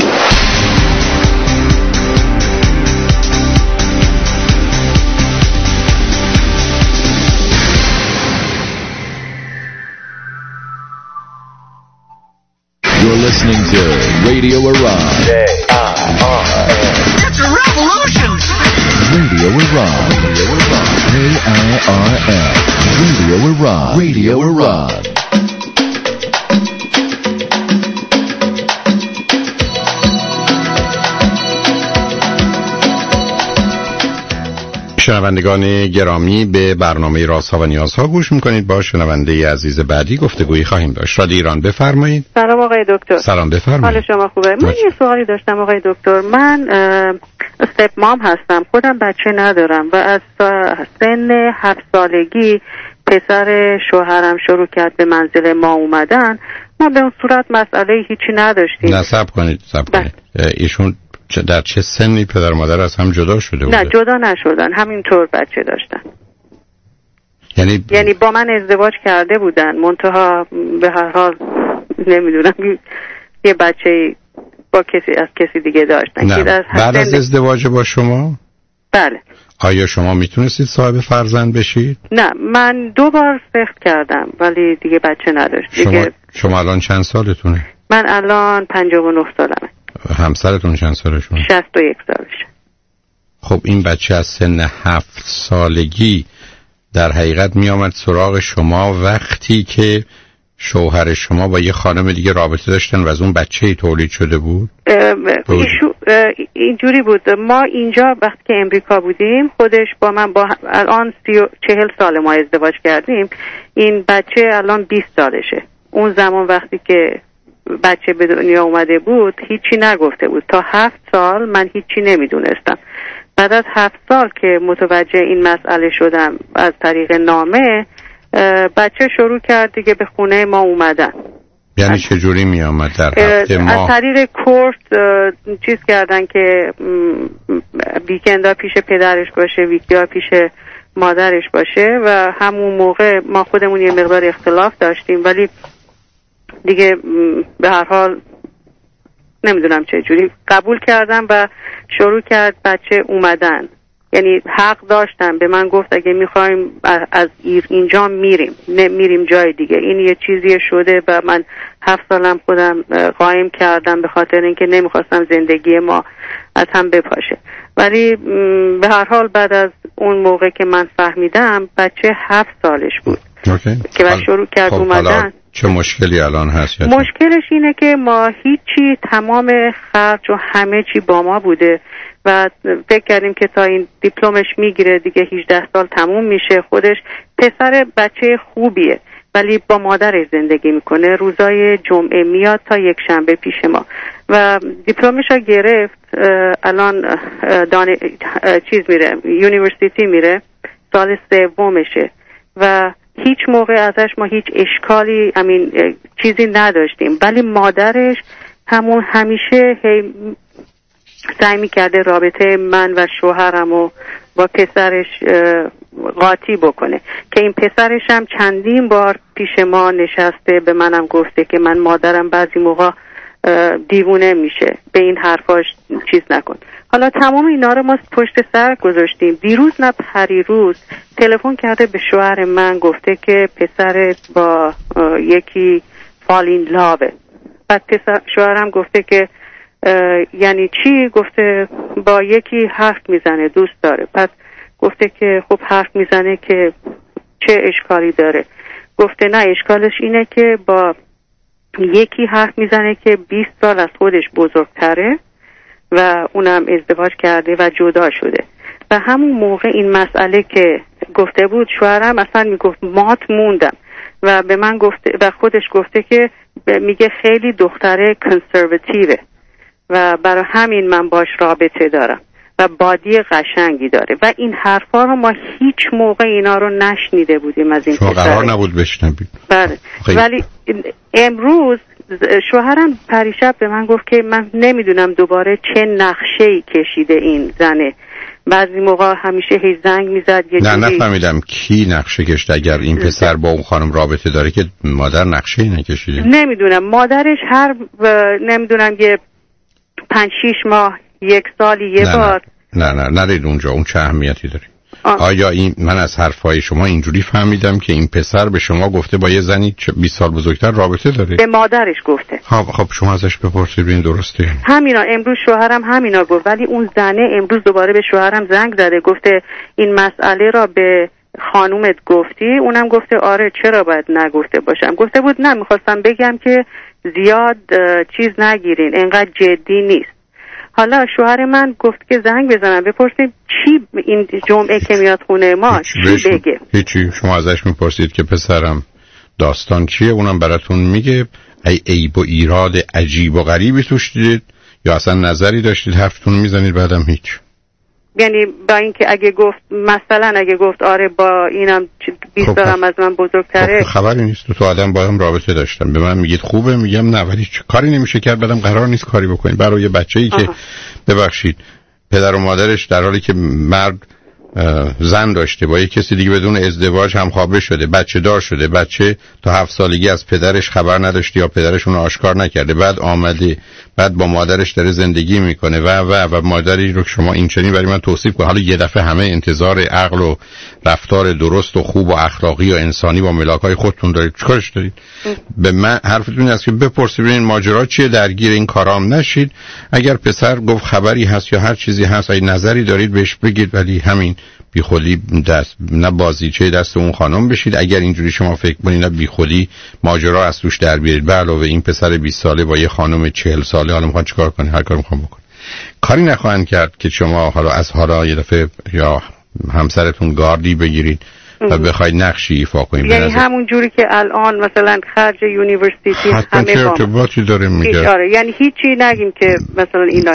You're listening to Radio Iran. It's a revolution! Radio Iran. KIRN. Radio Iran. Radio Iran. شنوندگان گرامی، به برنامه رازها و نیازها گوش میکنید. با شنونده عزیز بعدی گفتگویی خواهیم داشت. رادیو ایران، بفرمایید. سلام آقای دکتر. سلام، بفرمایید. حال شما خوبه؟ من یه سوالی داشتم آقای دکتر. من استپ مام هستم، خودم بچه ندارم و از سن 7 سالگی پسر شوهرم شروع کرد به منزل ما اومدن. ما به اون صورت مسئله هیچی نداشتیم. نه، صبر کنید. ایشون در چه سنی پدر مادر از هم جدا شده بود؟ نه، جدا نشدن، همینطور بچه داشتن. یعنی با من ازدواج کرده بودن، منتها به هر حال نمیدونم یه بچه با کسی دیگه داشتن. نه. بعد از ازدواج با شما؟ بله. آیا شما میتونستید صاحب فرزند بشید؟ نه، من 2 بار سخت کردم ولی دیگه بچه نداشت. شما الان چند سالتونه؟ من الان 59 سالمه. همسرتون چند سالشونه؟ 61 سالشه. خب این بچه از سن 7 سالگی در حقیقت می آمد سراغ شما وقتی که شوهر شما با یه خانم دیگه رابطه داشتن و از اون بچه‌ای تولید شده بود؟ اینجوری بود. ما اینجا وقتی که امریکا بودیم، خودش با من الان 40 سال ما ازدواج کردیم. این بچه الان 20 سالشه. اون زمان وقتی که بچه به دنیا اومده بود هیچی نگفته بود. تا 7 سال من هیچی نمیدونستم. بعد از 7 سال که متوجه این مسئله شدم از طریق نامه، بچه شروع کرد دیگه به خونه ما اومدن. یعنی چجوری می آمد در هفته ما؟ از طریق کورس چیز کردن که ویکندا پیش پدرش باشه، ویکیا پیش مادرش باشه و همون موقع ما خودمون یه مقدار اختلاف داشتیم ولی دیگه به هر حال نمیدونم چه جوری قبول کردم و شروع کرد بچه اومدن. یعنی حق داشتن. به من گفت اگه میخوایم از اینجا میریم جای دیگه. این یه چیزی شده و من 7 سالم خودم قایم کردم به خاطر اینکه نمیخواستم زندگی ما از هم بپاشه. ولی به هر حال بعد از اون موقع که من فهمیدم بچه 7 سالش بود که بعد شروع کرد اومدن. چه مشکلی الان هست؟ مشکلش اینه که ما هیچی، تمام خرج و همه چی با ما بوده و فکر کردیم که تا این دیپلمش میگیره دیگه 18 سال تموم میشه. خودش پسر بچه خوبیه ولی با مادرش زندگی میکنه. روزای جمعه میاد تا یک شنبه پیش ما و دیپلمش رو گرفت. الان چیز میره، یونیورسیتی میره، سال سومشه و هیچ موقع ازش ما هیچ اشکالی چیزی نداشتیم، ولی مادرش همیشه سعی میکرده رابطه من و شوهرم و با پسرش قاطی بکنه که این پسرش هم چندین بار پیش ما نشسته به منم گفته که من مادرم بعضی موقع دیوونه میشه، به این حرفاش چیز نکن. حالا تمام اینا رو ما پشت سر گذاشتیم. دیروز نه پریروز تلفن کرده به شوهر من گفته که پسرت با یکی فالین لاوه. بعد شوهرم گفته که یعنی چی؟ گفته با یکی حرف میزنه، دوست داره. بعد گفته که خب حرف میزنه که چه اشکالی داره؟ گفته نه، اشکالش اینه که با یکی حرف میزنه که 20 سال از خودش بزرگتره و اونم ازدواج کرده و جدا شده. و همون موقع این مسئله که گفته بود شوهرم اصلا میگفت مات موندم و به من گفته و خودش گفته که میگه خیلی دختره کنسرواتیوه و برای همین من باش رابطه دارم و بادی قشنگی داره و این حرفا رو ما هیچ موقع اینا رو نشنیده بودیم از این شما قرار نبود بشنوید. بله. ولی امروز شوهرم پریشب به من گفت که من نمیدونم دوباره چه نقشه‌ای کشیده این زنه. بعضی موقع همیشه هی زنگ میزد یه نه نفهمیدم کی نقشه کشید. اگر این پسر با اون خانم رابطه داره که مادر نقشه‌ای نکشیده. نمیدونم مادرش نمیدونم یه 5-6 ماه 1 سالی یه بار. نه نرید اونجا، اون چه اهمیتی داره؟ آیا من از حرفای شما اینجوری فهمیدم که این پسر به شما گفته با یه زنی 20 سال بزرگتر رابطه داره؟ به مادرش گفته. خب شما ازش بپرسید ببین درسته؟ همینا امروز شوهرم همینا گفت، ولی اون زنه امروز دوباره به شوهرم زنگ زده گفته این مسئله را به خانومت گفتی؟ اونم گفته آره چرا باید نگفته باشم. گفته بود نه میخواستم بگم که زیاد چیز نگیرین، انقدر جدی نیست. حالا شوهر من گفت که زنگ بزنم بپرسید چی این جمعه که میاد خونه ما چی بگه. هیچی، شما ازش میپرسید که پسرم داستان چیه، اونم براتون میگه. عیب و ایراد عجیب و غریبی توش دیدید یا اصلا نظری داشتید حرفتون میزنید بعدم هیچ؟ یعنی با اینکه اگه گفت آره با اینم 20 سالم از من بزرگتره خبری نیست. تو آدم با هم رابطه داشتم، به من میگید خوبه، میگم نه ولی کاری نمیشه کرد. بعدم قرار نیست کاری بکنید برای یه بچه‌ای که ببخشید پدر و مادرش در حالی که مرد زن داشته با یک کسی دیگه بدون ازدواج هم خوابه شده، بچه دار شده، بچه تا 7 سالگی از پدرش خبر نداشته یا پدرش اون آشکار نکرده، بعد آمده بعد با مادرش داره زندگی میکنه و مادری رو شما این چنین برای من توصیف کنید. حالا یه دفعه همه انتظار عقل و رفتار درست و خوب و اخلاقی و انسانی با ملاکای خودتون دارید، چیکارش دارید؟ به من حرفتون این است که بپرسید ببینید ماجرا چیه، درگیر این کارام نشید. اگر پسر گفت خبری هست یا هر چیزی هست اگه نظری دارید بهش بگید، ولی همین بیخودی دست نه بازیچه دست اون خانم بشید. اگر اینجوری شما فکر کنید نه بیخودی ماجرا از توش در بیارید. به علاوه این پسر 20 ساله با یه خانم 40 ساله حالا میخوان چیکار کنه؟ هر کاری میخوان بکنه. کاری نخواهند کرد که شما حالا از حالا یه دفعه یا همسرتون گاردی بگیرید و بخواید نقشی ایفا کنید. یعنی همون جوری که الان مثلا خرج یونیورسیتی همه چه ارتباطی داره میگه؟ یعنی هیچی نگیم که مثلا اینا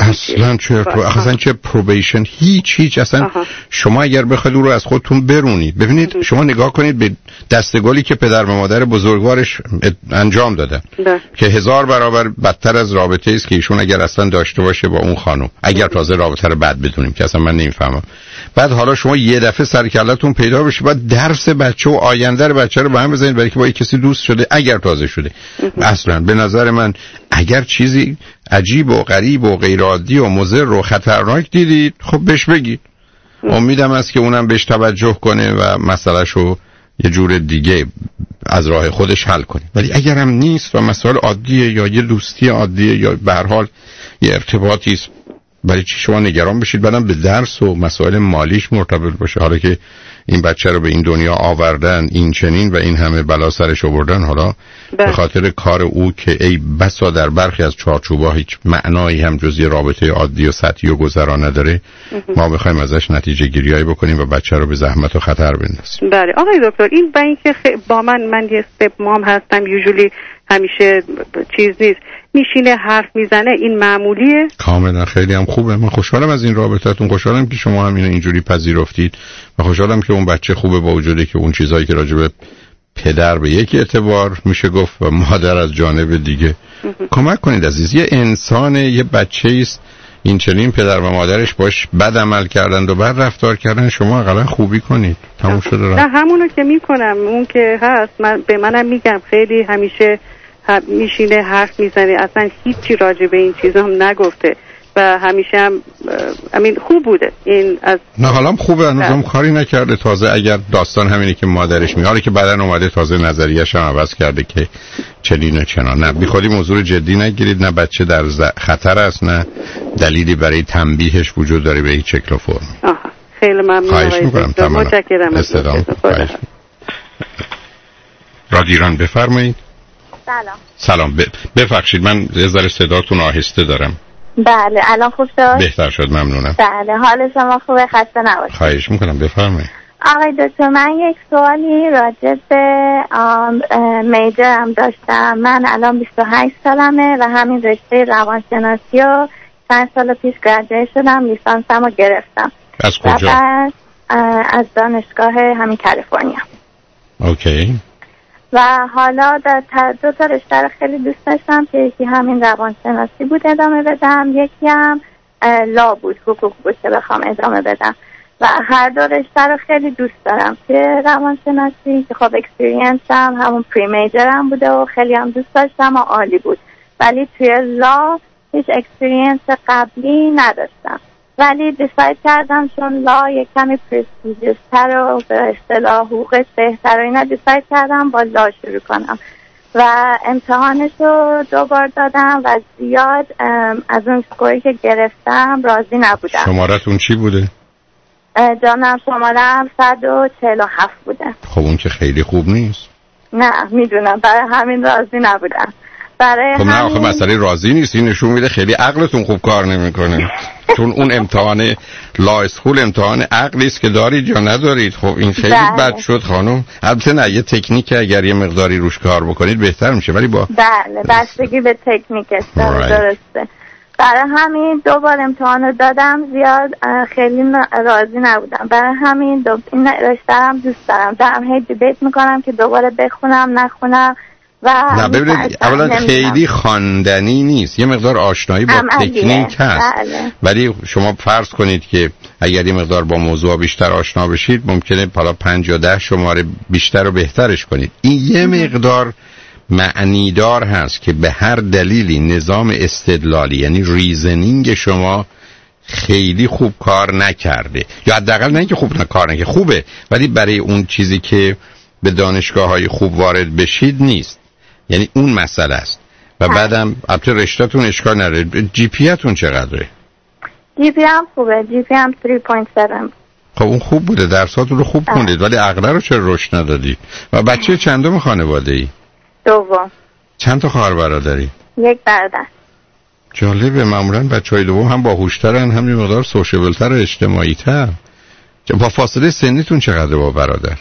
اصلا چه پروبیشن هیچ اصلا. شما اگر بخواید او رو از خودتون برونید، ببینید شما نگاه کنید به دستگلی که پدر و مادر بزرگوارش انجام دادن که 1000 برابر بدتر از رابطه است که ایشون اگر اصلا داشته باشه با اون خانم، اگر تازه رابطه رو بد بدونیم که اصلا من نمیفهمم. بعد حالا شما یه دفعه سرکلتون پیدا بشه بعد درس بچه و آینده بچه رو به هم بزنید برای که با کسی دوست شده اگر تازه شده. اصلا به نظر من اگر چیزی عجیب و غریب و غیر عادی و مضر و خطرناک دیدید خب بهش بگید. امیدم است که اونم بهش توجه کنه و مسئله‌شو یه جور دیگه از راه خودش حل کنه. ولی اگر هم نیست و مسائل عادیه یا یه دوستی عادیه یا به هر حال یه ارتباطی است، برای چی شما نگران بشید بعدم به درس و مسائل مالیش مرتبط باشه؟ حالا که این بچه رو به این دنیا آوردن این چنین و این همه بلا سرش آوردن، حالا به خاطر کار او که ای بسا در برخی از چارچوب‌ها هیچ معنایی هم جز یه رابطه عادی و سطحی و گذرا نداره، ما بخوایم ازش نتیجه گیریایی بکنیم و بچه رو به زحمت و خطر بندازیم. بله آقای دکتر، این با اینکه با من یه استپ مام هستم، یوزولی همیشه چیز نیست، میشینه حرف میزنه، این معمولیه. کاملا خیلی هم خوبه. من خوشحالم از این رابطتون، خوشحالم که شما هم اینجوری پذیرفتید و خوشحالم که اون بچه خوبه با وجودی که اون چیزایی که راجع به پدر به یک اعتبار میشه گفت و مادر از جانب دیگه. کمک کنید عزیز، یه انسان، یه بچه است، این چنین پدر و مادرش باش بد عمل کردند و بد رفتار کردن، شما حداقل خوبی کنید. تموم شده رفت. نه همونو که میکنم، اون که هست به منم میگم، خیلی همیشه میشینه حرف میزنه، اصلا هیچی راجع به این چیزا هم نگفته و همیشه هم خوب بوده این از نه حالا خوبه، هنوزم کاری نکرده. تازه اگر داستان همینه که مادرش میاره که بعدن اومده تازه نظریه‌اش هم عوض کرده که چنین و چنان. نه بی خودی موضوع جدی نگیرید، نه بچه در خطر است، نه دلیلی برای تنبیهش وجود داره به هیچ شکل و فرم. خیلی ممنون. خواهش میکنم. متشکرم. رادیو ایران بفرمایید. سلام. ببخشید من یه ذره صداتون آهسته دارم. بله الان خوب شد؟ بهتر شد، ممنونم. بله حال شما خوبه؟ خسته نباشید. خواهش میکنم بفرمایید. آقای دکتر من یک سوالی راجع به میجرم داشتم. من الان 28 سالمه و همین رشته روانشناسی رو چند سال پیش گرادویت شدم، لیسانسم رو گرفتم. از کجا؟ از دانشگاه همین کالیفرنیا. اوکی. و حالا در دو تا رشته رو خیلی دوست داشتم که یکی همین روانشناسی بود ادامه بدم، یکی هم لا بود، حقوق بود که بخوام ادامه بدم و هر دو رشته رو خیلی دوست دارم. که روانشناسی که خب اکسپریانسم همون پری میجرم بوده و خیلی هم دوست داشتم و عالی بود، ولی توی لا هیچ اکسپریانس قبلی نداشتم، ولی دیساید کردم چون لا یک کمی پرستیژیس تر و به اصطلاح حقوقش بهتر و اینا، دیساید کردم با لا شروع کنم و امتحانش رو 2 بار دادم و زیاد از اون سکوری که گرفتم راضی نبودم. شمارتون چی بوده؟ جانم شمارم 147 بوده. خب اون که خیلی خوب نیست. نه میدونم، برای همین راضی نبودم. خب نه آخه مسئله راضی نیست، این نشون میده خیلی عقلتون خوب کار نمیکنه. چون اون امتحان لا اسکول امتحان عقلی است که دارید یا ندارید. خب این خیلی بد شد خانم. البته نه یه تکنیک اگر یه مقداری روش کار بکنید بهتر میشه، ولی با بله بستگی به تکنیکش درسته. برای همین 2 بار امتحان رو دادم، زیاد خیلی راضی نبودم. برای همین این رشته‌ام دوست دارم هی دیبیت میکنم که دوباره بخونم نخونم. نه ببینید اولا خیلی خواندنی نیست، یه مقدار آشنایی با تکنیک هست. ولی شما فرض کنید که اگر یه مقدار با موضوع بیشتر آشنا بشید ممکنه حالا 5 یا 10 شماره بیشتر و بهترش کنید. این یه مقدار معنیدار هست که به هر دلیلی نظام استدلالی یعنی ریزنینگ شما خیلی خوب کار نکرده، یا حداقل نه اینکه خوب کار نکرده، خوبه ولی برای اون چیزی که به دانشگاه‌های خوب وارد بشید نیست. یعنی اون مسئله است. و بعدم البته رشته‌تون اشکال نداره. جی پی اتون چقدره؟ جی پی هم خوبه، جی پی هم 3.7. خب اون خوب بوده، درساتون رو خوب خوندید، ولی عقله رو چرا رشد ندادید؟ و بچه چندم خانواده‌ای؟ دوم. چند تا خواهر برادری؟ 1 برادر. جالبه، معمولاً بچه‌های دوم هم باهوش‌ترن، هم یه مقدار سوشیبل‌تر و اجتماعی‌تر. با فاصله سنیتون چقدره با برادر؟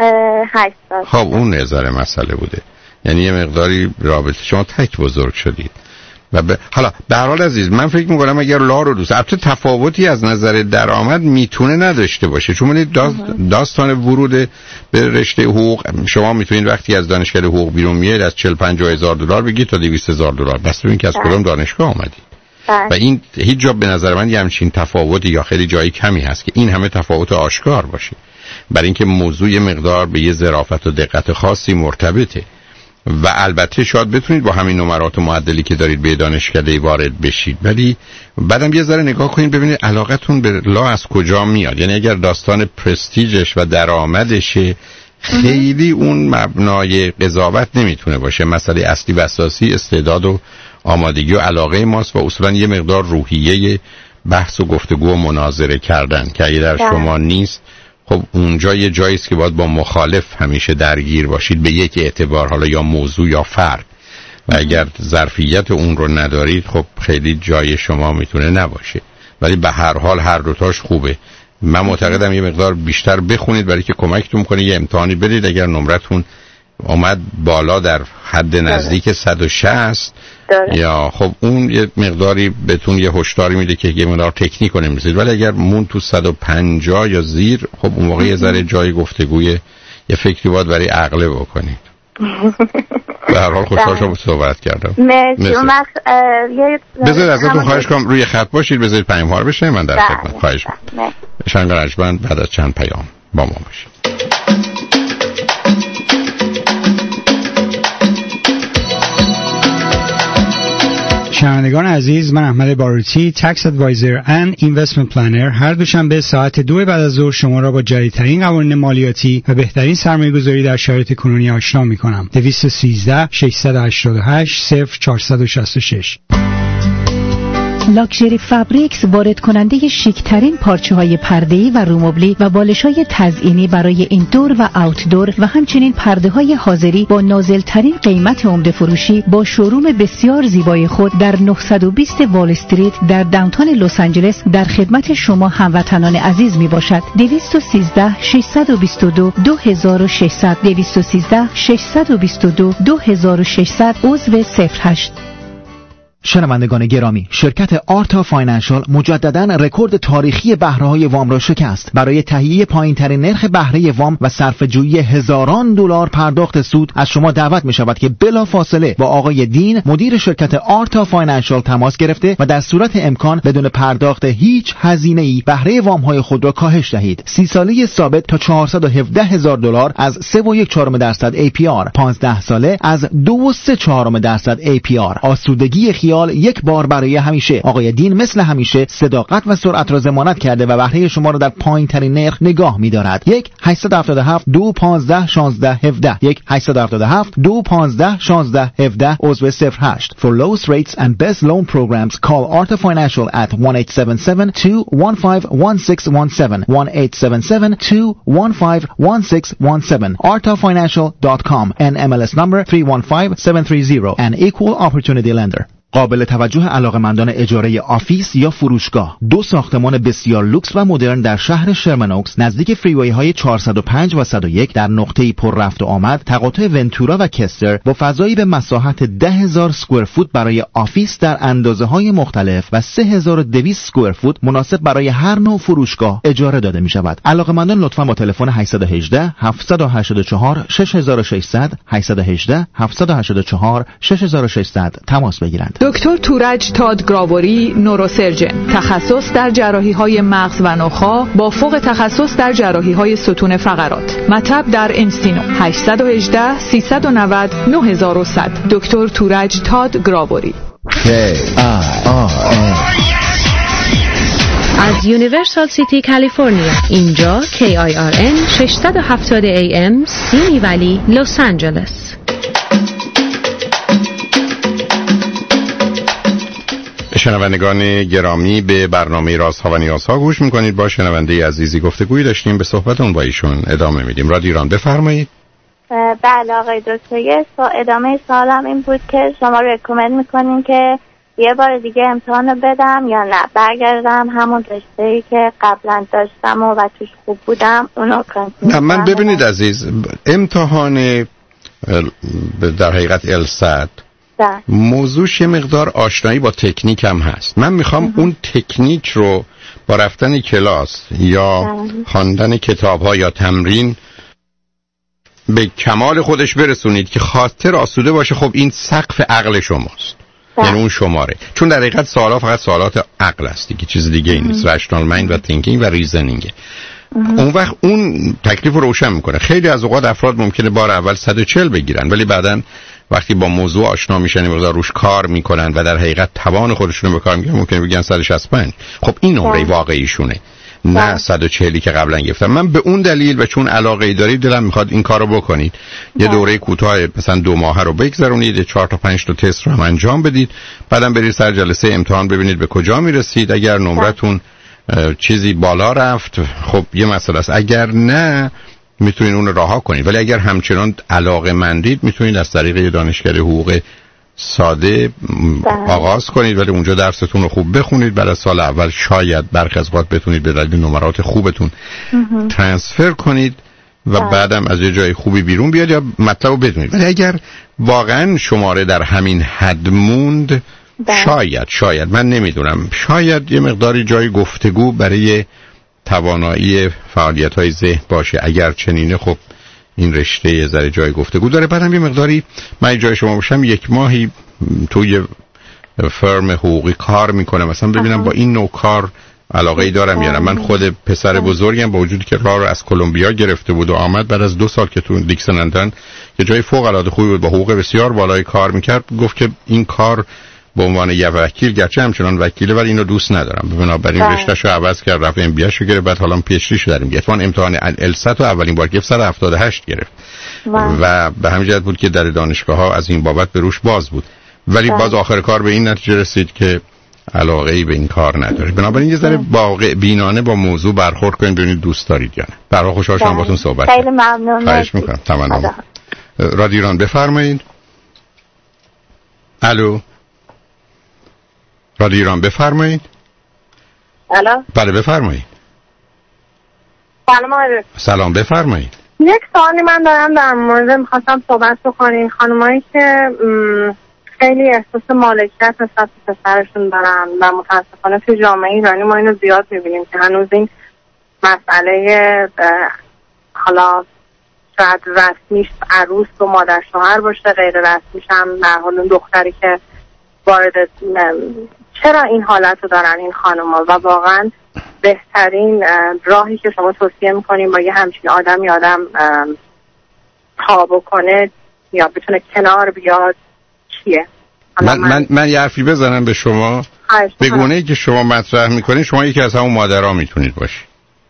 8 سال. خب اون نظر مسئله بوده، یعنی یه مقداری رابطه شما تک بزرگ شدید. و حالا به هر حال عزیز من فکر می‌کنم اگر لا رو دوست، البته تفاوتی از نظر درآمد میتونه نداشته باشه، چون داستان ورود به رشته حقوق شما میتونید وقتی از دانشگاه حقوق بیرون میاد از 40-50 هزار دلار بگید تا 200 هزار دلار، بس ببین که از کدوم دانشگاه آمدید. و این هیچ جا به نظر من یه همچین تفاوتی یا خیلی جایی کمی هست که این همه تفاوت آشکار باشه، برای اینکه موضوع مقدار به یه ظرافت و دقت خاصی مرتبطه. و البته شاید بتونید با همین نمرات و معدلی که دارید به دانشکده وارد بشید، ولی بعدم یه ذره نگاه کنید ببینید علاقتون به لا از کجا میاد. یعنی اگر داستان پرستیژش و درآمدشه خیلی اون مبنای قضاوت نمیتونه باشه. مسئله اصلی و اساسی استعداد و آمادگی و علاقه ماست و اصولا یه مقدار روحیه بحث و گفتگو و مناظره کردن که اگه در شما نیست، خب اونجا یه جایی است که باید با مخالف همیشه درگیر باشید به یک اعتبار، حالا یا موضوع یا فرد، و اگر ظرفیت اون رو ندارید خب خیلی جای شما میتونه نباشه. ولی به هر حال هر دوتاش خوبه. من معتقدم یه مقدار بیشتر بخونید برای که کمکتون کنه، یه امتحانی بدید، اگر نمرتون اومد بالا در حد نزدیک 160 یا خب اون یه مقداری بهتون یه هشداری میده که یه مقدار تکنیک رو نمی‌رسید، ولی اگر مون تو 150 یا زیر، خب اون موقع یه ذره جای گفتگوی یه فکری باید برای عقله بکنید. به هر حال خوشحال شدم صحبت کردم. مرسی. بذارید ازتون خواهش کنم روی خط باشید، بذارید پیام ها رو بشنوید، من در خدمت. خواهش می‌کنم. شنگ رجمند بعد از چند پیام با ما باشید. شنوندگان عزیز، من احمد باروتی، تکس ادوایزر اند اینوستمنت پلنر، هر دوشنبه ساعت 2 بعد از ظهر شما را با جدیدترین قوانین مالیاتی و بهترین سرمایه‌گذاری در شرایط کنونی آشنا می‌کنم. 213 688 0466. لاکچری فابریکس وارد کننده شیکترین پارچه‌های پرده‌ای و رومبلی و بالش‌های تزئینی برای ایندور و آوتدور و همچنین پرده‌های حاضری با نازل‌ترین قیمت عمده فروشی با شوروم بسیار زیبای خود در 920 وال استریت در داونتاون لس آنجلس در خدمت شما هموطنان عزیز میباشد. 213 622 2600 213 622 2600 عضو 08. شنوندگان گرامی، شرکت آرتا فاینانشال مجدداً رکورد تاریخی بهره‌های وام را شکست. برای تهیه پایین‌ترین نرخ بهره وام و صرفه‌جویی هزاران دلار پرداخت سود از شما دعوت می‌شود که بلافاصله با آقای دین مدیر شرکت آرتا فاینانشال تماس گرفته و در صورت امکان بدون پرداخت هیچ هزینه‌ای بهره وام‌های خود را کاهش دهید. 30 ساله ثابت تا $417,000 از 3.4% APR، 15 ساله از 2.34% APR. آسودگی خیال یک بار برای همیشه. آقای دین مثل همیشه صداقت و سرعت را ضمانت کرده و بهره شما را در پایین‌ترین نرخ نگاه می‌دارد. 1-877-215-1617 1-877-215-1617 عضو 08. For lowest rates and best loan programs call Arta Financial at 1-877-215-1617 1-877-215-1617 artafinancial.com and MLS number 315730 an equal opportunity lender. قابل توجه علاقه‌مندان اجاره آفیس یا فروشگاه، 2 ساختمان بسیار لوکس و مدرن در شهر شرمن اوکس نزدیک فریوی های 405 و 101 در نقطه‌ای پر رفت و آمد، تقاطع ونتورا و کستر، با فضایی به مساحت 10,000 اسکوئر فوت برای آفیس در اندازه‌های مختلف و 3200 اسکوئر فوت مناسب برای هر نوع فروشگاه اجاره داده می‌شود. علاقه‌مندان لطفاً با تلفن 818 784 6600 818 784 6600 تماس بگیرند. دکتر تورج تاد گراوری، نوروسرجن، تخصص در جراحی‌های مغز و نخاع با فوق تخصص در جراحی‌های ستون فقرات. مطب در انسینو. 818 390 9100. دکتر تورج تاد گراوری. از یونیورسال سیتی کالیفرنیا، اینجا KIRN 670 AM سیمی ولی لس آنجلس. شنوندگان گرامی، به برنامه رازها و نیازها گوش میکنید. با شنونده عزیزی گفتگویی داشتیم، به صحبتون با ایشون ادامه میدیم. رادیو ایران، بفرمایید. بله آقای دکتر، ادامه سوالم این بود که شما رکومند میکنین که یه بار دیگه امتحان بدم یا نه برگردم همون رشته‌ای که قبلا داشتم و توش خوب بودم اونو کنتینیو؟ نه، من ببینید عزیز، امتحان در حقیقت السد موضوعش یه مقدار آشنایی با تکنیک هم هست. من میخوام اون تکنیک رو با رفتن کلاس یا خواندن کتاب‌ها یا تمرین به کمال خودش برسونید که خاطر آسوده باشه. خب این سقف عقل شماست، یعنی اون شماره، چون در حقیقت سوالات فقط سوالات عقل است دیگه، چیز دیگه این نیست. رشنال مایند و تینکینگ و ریزنینگ. اون وقت اون تکلیف رو روشن میکنه. خیلی از اوقات افراد ممکنه بار اول 140 بگیرن، ولی بعداً وقتی با موضوع آشنا میشن مقدار روش کار میکنن و در حقیقت توان خودشون رو به کار میگیرن، ممکنه بگن 165. خب این نمره واقعیشونه، نه 140 که قبلا گفتم. من به اون دلیل و چون علاقه ای دارید دلم میخواد این کارو بکنید. یه دوره کوتاه مثلا 2 ماهه رو بگذرونید، 4 تا 5 تا تست رو هم انجام بدید، بعدم برید سر جلسه امتحان ببینید به کجا میرسید. اگر نمرتون چیزی بالا رفت، خب یه مسئله است. اگر نه، میتونید اون رو رها کنید. ولی اگر همچنان علاقه مندید، میتونید از طریق یه دانشگاه حقوق ساده آغاز کنید، ولی اونجا درستون رو خوب بخونید. بعد از سال اول شاید برخی از اوقات بتونید به دلیل نمرات خوبتون ترانسفر کنید و بعدم از یه جای خوبی بیرون بیاد یا مطلب رو بدونید. ولی اگر واقعا شماره در همین حد موند، شاید من نمیدونم، شاید یه مقداری جای گفتگو برای توانایی فعالیت‌های ذهن باشه. اگر چنینه خب این رشته یه ذره جای گفتگو داره. بعدم یه مقداری من جای شما باشم 1 ماهی توی فرم حقوقی کار میکنم، مثلا ببینم با این نوع کار علاقه‌ای دارم یا نه. من خود پسر بزرگم با وجودی که راه رو از کلمبیا گرفته بود و آمد، بعد از 2 سال که تو دیکسن لندن که جای فوق العاده خوبی بود با حقوق بسیار بالای کار میکرد، گفت که این کار به عنوان یه وکیل، گرچه همچنان وکیله ولی اینو دوست ندارم، بنابراین رشته‌شو عوض کرد، رفت ام بی اش رو گرفت، بعد حالا پی اچ دی شو در میگه. اتفاقاً امتحان السات رو اولین بار گرفت 178 گرفت و به همین جهت بود که در دانشگاه‌ها از این بابت به روش باز بود، ولی باز آخر کار به این نتیجه رسید که علاقه‌ای به این کار نداره. بنابراین یه ذره واقع بینانه با موضوع برخورد کنید ببینید دوست دارید یا نه. برای خوشحال شدم باهاتون صحبت کردم. خیلی ممنون. خواهش می‌کنم. تمام. رادیو ایران بفرمایید. الو. رادیو ایران بفرمایید. الو. بله بفرمایید. سلام بفرمایید. یک سوالی من دارم در مورد می‌خواستم صحبت بکنین. خانمایی که خیلی احساس مالکیت نسبت به پسرشون دارن و متاسفانه توی جامعه ایرانی ما اینو زیاد می‌بینیم که هنوز این مسئله حالا شاید رسمیش عروس و مادر شوهر باشه، غیر رسمیش هم در حال اون دختری که وارد، چرا این حالت رو دارن این خانم‌ها و واقعا بهترین راهی که شما توصیه میکنیم با یه همچین آدم تا بکنه یا بتونه کنار بیاد چیه؟ من یه حرفی بزنم به شما. به گونه‌ای که شما مطرح میکنید شما یکی از همون مادرها میتونید باشید.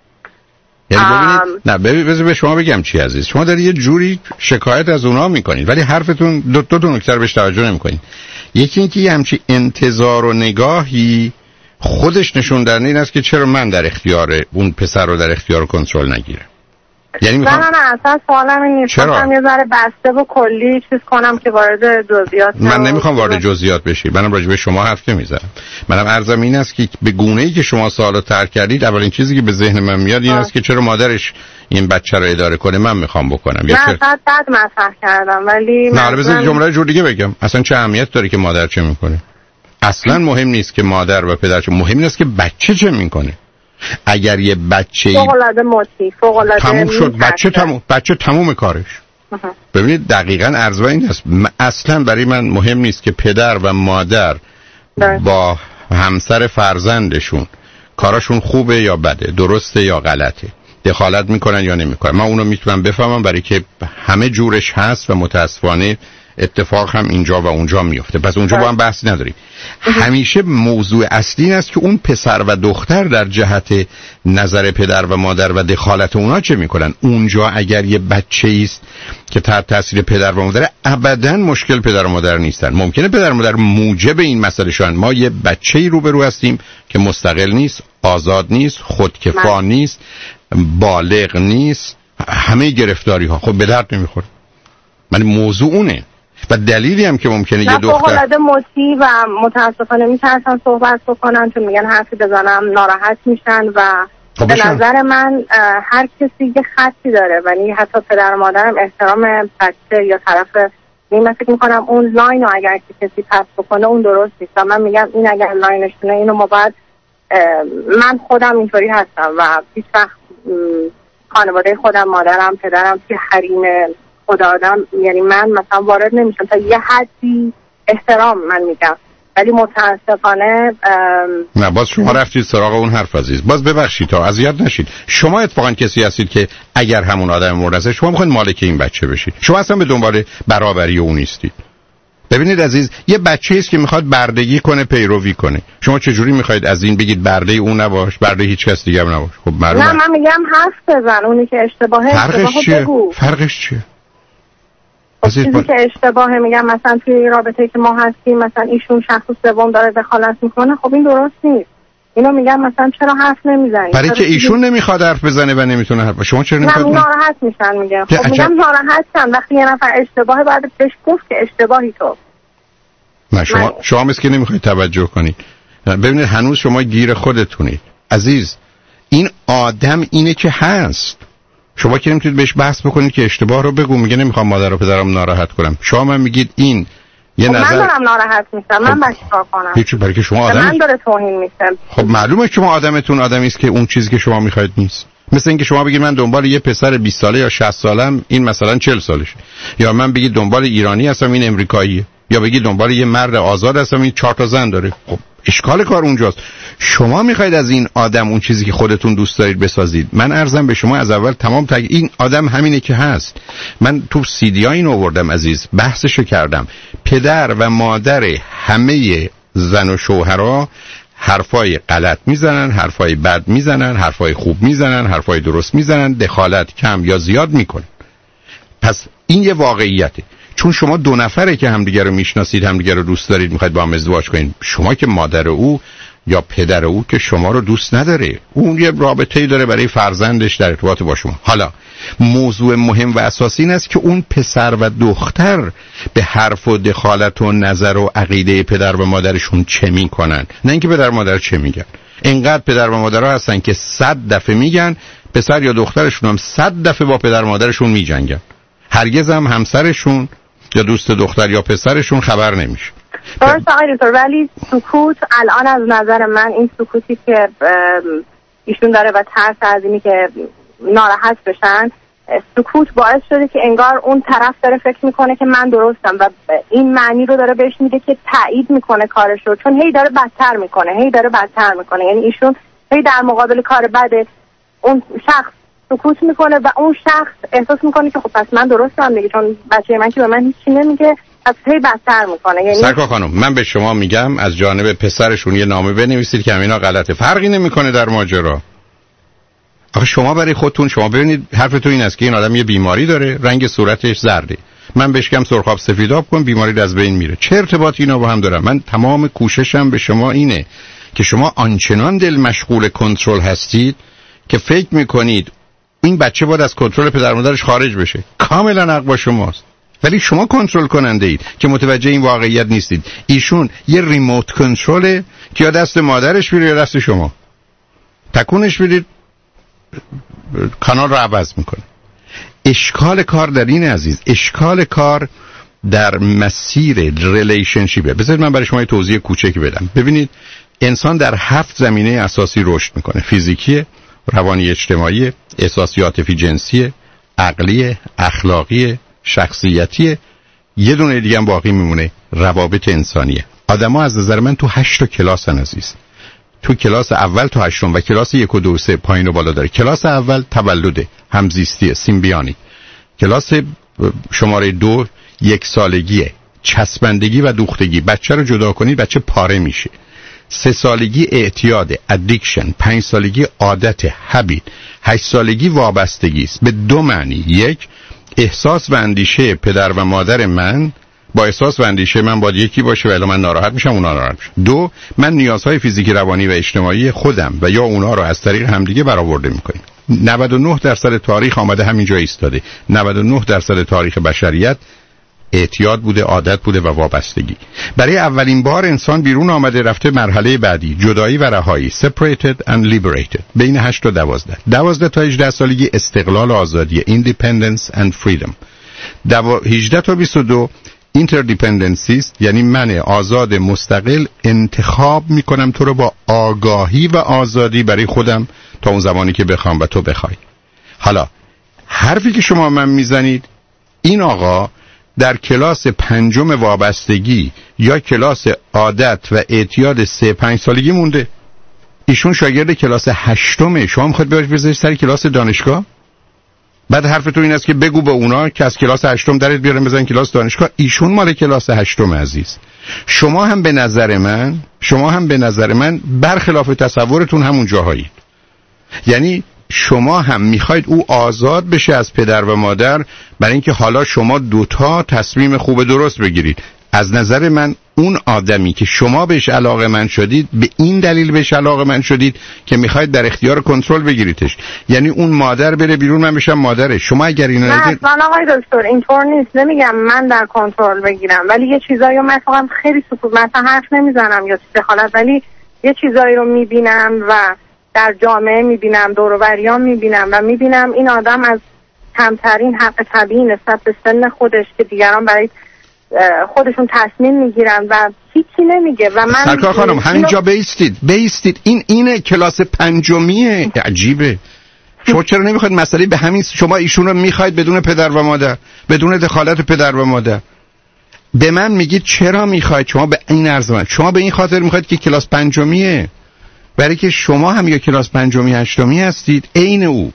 یعنی ببینید بذار به شما بگم چی عزیز، شما دارید یه جوری شکایت از اونها میکنید ولی حرفتون دو نکته رو بهش توجه نمیکنید. یکی اینکه یه همچین انتظار و نگاهی خودش نشون دهنده این است که چرا من در اختیار اون پسر رو در اختیار کنترل نگیرم. یعنی نه اصلا سوالم این نیست. من یه ذره بسته و کلی چیز کنم که وارد جزئیات من نمیخوام وارد جزئیات بشی. منم راجع به شما حرف نمیزنم. منم عرضم این است که به گونه‌ای که شما سوالو طرح کردید اولین چیزی که به ذهن من میاد این است که چرا مادرش این بچه رو اداره کنه من میخوام بکنم. نه اصلا بد مطرح کردم ولی نه حالا بذار جمله جور دیگه بگم. اصلا چه اهمیت داره که مادر چه میکنه؟ اصلا مهم نیست که مادر و پدر چه، مهم است که بچه چه میکنه. اگر یه بچه‌ای فوق‌العاده موتی فوق‌العاده تموم شد بچه تموم کارش. ببینید دقیقاً عرض این است. اصلا برای من مهم نیست که پدر و مادر با همسر فرزندشون کاراشون خوبه یا بده، درسته یا غلطه، دخالت میکنن یا نمیکنن. من اونو میتونم بفهمم برای که همه جورش هست و متاسفانه اتفاق هم اینجا و اونجا میفته. پس اونجا با هم بحثی نداریم. همیشه موضوع اصلی این است که اون پسر و دختر در جهت نظر پدر و مادر و دخالت اونا چه میکنن. اونجا اگر یه بچه‌ای است که تحت تاثیر پدر و مادر، ابداً مشکل پدر و مادر نیستن. ممکنه پدر و مادر موجب این مسئله شن. ما یه بچه‌ای روبرو هستیم که مستقل نیست، آزاد نیست، خودکفا نیست، بالغ نیست، همه گرفتاری ها خب به درد نمیخوره. من موضوع اونه و دلیلی هم که ممکنه یه دختر فوق‌العاده موتی و متاسفانه میترسن صحبت بکنن چون میگن حرفی بزنم ناراحت میشن و به نظر من هر کسی یه خطی داره ولی حتی پدر و مادرم احترام بچه یا طرف من فکر میکنم اون لاین رو اگر کسی پس بکنه اون درست نیست و من میگم این اگر لاینشونه اینو ما باید من خودم اینطوری هستم و هیچ وقت خانواده خودم مادرم پدرم که حریم خدا آدم یعنی من مثلا وارد نمیشم تا یه حدی احترام من میگم ولی متاسفانه نه باز شما رفتید سراغ اون حرف عزیز. باز ببخشید تا اذیت نشید. شما اتفاقا کسی هستید که اگر همون آدم مورد است شما میخواید مالک این بچه بشید. شما اصلا به دنبال برابری اون نیستید. ببینید عزیز یه بچه‌ای است که میخواد بردگی کنه پیروی کنه. شما چه جوری میخواید از این بگید برده اون نباش برده هیچ کس دیگه نباش؟ خب معلومه. نه من میگم حرف بزن اونی که اشتباهه. فرقش چیه؟ چیزی که اشتباهه میگم مثلا توی رابطه‌ای که ما هستیم مثلا ایشون شخص سوم داره دخالت میکنه خب این درست نیست. اینو میگم مثلا چرا حرف نمیزنی؟ برای که ایشون نمیخواد حرف بزنه و نمیتونه حرف. شما چرا نمیخواد؟ نه ناراحت میشن میگم. خب میگم ناراحت شن وقتی یه نفر اشتباهه بعد بهش گفت که اشتباهی تو. نه شما مثل که نمیخواید توجه کنید. ببینید هنوز شما گیر خودتونید. عزیز این آدم اینه که هست. شما که نمیتونید بهش بحث بکنید که اشتباه رو بگو. میگه نمیخوام مادر و پدرم ناراحت کنم. شما من میگید این یه نظر. من دارم ناراحت میشم. من باید چیکار کنم؟ هیچ، برای که شما من داره توهین میشم. خب معلومه شما آدمتون آدمی است که اون چیزی که شما میخواید نیست. مثل اینکه شما بگید من دنبال یه پسر 20 ساله یا 60 سالم، این مثلا 40 سالشه. یا من بگید دنبال ایرانی هستم، این امریکاییه. یا بگید دنبال یه مرد آزاد هستم، این 4 تا زن داره. خب اشکال کار اونجاست. شما میخواید از این آدم اون چیزی که خودتون دوست دارید بسازید. من عرضم به شما از اول تمام این آدم همینه که هست. من تو CD ها این آوردم عزیز، بحثشو کردم. پدر و مادر همه زن و شوهرها حرفای غلط میزنن، حرفای بد میزنن، حرفای خوب میزنن، حرفای درست میزنن، دخالت کم یا زیاد میکنن. پس این یه واقعیته. چون شما دو نفره که همدیگه رو میشناسید، همدیگه رو دوست دارید، میخواید با هم ازدواج کنید. شما که مادر او یا پدر او که شما رو دوست نداره، اون یه رابطه‌ای داره برای فرزندش در ارتباط با شما. حالا موضوع مهم و اساسی این است که اون پسر و دختر به حرف و دخالت و نظر و عقیده پدر و مادرشون چه میکنن، نه اینکه پدر و مادر چه میگن. اینقدر پدر و مادرها هستن که 100 دفعه میگن، پسر یا دخترشون هم 100 دفعه با پدر و مادرشون میجنگن. هرگز هم همسرشون یا دوست دختر یا پسرشون خبر نمیشه. درست آقای دکتر، ولی سکوت الان از نظر من، این سکوتی که ایشون داره و ترس از اینی که ناراحت بشن، سکوت باعث شده که انگار اون طرف داره فکر میکنه که من درستم و این معنی رو داره بهش میده که تایید میکنه کارش رو، چون هی داره بدتر میکنه. یعنی ایشون هی در مقابل کار بده اون شخص سکوت میکنه و اون شخص احساس میکنه که خب پس من درستم دیگه، چون بچه من که به من هیچی نمیگه، پس هی بدتر میکنه. یعنی سرکار خانم، من به شما میگم از جانب پسرشون یه نامه بنویسید که همینا غلطه، فرقی نمیکنه در ماجرا. آخه شما برای خودتون، شما ببینید حرفتون این است که این آدم یه بیماری داره، رنگ صورتش زرده، من بهش میگم سرخاب سفیداب کن، بیماری از بین میره. چه ارتباطی اینا با هم دارن؟ من تمام کوششم به شما اینه که شما آنچنان دل مشغول کنترل هستید که فکر میکنید این بچه باید از کنترل پدر مادرش خارج بشه. کاملا حق با شماست، ولی شما کنترل کننده اید که متوجه این واقعیت نیستید. ایشون یه ریموت کنترله که یا دست مادرش میره یا دست شما. تکونش بدید کانال رو عوض میکنه. اشکال کار در این عزیز، اشکال کار در مسیر ریلیشنشیپه. بذارید من برای شما یه توضیح کوچکی بدم. ببینید انسان در 7 زمینه اساسی رشد میکنه: فیزیکی، روانی اجتماعی، احساسی عاطفی جنسی، عقلی، اخلاقی، شخصیتی. یه دونه دیگه هم باقی میمونه، روابط انسانیه. آدم‌ها از نظر من تو 8 تا کلاسن عزیز. تو کلاس اول تا 8 و کلاس 1 و 2 و 3 پایین و بالا داره. کلاس اول تولد، همزیستی، سیمبیونی. کلاس شماره 2 1 سالگیه، چسبندگی و دوختگی. بچه رو جدا کنید بچه پاره میشه. 3 سالگی اعتیاد، ادیکشن. 5 سالگی عادت، هابیت. 8 سالگی وابستگی است. به 2 معنی: 1 احساس و اندیشه پدر و مادر من با احساس و اندیشه من باید یکی باشه و الا من ناراحت میشم، اونا ناراحت میشن. 2 من نیازهای فیزیکی، روانی و اجتماعی خودم و یا اونا رو از طریق همدیگه برآورده میکنیم. 99% تاریخ آمده همینجا ایستاده. 99% تاریخ بشریت اعتیاد بوده، عادت بوده و وابستگی. برای اولین بار انسان بیرون آمده، رفته مرحله بعدی، جدایی و رهایی، separated and liberated. بین 8 تا 12 تا 18 سالگی استقلال و آزادی، independence and freedom. 18 تا 22 interdependence است، یعنی من آزاد مستقل انتخاب میکنم تو رو با آگاهی و آزادی برای خودم تا اون زمانی که بخوام و تو بخوای. حالا حرفی که شما من میزنید، این آقا در کلاس 5 وابستگی یا کلاس عادت و اعتیاد 3-5 سالگی مونده. ایشون شاگرد کلاس 8. شما میخواید بذارید سر کلاس دانشگاه؟ بعد حرفتون این است که بگو به اونا که از کلاس 8 درت بیارن بزن کلاس دانشگاه. ایشون مال کلاس 8 عزیز. شما هم به نظر من برخلاف تصورتون همون جاهایید. یعنی شما هم میخواید او آزاد بشه از پدر و مادر برای اینکه حالا شما دوتا تصمیم خوب درست بگیرید. از نظر من اون آدمی که شما بهش علاقه‌مند شدید به این دلیل بهش علاقه‌مند شدید که میخواید در اختیار کنترل بگیریدش. یعنی اون مادر بره بیرون، من بشم مادرش. شما اگر اینو نه اصلا آقای دکتر اینطور نیست. نمیگم من در کنترل بگیرم، ولی یه چیزایی رو مثلا خیلی سکوت، مثلا حرف نمیزنم یا دخالت، ولی یه چیزایی رو میبینم و در جامعه میبینم، دور و بریام میبینم و میبینم این آدم از کمترین حق طبیعی نسبت به سن خودش که دیگران برای خودشون تصمیم میگیرن و هیچی نمیگه و من سرکار خانم همینجا بیستید این کلاس پنجمیه. عجیبه. شما چرا نمیخواید مسئله به همین شما ایشون رو میخواید بدون پدر و مادر، بدون دخالت پدر و مادر؟ به من میگید چرا میخواید؟ شما به این عرض من شما به این خاطر میخواید که کلاس پنجمیه، برای که شما هم یا کلاس پنجمی هشتمی هستید عین او،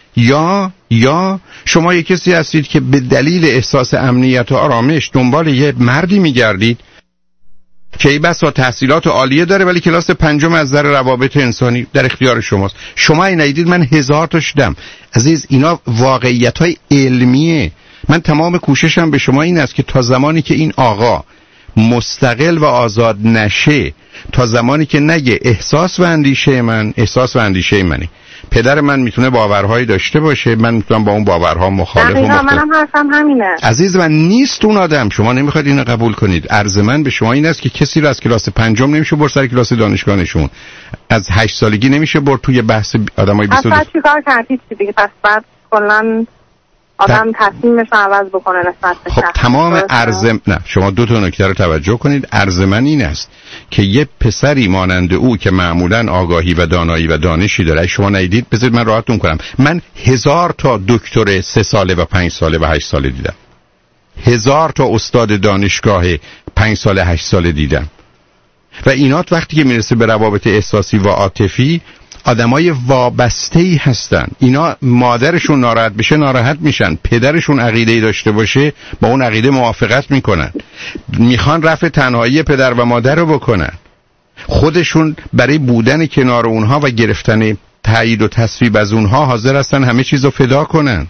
یا شما یک کسی هستید که به دلیل احساس امنیت و آرامش دنبال یه مردی میگردید که ای بسا تحصیلات عالیه داره ولی کلاس پنجم از نظر روابط انسانی در اختیار شماست. شما این ندیدید، من 1000 تا شدم عزیز. اینا واقعیت‌های علمیه. من تمام کوششم به شما این است که تا زمانی که این آقا مستقل و آزاد نشه، تا زمانی که نگه احساس و اندیشه منه، پدر من میتونه باورهایی داشته باشه، من میتونم با اون باورها مخالف و مختلف. منم حرفم همینه عزیز من. نیست اون آدم. شما نمیخواید اینو قبول کنید. عرض من به شما این است که کسی رو از کلاس پنجم نمیشه برد سر کلاس دانشگاه نشون، از 8 سالگی نمیشه برد توی بحث آدمای 22. پس چیکار کردید دیگه؟ پس بعد کلا آدم تصمیمش رو عوض بکنه نسبت به خب تمام نه، شما دو تا نکته رو توجه کنید. عرض من این است که یه پسری مانند او که معمولاً آگاهی و دانایی و دانشی داره، شما ندیدید؟ بذارید من راحتون کنم. من 1000 تا دکتر 3 ساله و 5 ساله و 8 ساله دیدم. 1000 تا استاد دانشگاه 5 ساله 8 ساله دیدم. و اینات وقتی که میرسه به روابط احساسی و عاطفی، آدمای وابسته‌ای هستن. اینا مادرشون ناراحت بشه ناراحت میشن، پدرشون عقیده‌ای داشته باشه با اون عقیده موافقت میکنن، میخوان رفع تنهایی پدر و مادر رو بکنن، خودشون برای بودن کنار اونها و گرفتن تایید و تصویب از اونها حاضر هستن همه چیز رو فدا کنن.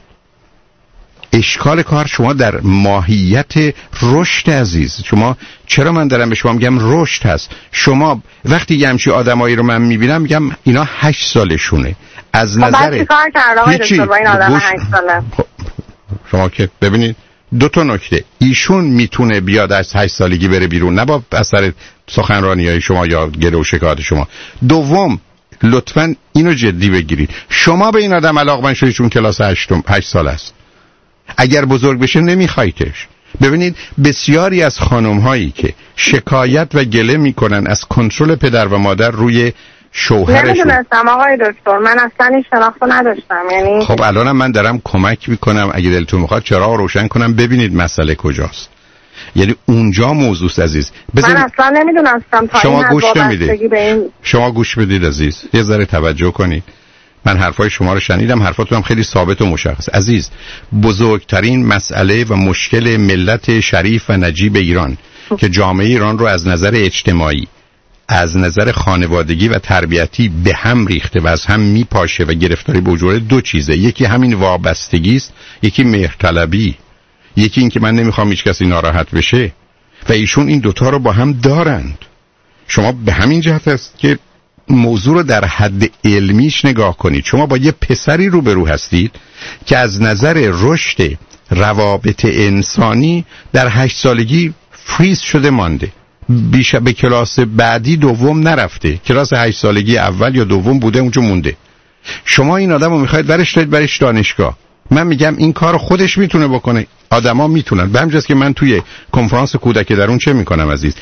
اشکال کار شما در ماهیت رشد عزیز. شما چرا من دارم به شما میگم رشد هست؟ شما وقتی یه همچی آدمایی رو من میبینم میگم اینا 8 سالشونه از نظر چیکار کرد آقای دکتر با این آدم 8 ساله؟ شما که ببینید دو تا نکته، ایشون میتونه بیاد از 8 سالگی بره بیرون، نه با اثر سخنرانی‌های شما یا گله و شکایت شما. دوم لطفاً اینو جدی بگیرید، شما به این آدم علاقمند شدید چون کلاس 8 سال است. اگر بزرگ بشه نمیخوایتش. ببینید بسیاری از خانم هایی که شکایت و گله میکنن از کنترل پدر و مادر روی شوهرشون، نمیدونستم آقای دکتر، من اصلا این شناختو نداشتم. یعنی خب الانم من دارم کمک میکنم، اگه دلتون میخواد چراغ روشن کنم ببینید مسئله کجاست. یعنی اونجا موضوع است عزیز. من اصلا نمیدونستم تا شما این گوش نمیدید. این... شما گوش بدید عزیز، یه ذره توجه کنید. من حرفای شما رو شنیدم، حرفاتون هم خیلی ثابت و مشخص. عزیز، بزرگترین مسئله و مشکل ملت شریف و نجیب ایران که جامعه ایران رو از نظر اجتماعی، از نظر خانوادگی و تربیتی به هم ریخته و از هم میپاشه و گرفتاری به وجود دو چیزه. یکی همین وابستگی است، یکی مهرطلبی، یکی این که من نمیخوام هیچ کسی ناراحت بشه و ایشون این دوتا رو با هم دارند. شما به همین جهت است که موضوع رو در حد علمیش نگاه کنید. شما با یه پسری روبرو هستید که از نظر رشد روابط انسانی در 8 سالگی فریز شده مانده، بیش به کلاس بعدی دوم نرفته، کلاس 8 سالگی اول یا دوم بوده اونجا مونده. شما این آدم رو میخواید برش دانشگاه. من میگم این کار خودش میتونه بکنه، آدما میتونن. به همجاست که من توی کنفرانس کودک درون چه میکنم عزیز؟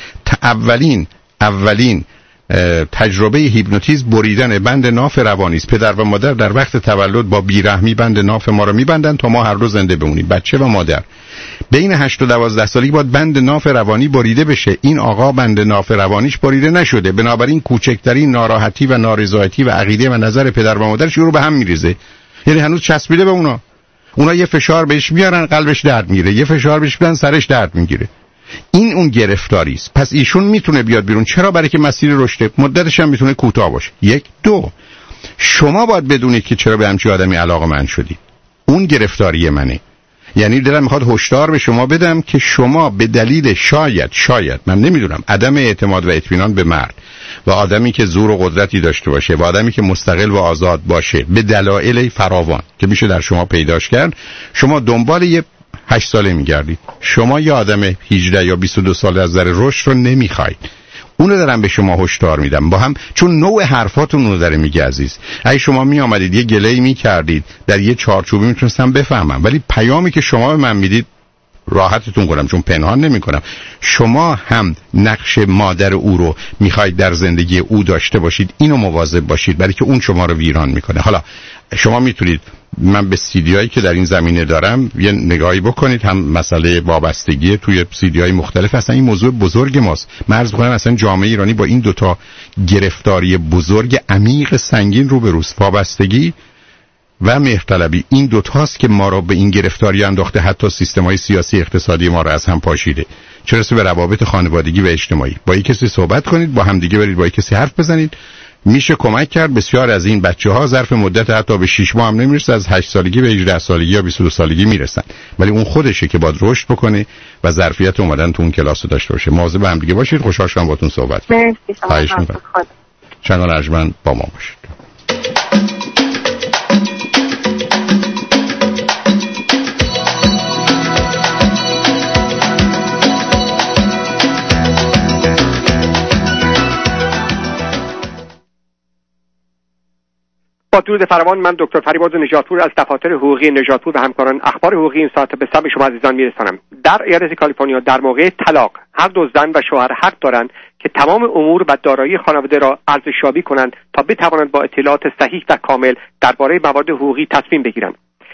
اولین تجربه هیپنوتیزم بریدن بند ناف روانی است. پدر و مادر در وقت تولد با بیرحمی بند ناف ما رو میبندن تا ما هر روز زنده بمونیم. بچه و مادر بین 8 و 12 سالگی باید بند ناف روانی بریده بشه. این آقا بند ناف روانیش بریده نشده، بنابراین کوچکترین ناراحتی و نارضایتی و عقیده و نظر پدر و مادرش رو به هم میریزه. یعنی هنوز چسبیده به اونا یه فشار بهش میارن قلبش درد میگیره، یه فشار بهش میارن سرش درد میگیره. این اون گرفتاری است. پس ایشون میتونه بیاد بیرون. چرا؟ برای که مسیر رشد مدتش هم میتونه کوتاه باشه. 1 2 شما باید بدونید که چرا به همچین آدمی علاقه‌مند شدید. اون گرفتاری منه. یعنی دلم میخواد هشدار به شما بدم که شما به دلیل شاید من نمیدونم عدم اعتماد و اطمینان به مرد و آدمی که زور و قدرتی داشته باشه و آدمی که مستقل و آزاد باشه به دلایل فراوان که میشه در شما پیداش کرد، شما دنبال یه 8 ساله میگردید. شما یه آدم 18 یا 22 ساله از نظر رشد رو نمیخواید. اونو دارم به شما هشدار میدم با هم، چون نوع حرفاتون رو داره میگه عزیز. اگه شما می آمدید یه گله‌ای میکردید در یه چارچوبی میتونستم بفهمم، ولی پیامی که شما به من میدید راحتتون کنم چون پنهان نمی کنم، شما هم نقش مادر او رو میخواید در زندگی او داشته باشید، اینو مواظب باشید برای که اون شما رو ویران میکنه. حالا شما میتونید من به سیدیایی که در این زمینه دارم یه نگاهی بکنید، هم مسئله وابستگی توی سیدیای مختلف، اصلا این موضوع بزرگ ماست. من عرض می‌کنم اصلا جامعه ایرانی با این دوتا گرفتاری بزرگ عمیق سنگین روبروست، وابستگی و مهرطلبی. این دوتاست که ما رو به این گرفتاری انداخته، حتی سیستم‌های سیاسی اقتصادی ما رو از هم پاشیده. چه رسه به روابط خانوادگی و اجتماعی. با یک کسی صحبت کنید، با هم دیگه برید با یک کسی حرف بزنید، میشه کمک کرد. بسیار از این بچه‌ها ظرف مدت حتی به 6 ماه هم نمیرسه، از 8 سالگی به 18 سالگی یا 22 سالگی میرسن، ولی اون خودشه که باید رشد بکنه و ظرفیت اومدن تو اون کلاس رو داشته باشه. مواظب هم دیگه باشید. خوشحال شدم باهاتون صحبت کردم. خواهش می‌کنم. چنان ارجمند با ما باشید. با درود فراوان، من دکتر فریبرز نژادپور از دفاتر حقوقی نژادپور و همکاران اخبار حقوقی این ساعت به سمع شما عزیزان میرسانم. در ایالت کالیفرنیا در موقع طلاق هر دو زن و شوهر حق دارند که تمام امور و دارایی خانواده را ارزشیابی کنند تا بتوانند با اطلاعات صحیح و کامل درباره موارد حقوقی تصمیم بگیرند.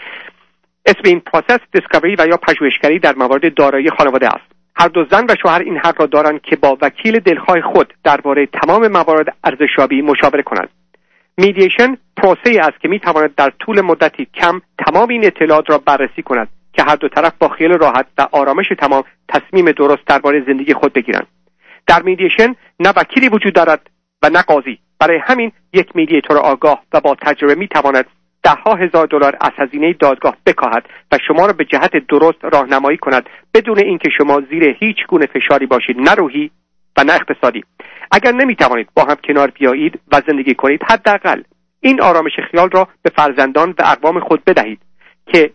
اسم این پروسس دیسکاوری و یا پژوهشگری در موارد دارایی خانواده است. هر دو زن و شوهر این حق را دارند که با وکیل دلخواه خود درباره تمام موارد ارزشیابی مشاوره کنند. میدییشن پروسه‌ای است که می‌تواند در طول مدتی کم تمام این اطلاعات را بررسی کند که هر دو طرف با خیال راحت و آرامش تمام تصمیم درست درباره زندگی خود بگیرند. در میدییشن نه وکیلی وجود دارد و نه قاضی. برای همین یک میدییتور آگاه و با تجربه می‌تواند $10,000 از هزینه دادگاه بکاهد و شما را به جهت درست راهنمایی کند بدون اینکه شما زیر هیچ گونه فشاری باشید، نه روحی و نه اقتصادی. اگر نمیتوانید با هم کنار بیایید و زندگی کنید، حداقل این آرامش خیال را به فرزندان و اقوام خود بدهید که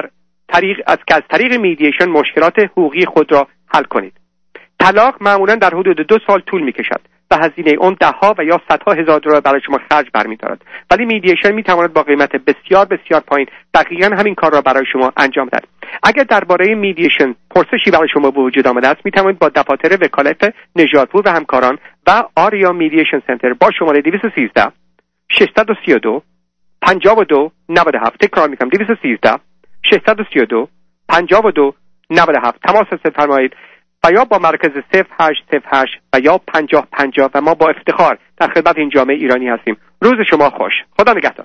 از طریق میدییشن مشکلات حقوقی خود را حل کنید. طلاق معمولا در حدود 2 سال طول میکشد و هزینه اون $10,000 و یا $100,000 برای شما خرج برمی‌دارد، ولی میدییشن میتواند با قیمت بسیار بسیار پایین دقیقاً همین کار را برای شما انجام دهد. اگر درباره میدییشن پرسشی برای شما به وجود آمده است، میتوانید با دفاتر وکالت نژادپور و همکاران و آریا میدییشن سنتر با شماره 213 632 52 97 تکرار میکنم 213 632 52 97 تماس فرمایید و یا با مرکز 0808 و یا 5050 و ما با افتخار در خدمت این جامعه ایرانی هستیم. روز شما خوش. خدا نگهدار.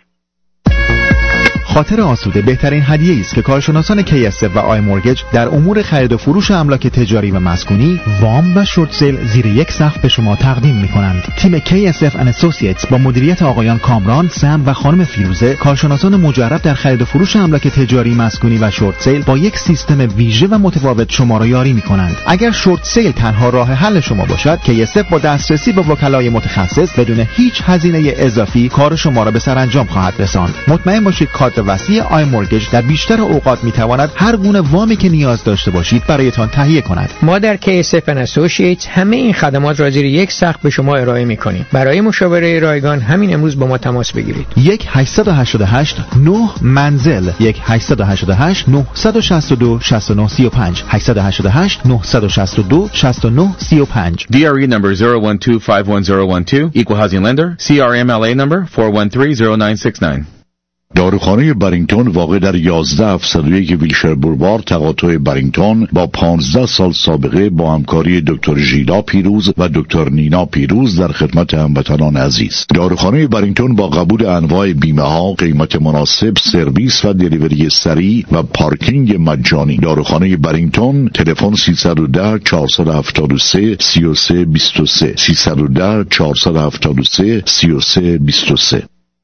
خاطر آسوده بهترین هدیه است که کارشناسان KSF و آی مورگج در امور خرید و فروش املاک تجاری و مسکونی، وام و شورت سیل زیر یک سقف به شما تقدیم می‌کنند. تیم KSF and Associates با مدیریت آقایان کامران، سم و خانم فیروزه، کارشناسان مجرب در خرید و فروش املاک تجاری، مسکونی و شورت سیل، با یک سیستم ویژه و متفاوت شما را یاری می‌کنند. اگر شورت سیل تنها راه حل شما باشد، KSF با دسترسی به وکلای متخصص بدون هیچ هزینه اضافی کار شما را به سرانجام خواهد رساند. مطمئن باشید کادر وسیع آی مورگج در بیشتر اوقات میتواند هر گونه وامی که نیاز داشته باشید برایتان تهیه کند. ما در KSF and Associates همه این خدمات را زیر یک سقف به شما ارائه میکنیم. برای مشاوره رایگان همین امروز با ما تماس بگیرید. 1-888 9 منزل 1-888 962 6935 888 962 6935 DRE number 012511012 Equal Housing Lender CRMLA number 4130969 داروخانه برینگتون واقع در 11701 ویلشر بولوار تقاطع برینگتون با 15 سال سابقه با همکاری دکتر ژیلا پیروز و دکتر نینا پیروز در خدمت هموطنان عزیز. داروخانه برینگتون با قبول انواع بیمه ها، قیمت مناسب، سرویس و دلیوری سریع و پارکینگ مجانی. داروخانه برینگتون تلفن 310 473 3323 310 473 3323.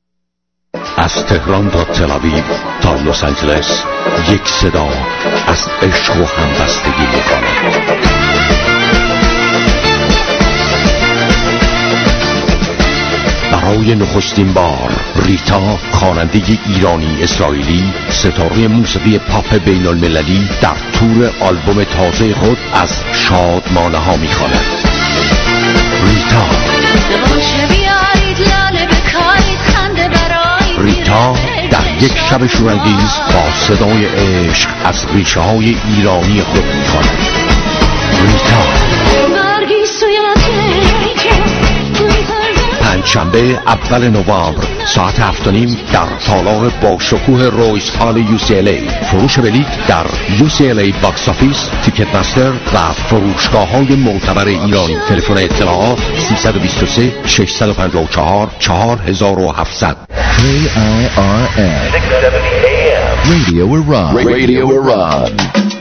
از تهران تا تل‌آویو تا لس آنجلس یک صدا از عشق و همبستگی می‌خواند. برای نخستین بار ریتا، خواننده ایرانی اسرائیلی، ستاره موسیقی پاپ بین المللی، در تور آلبوم تازه خود از شادمانه ها می‌خواند. ریتا. ریتا در یک شب شورانگیز با صدای عشق از ریشه های ایرانی خود می‌خواند. ریتا پنجشنبه اول نوامبر ساعت 7:30 در تالار با شکوه رویس هال UCLA. فروش بلیط در UCLA باکس آفیس، تیکت مستر و فروشگاه‌های معتبر ایرانی. تلفن اطلاعات 323 654 4700. KIRN Radio Iran. Radio Iran.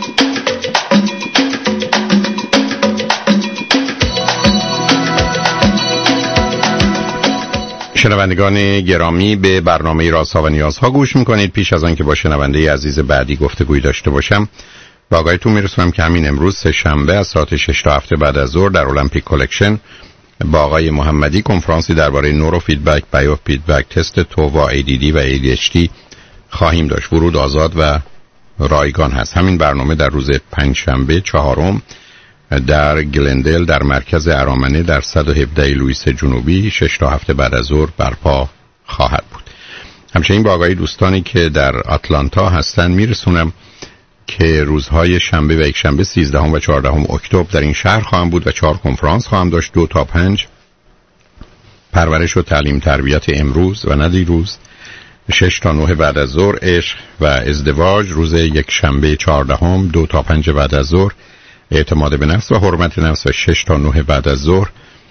شنوندگان گرامی، به برنامه رازها و نیازها گوش میکنید. پیش از آن که با شنونده عزیز بعدی گفتگوی داشته باشم، با آگاهیتون میرسونم که همین امروز سه‌شنبه از ساعت 6 تا 7 بعد از ظهر در المپیک کلکشن با آقای محمدی کنفرانسی درباره نورو فیدبک، بایو فیدبک، تست تووا، ADD و ADHD خواهیم داشت. ورود آزاد و رایگان هست. همین برنامه در روز پنجشنبه 4 در گلندل در مرکز ارامنه در 117 لوئیس جنوبی 6 تا 7 بعد از ظهر برپا خواهد بود. همچنین با آگاهی دوستانی که در آتلانتا هستن میرسونم که روزهای شنبه و یکشنبه 13 و 14 اکتبر در این شهر خواهم بود و 4 کنفرانس خواهم داشت. 2 تا 5 پرورش و تعلیم تربیت امروز و نه دیروز. 6 تا 9 بعد از ظهر عشق و ازدواج. روز یکشنبه 14 2 تا 5 بعد از ظهر اعتماد به نفس و حرمت نفس و 6 تا 9 بعد از ظهر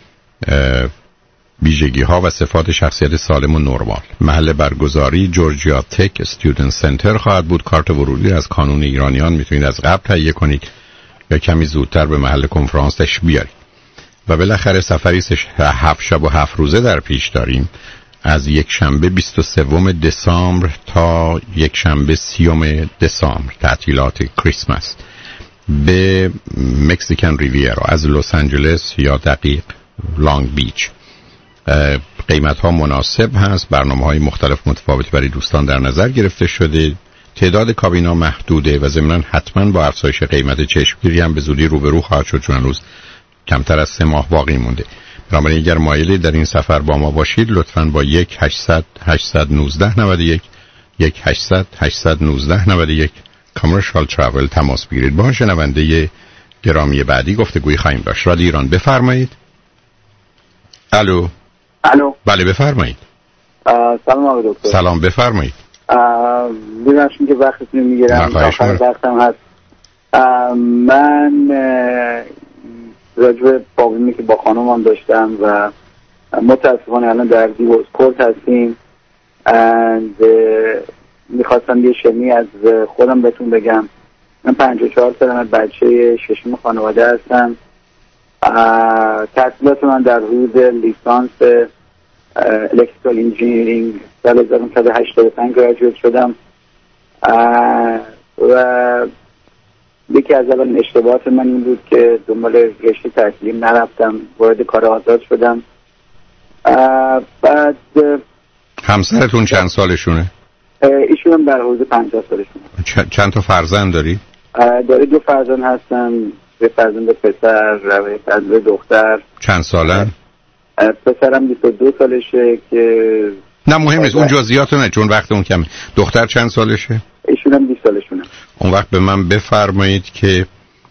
ویژگی ها و صفات شخصیت سالم و نرمال. محل برگزاری جورجیا تک استودنت سنتر خواهد بود. کارت ورودی از کانون ایرانیان میتونید از قبل تهیه کنید یا کمی زودتر به محل کنفرانس تشریف بیارید. و بالاخره سفری 7 شب و 7 روزه در پیش داریم از یکشنبه 23 دسامبر تا یکشنبه 30 دسامبر، تعطیلات کریسمس، به مکزیکن ریویرا از لس آنجلس یا دقیق لانگ بیچ. قیمت ها مناسب هست. برنامه های مختلف متفاوت برای دوستان در نظر گرفته شده. تعداد کابینا محدوده و ضمناً حتما با افزایش قیمت چشمگیری هم به زودی روبرو خواهد شد، چون هنوز کمتر از 3 ماه باقی مونده. بنابراین اگر مایلی در این سفر با ما باشید لطفاً با 1-800-819-91 1-800-819-91 کامرشال تراول تماس بگیرید. با شنونده گرامی بعدی گفتگوی خواهیم داشت. رادیو ایران، بفرمایید. الو. بله بفرمایید. سلام آقای دکتر. سلام، بفرمایید. ببخشید که وقتتون میگیرم، آخر وقتم هست. من راجع به پروبلمی که با خانومم داشتم و متاسفانه الان در دیورس کورت هستیم میخواستم یه شمی از خودم بهتون بگم. من 54 سالمه، بچه ششم خانواده هستم. تحصیلات من در حدود لیسانس الکتریکال انجینیرینگ سال 1985 گراجویت شدم و یکی از اولین اشتباهات من این بود که دنبال رشته تحصیلیم نرفتم، وارد کار آزاد شدم. بعد همسرتون چند سالشونه؟ ایشون هم در حدود 50 سالشونه. چند تا فرزند داری؟ داری 2 فرزند هستن، یه فرزند پسر و یه فرزند دختر. چند سالن؟ پسرم 22 سالشه که نه مهم نیست اون جزئیات نه چون وقت اون کمه. دختر چند سالشه؟ ایشون هم 20 سالشونه. اون وقت به من بفرمایید که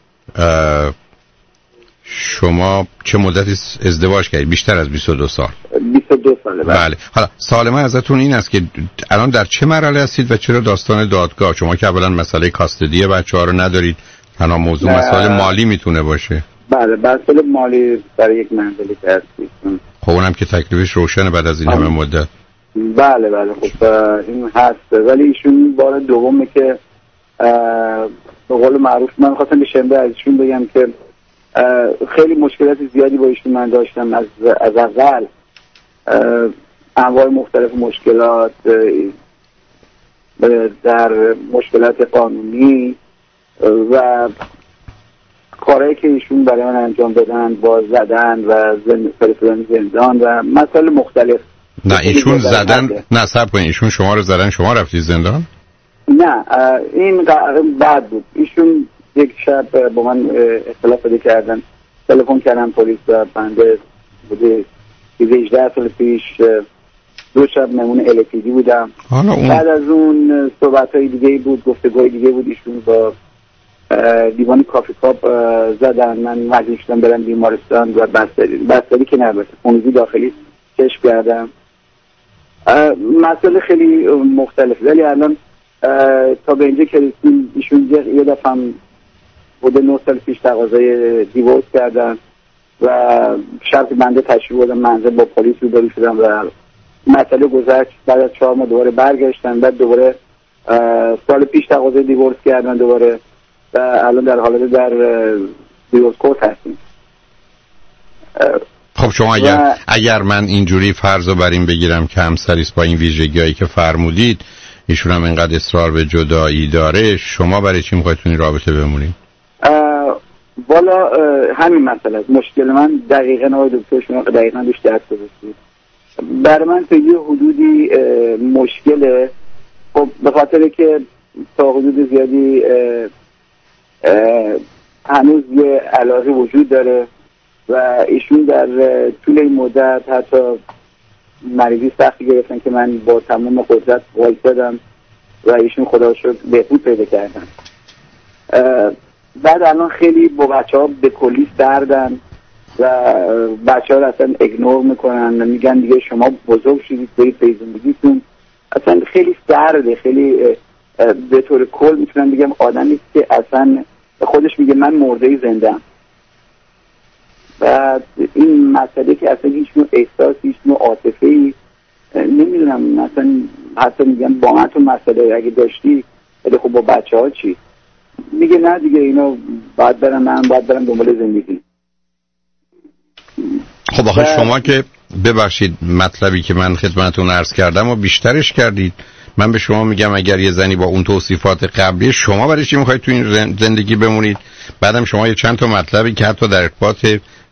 شما چه مدتی ازدواج کردید؟ بیشتر از 22 سال. 22 ساله. بله. حالا سوال من ازتون این است که الان در چه مرحله هستید و چرا داستان دادگاه؟ شما که اولا مسئله کاستدی بچه‌ها رو ندارید، تنها موضوع مسئله مالی میتونه باشه. بله، مسئله مالی برای یک منزلی که هستید. خب اونم که تکلیفش روشنه بعد از این همه مدت. بله خب این هست، ولی ایشون بار دومه که به قول معروف من خواستم به شنبه از ایشون بگم که خیلی مشکلات زیادی با ایشون من داشتم از اول، انواع مختلف مشکلات، در مشکلات قانونی و کارهایی که ایشون برای من انجام دادن، باز زدن و فرستادن زندان و مسائل مختلف. نه ایشون زدن، نه صبر کنید، ایشون شما رو زدن شما رفتی زندان؟ نه این بعد بود. ایشون یک شب با من اختلاف پیدا کردن، تلفن کردن پلیس و بنده بوده 18 سال پیش 2 شب مهمون LTD بودم. بعد از اون صحبت‌های دیگه بود، گفتگوهای دیگه بود، ایشون با دیوان کافی کاپ زدن، من مجبور شدم برم بیمارستان و بستری که نباشه خونریزی داخلی کشف کردم. مسئله خیلی مختلفه، ولی الان تا به اینجا که رسیدیم ایشون یه دفعه هم بوده 9 سال پیش تقاضای دیورس کردن و شب بنده تشریف بردم منزل، با پلیس روبرو شدم و مسئله گذشت. بعد از 4 ماه دوباره برگشتن، بعد دوباره سال پیش تقاضای دیورس کردن دوباره و الان در حالت در دیورس کورت هستیم. خب شما اگر من اینجوری فرض رو بر این بگیرم که همسریست با این ویژگی‌هایی که فرمودید، ایشون هم اینقدر اصرار به جدایی داره، شما برای چی می‌خواید تو این رابطه بمونید؟ والا همین مسئله است. مشکل من دقیقاً آقای دکتر شما دقیقاً روش دست گذاشتید. برای من تا یه حدودی مشکله، خب به خاطر که تا حدود زیادی هنوز یه علاقه وجود داره و ایشون در طول این مدت حتی مریضی سختی گرفتن که من با تمام قدرت وایسادم و ایشون خدا رو شکر بهبود پیدا کردن. بعد الان خیلی با بچه‌ها به کلی سردن و بچه‌ها رو اصلا اگنور میکنن و میگن دیگه شما بزرگ شدید برید به زندگیتون. اصلا خیلی سرده، خیلی به طور کل میتونم بگم آدمی که اصلا خودش میگه من مرده زنده‌ام. و این مسئله که اصلا هیچ نوع احساس، هیچ نوع عاطفه‌ای نمیدونم، مثلا حتی میگم با من تو مسئله اگه داشتی ولی خب با بچه‌ها چی؟ میگه نه دیگه اینا باید برم، من باید برم دنبال زندگی. خب آخه شما که ببخشید مطلبی که من خدمتتون عرض کردم و بیشترش کردید. من به شما میگم اگر یه زنی با اون توصیفات قبلی، شما برای چی میخواید تو این زندگی بمونید؟ بعدم شما یه چند تا مطلبی که حتی در ارتباط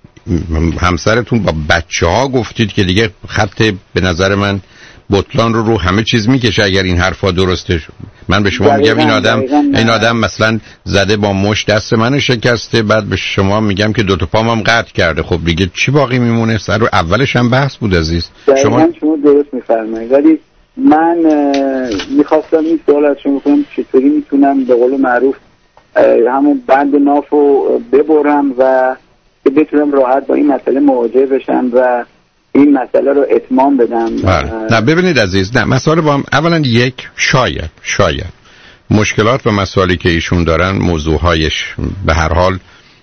همسرتون با بچه‌ها گفتید که دیگه خط به نظر من بطلان رو همه چیز میکشه اگر این حرفا درسته. من به شما میگم این آدم مثلا زده با مشت دست منو شکسته، بعد به شما میگم که 2 تا پامم قطع کرده. خب دیگه چی باقی میمونه؟ سر رو اولش هم بحث بود عزیز. شما درست میفرمایید، ولی من میخواستم این سوال از شما کنم چطوری میتونم به قول معروف همون بند نافو ببرم و بتونم راحت با این مسئله مواجه بشم و این مسئله رو اتمام بدم. نه ببینید عزیز، نه مسئله با هم اولا یک شاید مشکلات و مسائلی که ایشون دارن موضوعهایش به هر حال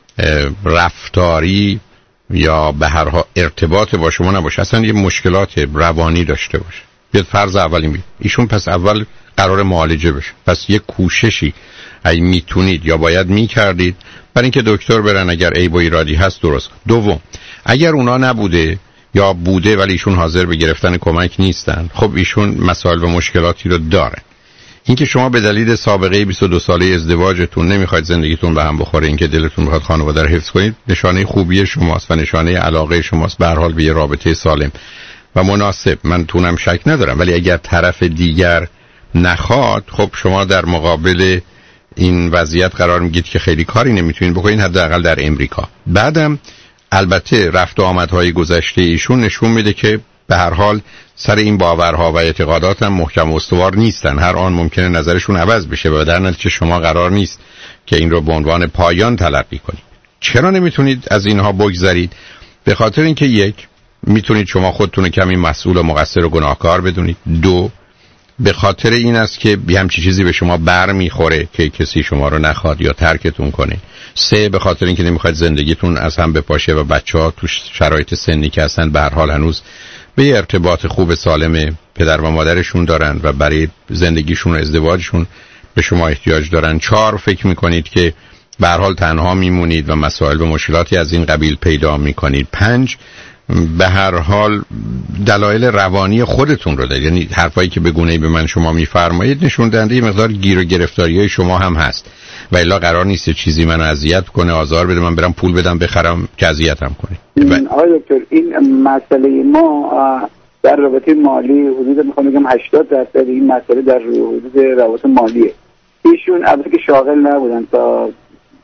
رفتاری یا به هر حال ارتباط با شما نباشه، اصلا یه مشکلات روانی داشته باشه. بیاد فرض اولی ایشون پس اول قرار معالجه بشه، پس یه کوششی اگه میتونید یا باید میکردید برای اینکه دکتر برن اگر عیب و ایرادی هست درست. دوم، اگر اونا نبوده یا بوده ولی ایشون حاضر به گرفتن کمک نیستن، خب ایشون مسائل و مشکلاتی رو داره. اینکه شما به دلیل سابقه 22 ساله ازدواجتون نمیخواید زندگیتون به هم بخوره، اینکه دلتون میخواد خانواده رو حفظ کنید، نشانه خوبی شماست و نشانه علاقه شماست به هر حال به یه رابطه سالم و مناسب. من تونم شک ندارم، ولی اگر طرف دیگر نخواد، خب شما در مقابل این وضعیت قرار میگید که خیلی کاری نمیتونید بکنید، حداقل در امریکا. بعدم البته رفت و آمدهای گذشته ایشون نشون میده که به هر حال سر این باورها و اعتقادات هم محکم و استوار نیستن. هر آن ممکنه نظرشون عوض بشه و در نتیجه شما قرار نیست که این رو به عنوان پایان تلقی کنید. چرا نمیتونید از اینها بگذرید؟ به خاطر اینکه یک، میتونید شما خودتون کمی مسئول و مقصر و گناهکار بدونید. دو، به خاطر این است که همچی چیزی به شما بر میخوره که کسی شما رو نخواد یا ترکتون کنه. سه، به خاطر اینکه نمیخواید زندگیتون از هم بپاشه و بچه‌ها تو شرایط سنی که هستن به هر حال هنوز به یه ارتباط خوب سالم پدر و مادرشون دارن و برای زندگیشون و ازدواجشون به شما احتیاج دارن. چهار، فکر میکنید که به هر حال تنها میمونید و مسائل و مشکلاتی از این قبیل پیدا میکنید. پنج، به هر حال دلایل روانی خودتون رو دارید، یعنی حرفایی که به گونه‌ای به من شما میفرمایید نشون دهنده یه مقدار گیر و گرفتاریای شما هم هست و الا قرار نیست چیزی منو اذیت کنه، آزار بده، من برم پول بدم بخرم که اذیتم کنه. آقای دکتر، این مسئله ما در رابطه مالی حدود میخوام بگم 80% این مسئله در حدود روابط مالیه. ایشون البته که شاغل نبودن تا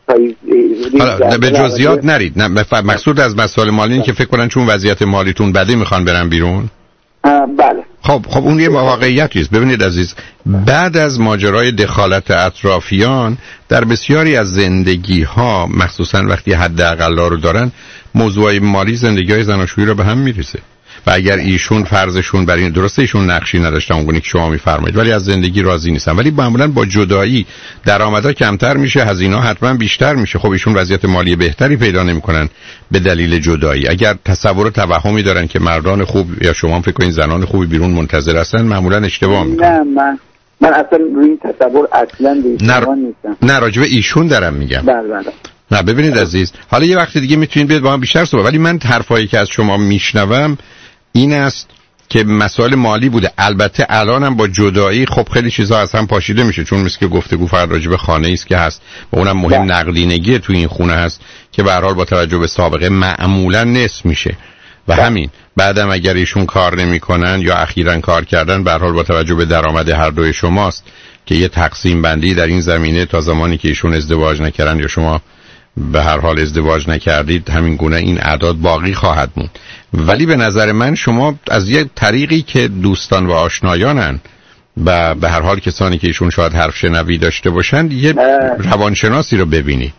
حالا به جزئیات نرید. نه مقصود از مسائل مالی این که فکر کنن چون وضعیت مالیتون بده میخوان برن بیرون. بله. خب اون یه واقعیتی است. ببینید عزیز، بعد از ماجرای دخالت اطرافیان در بسیاری از زندگی ها، مخصوصا وقتی حداقل رو دارن، موضوع مالی زندگی های زناشویی رو به هم میریزه. و اگر ایشون فرضشون بر این درسته، ایشون نقشی نداشتن اونگونه که شما میفرمایید، ولی از زندگی راضی نیستن، ولی معمولا با جدایی درآمدها کمتر میشه، هزینه‌ها حتما بیشتر میشه. خب ایشون وضعیت مالی بهتری پیدا نمیکنن به دلیل جدایی. اگر تصور و توهمی دارن که مردان خوب یا شما فکر کنین زنان خوبی بیرون منتظر هستن، معمولا اشتباه میکنن. نه من اصلا روی این تصور اصلا نیستم. نه راجع به ایشون دارم میگم. بله. نه ببینید عزیز، حالا یه وقت دیگه میتونید بیاد با هم بیشتر صحبت، ولی من حرفایی که از شما میشنوم این است که مسائل مالی بوده. البته الانم با جدایی خب خیلی چیزها از هم پاشیده میشه، چون مثل که گفتگو فقط راجع به خانه‌ای است که هست و اونم مهم نقدینگی تو این خونه هست که به هر حال با توجه به سابقه معمولا نصف میشه و همین بعدم اگر ایشون کار نمیکنن یا اخیراً کار کردن، به هر حال با توجه به درآمد هر دوی شماست که یه تقسیم بندی در این زمینه تا زمانی که ایشون ازدواج نکردن یا شما به هر حال ازدواج نکردید، همین گونه این اعداد باقی خواهد موند. ولی به نظر من شما از یه طریقی که دوستان و آشنایانن و به هر حال کسانی که ایشون شاید حرف شنوی داشته باشن، یه روانشناسی رو ببینید.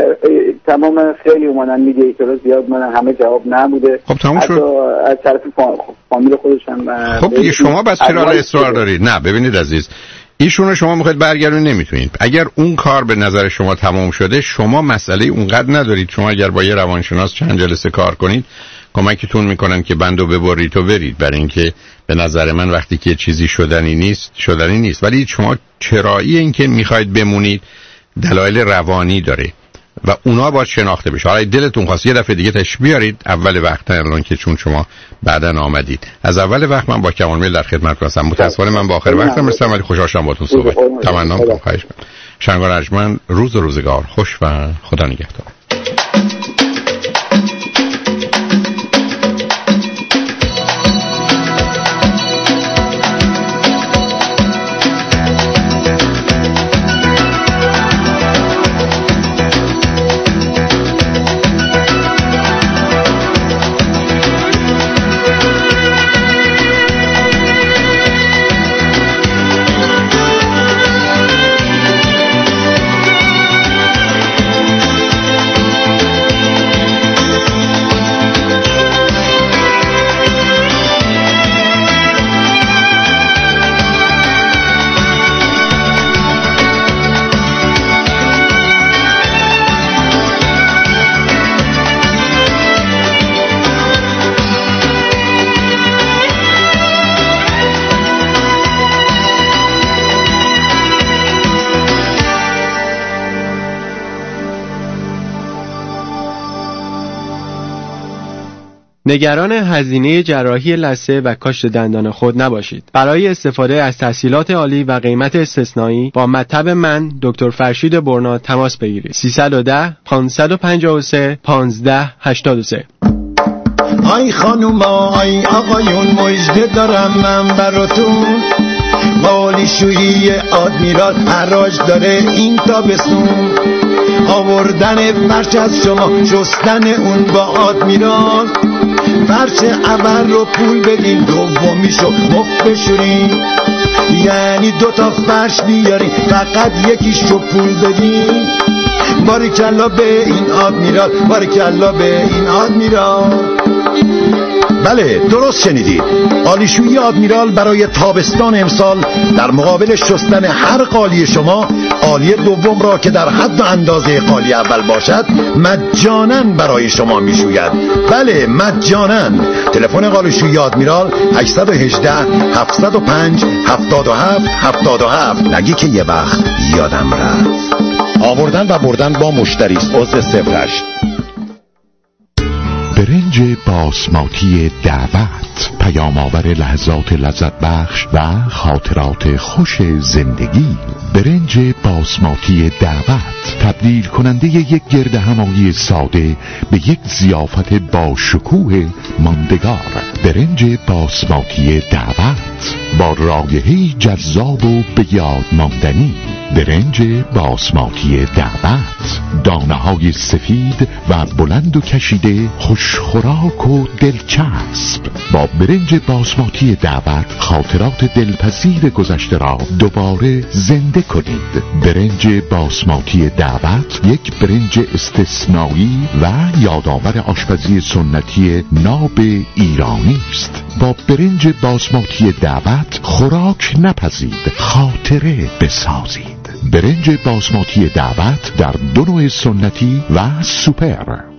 تمام خیلی اومدن میگه ایترا زیاد، من همه جواب نبوده. خب تموم شد. از طرف فامیل خودشم. خب دیگه شما بس چرا اصرار دارید؟ نه ببینید عزیز، ایشونو شما میخواید برگردون نمیتونید. اگر اون کار به نظر شما تمام شده، شما مسئله اونقدر ندارید. شما اگر با یه روانشناس چند جلسه کار کنید، کمکتون میکنن که بندو ببرید و برید. برای اینکه به نظر من وقتی که چیزی شدنی نیست. ولی شما چرایی این که میخواید بمونید دلایل روانی داره و اونا باید شناخته بشه. حالا دلتون خواست یه دفعه دیگه تش بیارید اول وقت، الان که چون شما بعدن آمدید. از اول وقت من با کمال میل در خدمتتون هستم. متاسفانه من با آخر وقتم رسیدم، ولی خوشحال شدم باهاتون صحبت. تمنا می‌کنم. خواهش می‌کنم. شنگار ارجمند، روز و روزگار خوش و خدا نگهدار. نگران هزینه جراحی لثه و کاشت دندان خود نباشید. برای استفاده از تحصیلات عالی و قیمت استثنایی با مطب من دکتر فرشید برنا تماس بگیرید. 310 553 1583. آی خانوما آی آقایون، مژده دارم من براتون، قالیشویی آدمیرال حراج داره این تابستون، آوردن فرش از شما، شستن اون با آدمیرال، فرش اول رو پول بدین، دومیشو مفت بشورین، یعنی 2 تا فرش بیارین فقط یکیشو پول بدین. باریکلا به این آدمیرال، باریکلا به این آدمیرال. بله درست شنیدید، قالیشویی آدمیرال برای تابستان امسال در مقابل شستن هر قالی شما، قالی دوم را که در حد و اندازه قالی اول باشد مجانا برای شما میشوید. بله مجانا. تلفن قالیشویی آدمیرال 818 705 77 77. نگی که یه وقت یادم رفت. آوردن و بردن با مشتریست. عضو 08. برنج باسماتی دعوت، پیام آور لحظات لذت بخش و خاطرات خوش زندگی. برنج باسماتی دعوت، تبدیل کننده یک گرد همایی ساده به یک ضیافت با شکوه ماندگار. برنج باسماتی دعوت با رایحه‌ای جذاب و به یاد ماندنی. برنج باسماتی دعوت، دانه‌های سفید و بلند و کشیده، خوشخوراک و دلچسب. با برنج باسماتی دعوت خاطرات دلپذیر گذشته را دوباره زنده کنید. برنج باسماتی دعوت یک برنج استثنایی و یادآور آشپزی سنتی ناب ایرانی است. با برنج باسماتی دعوت خوراک نپزید، خاطره بسازید. برنج باسماتی دعوت در 2 نوع سنتی و سوپر.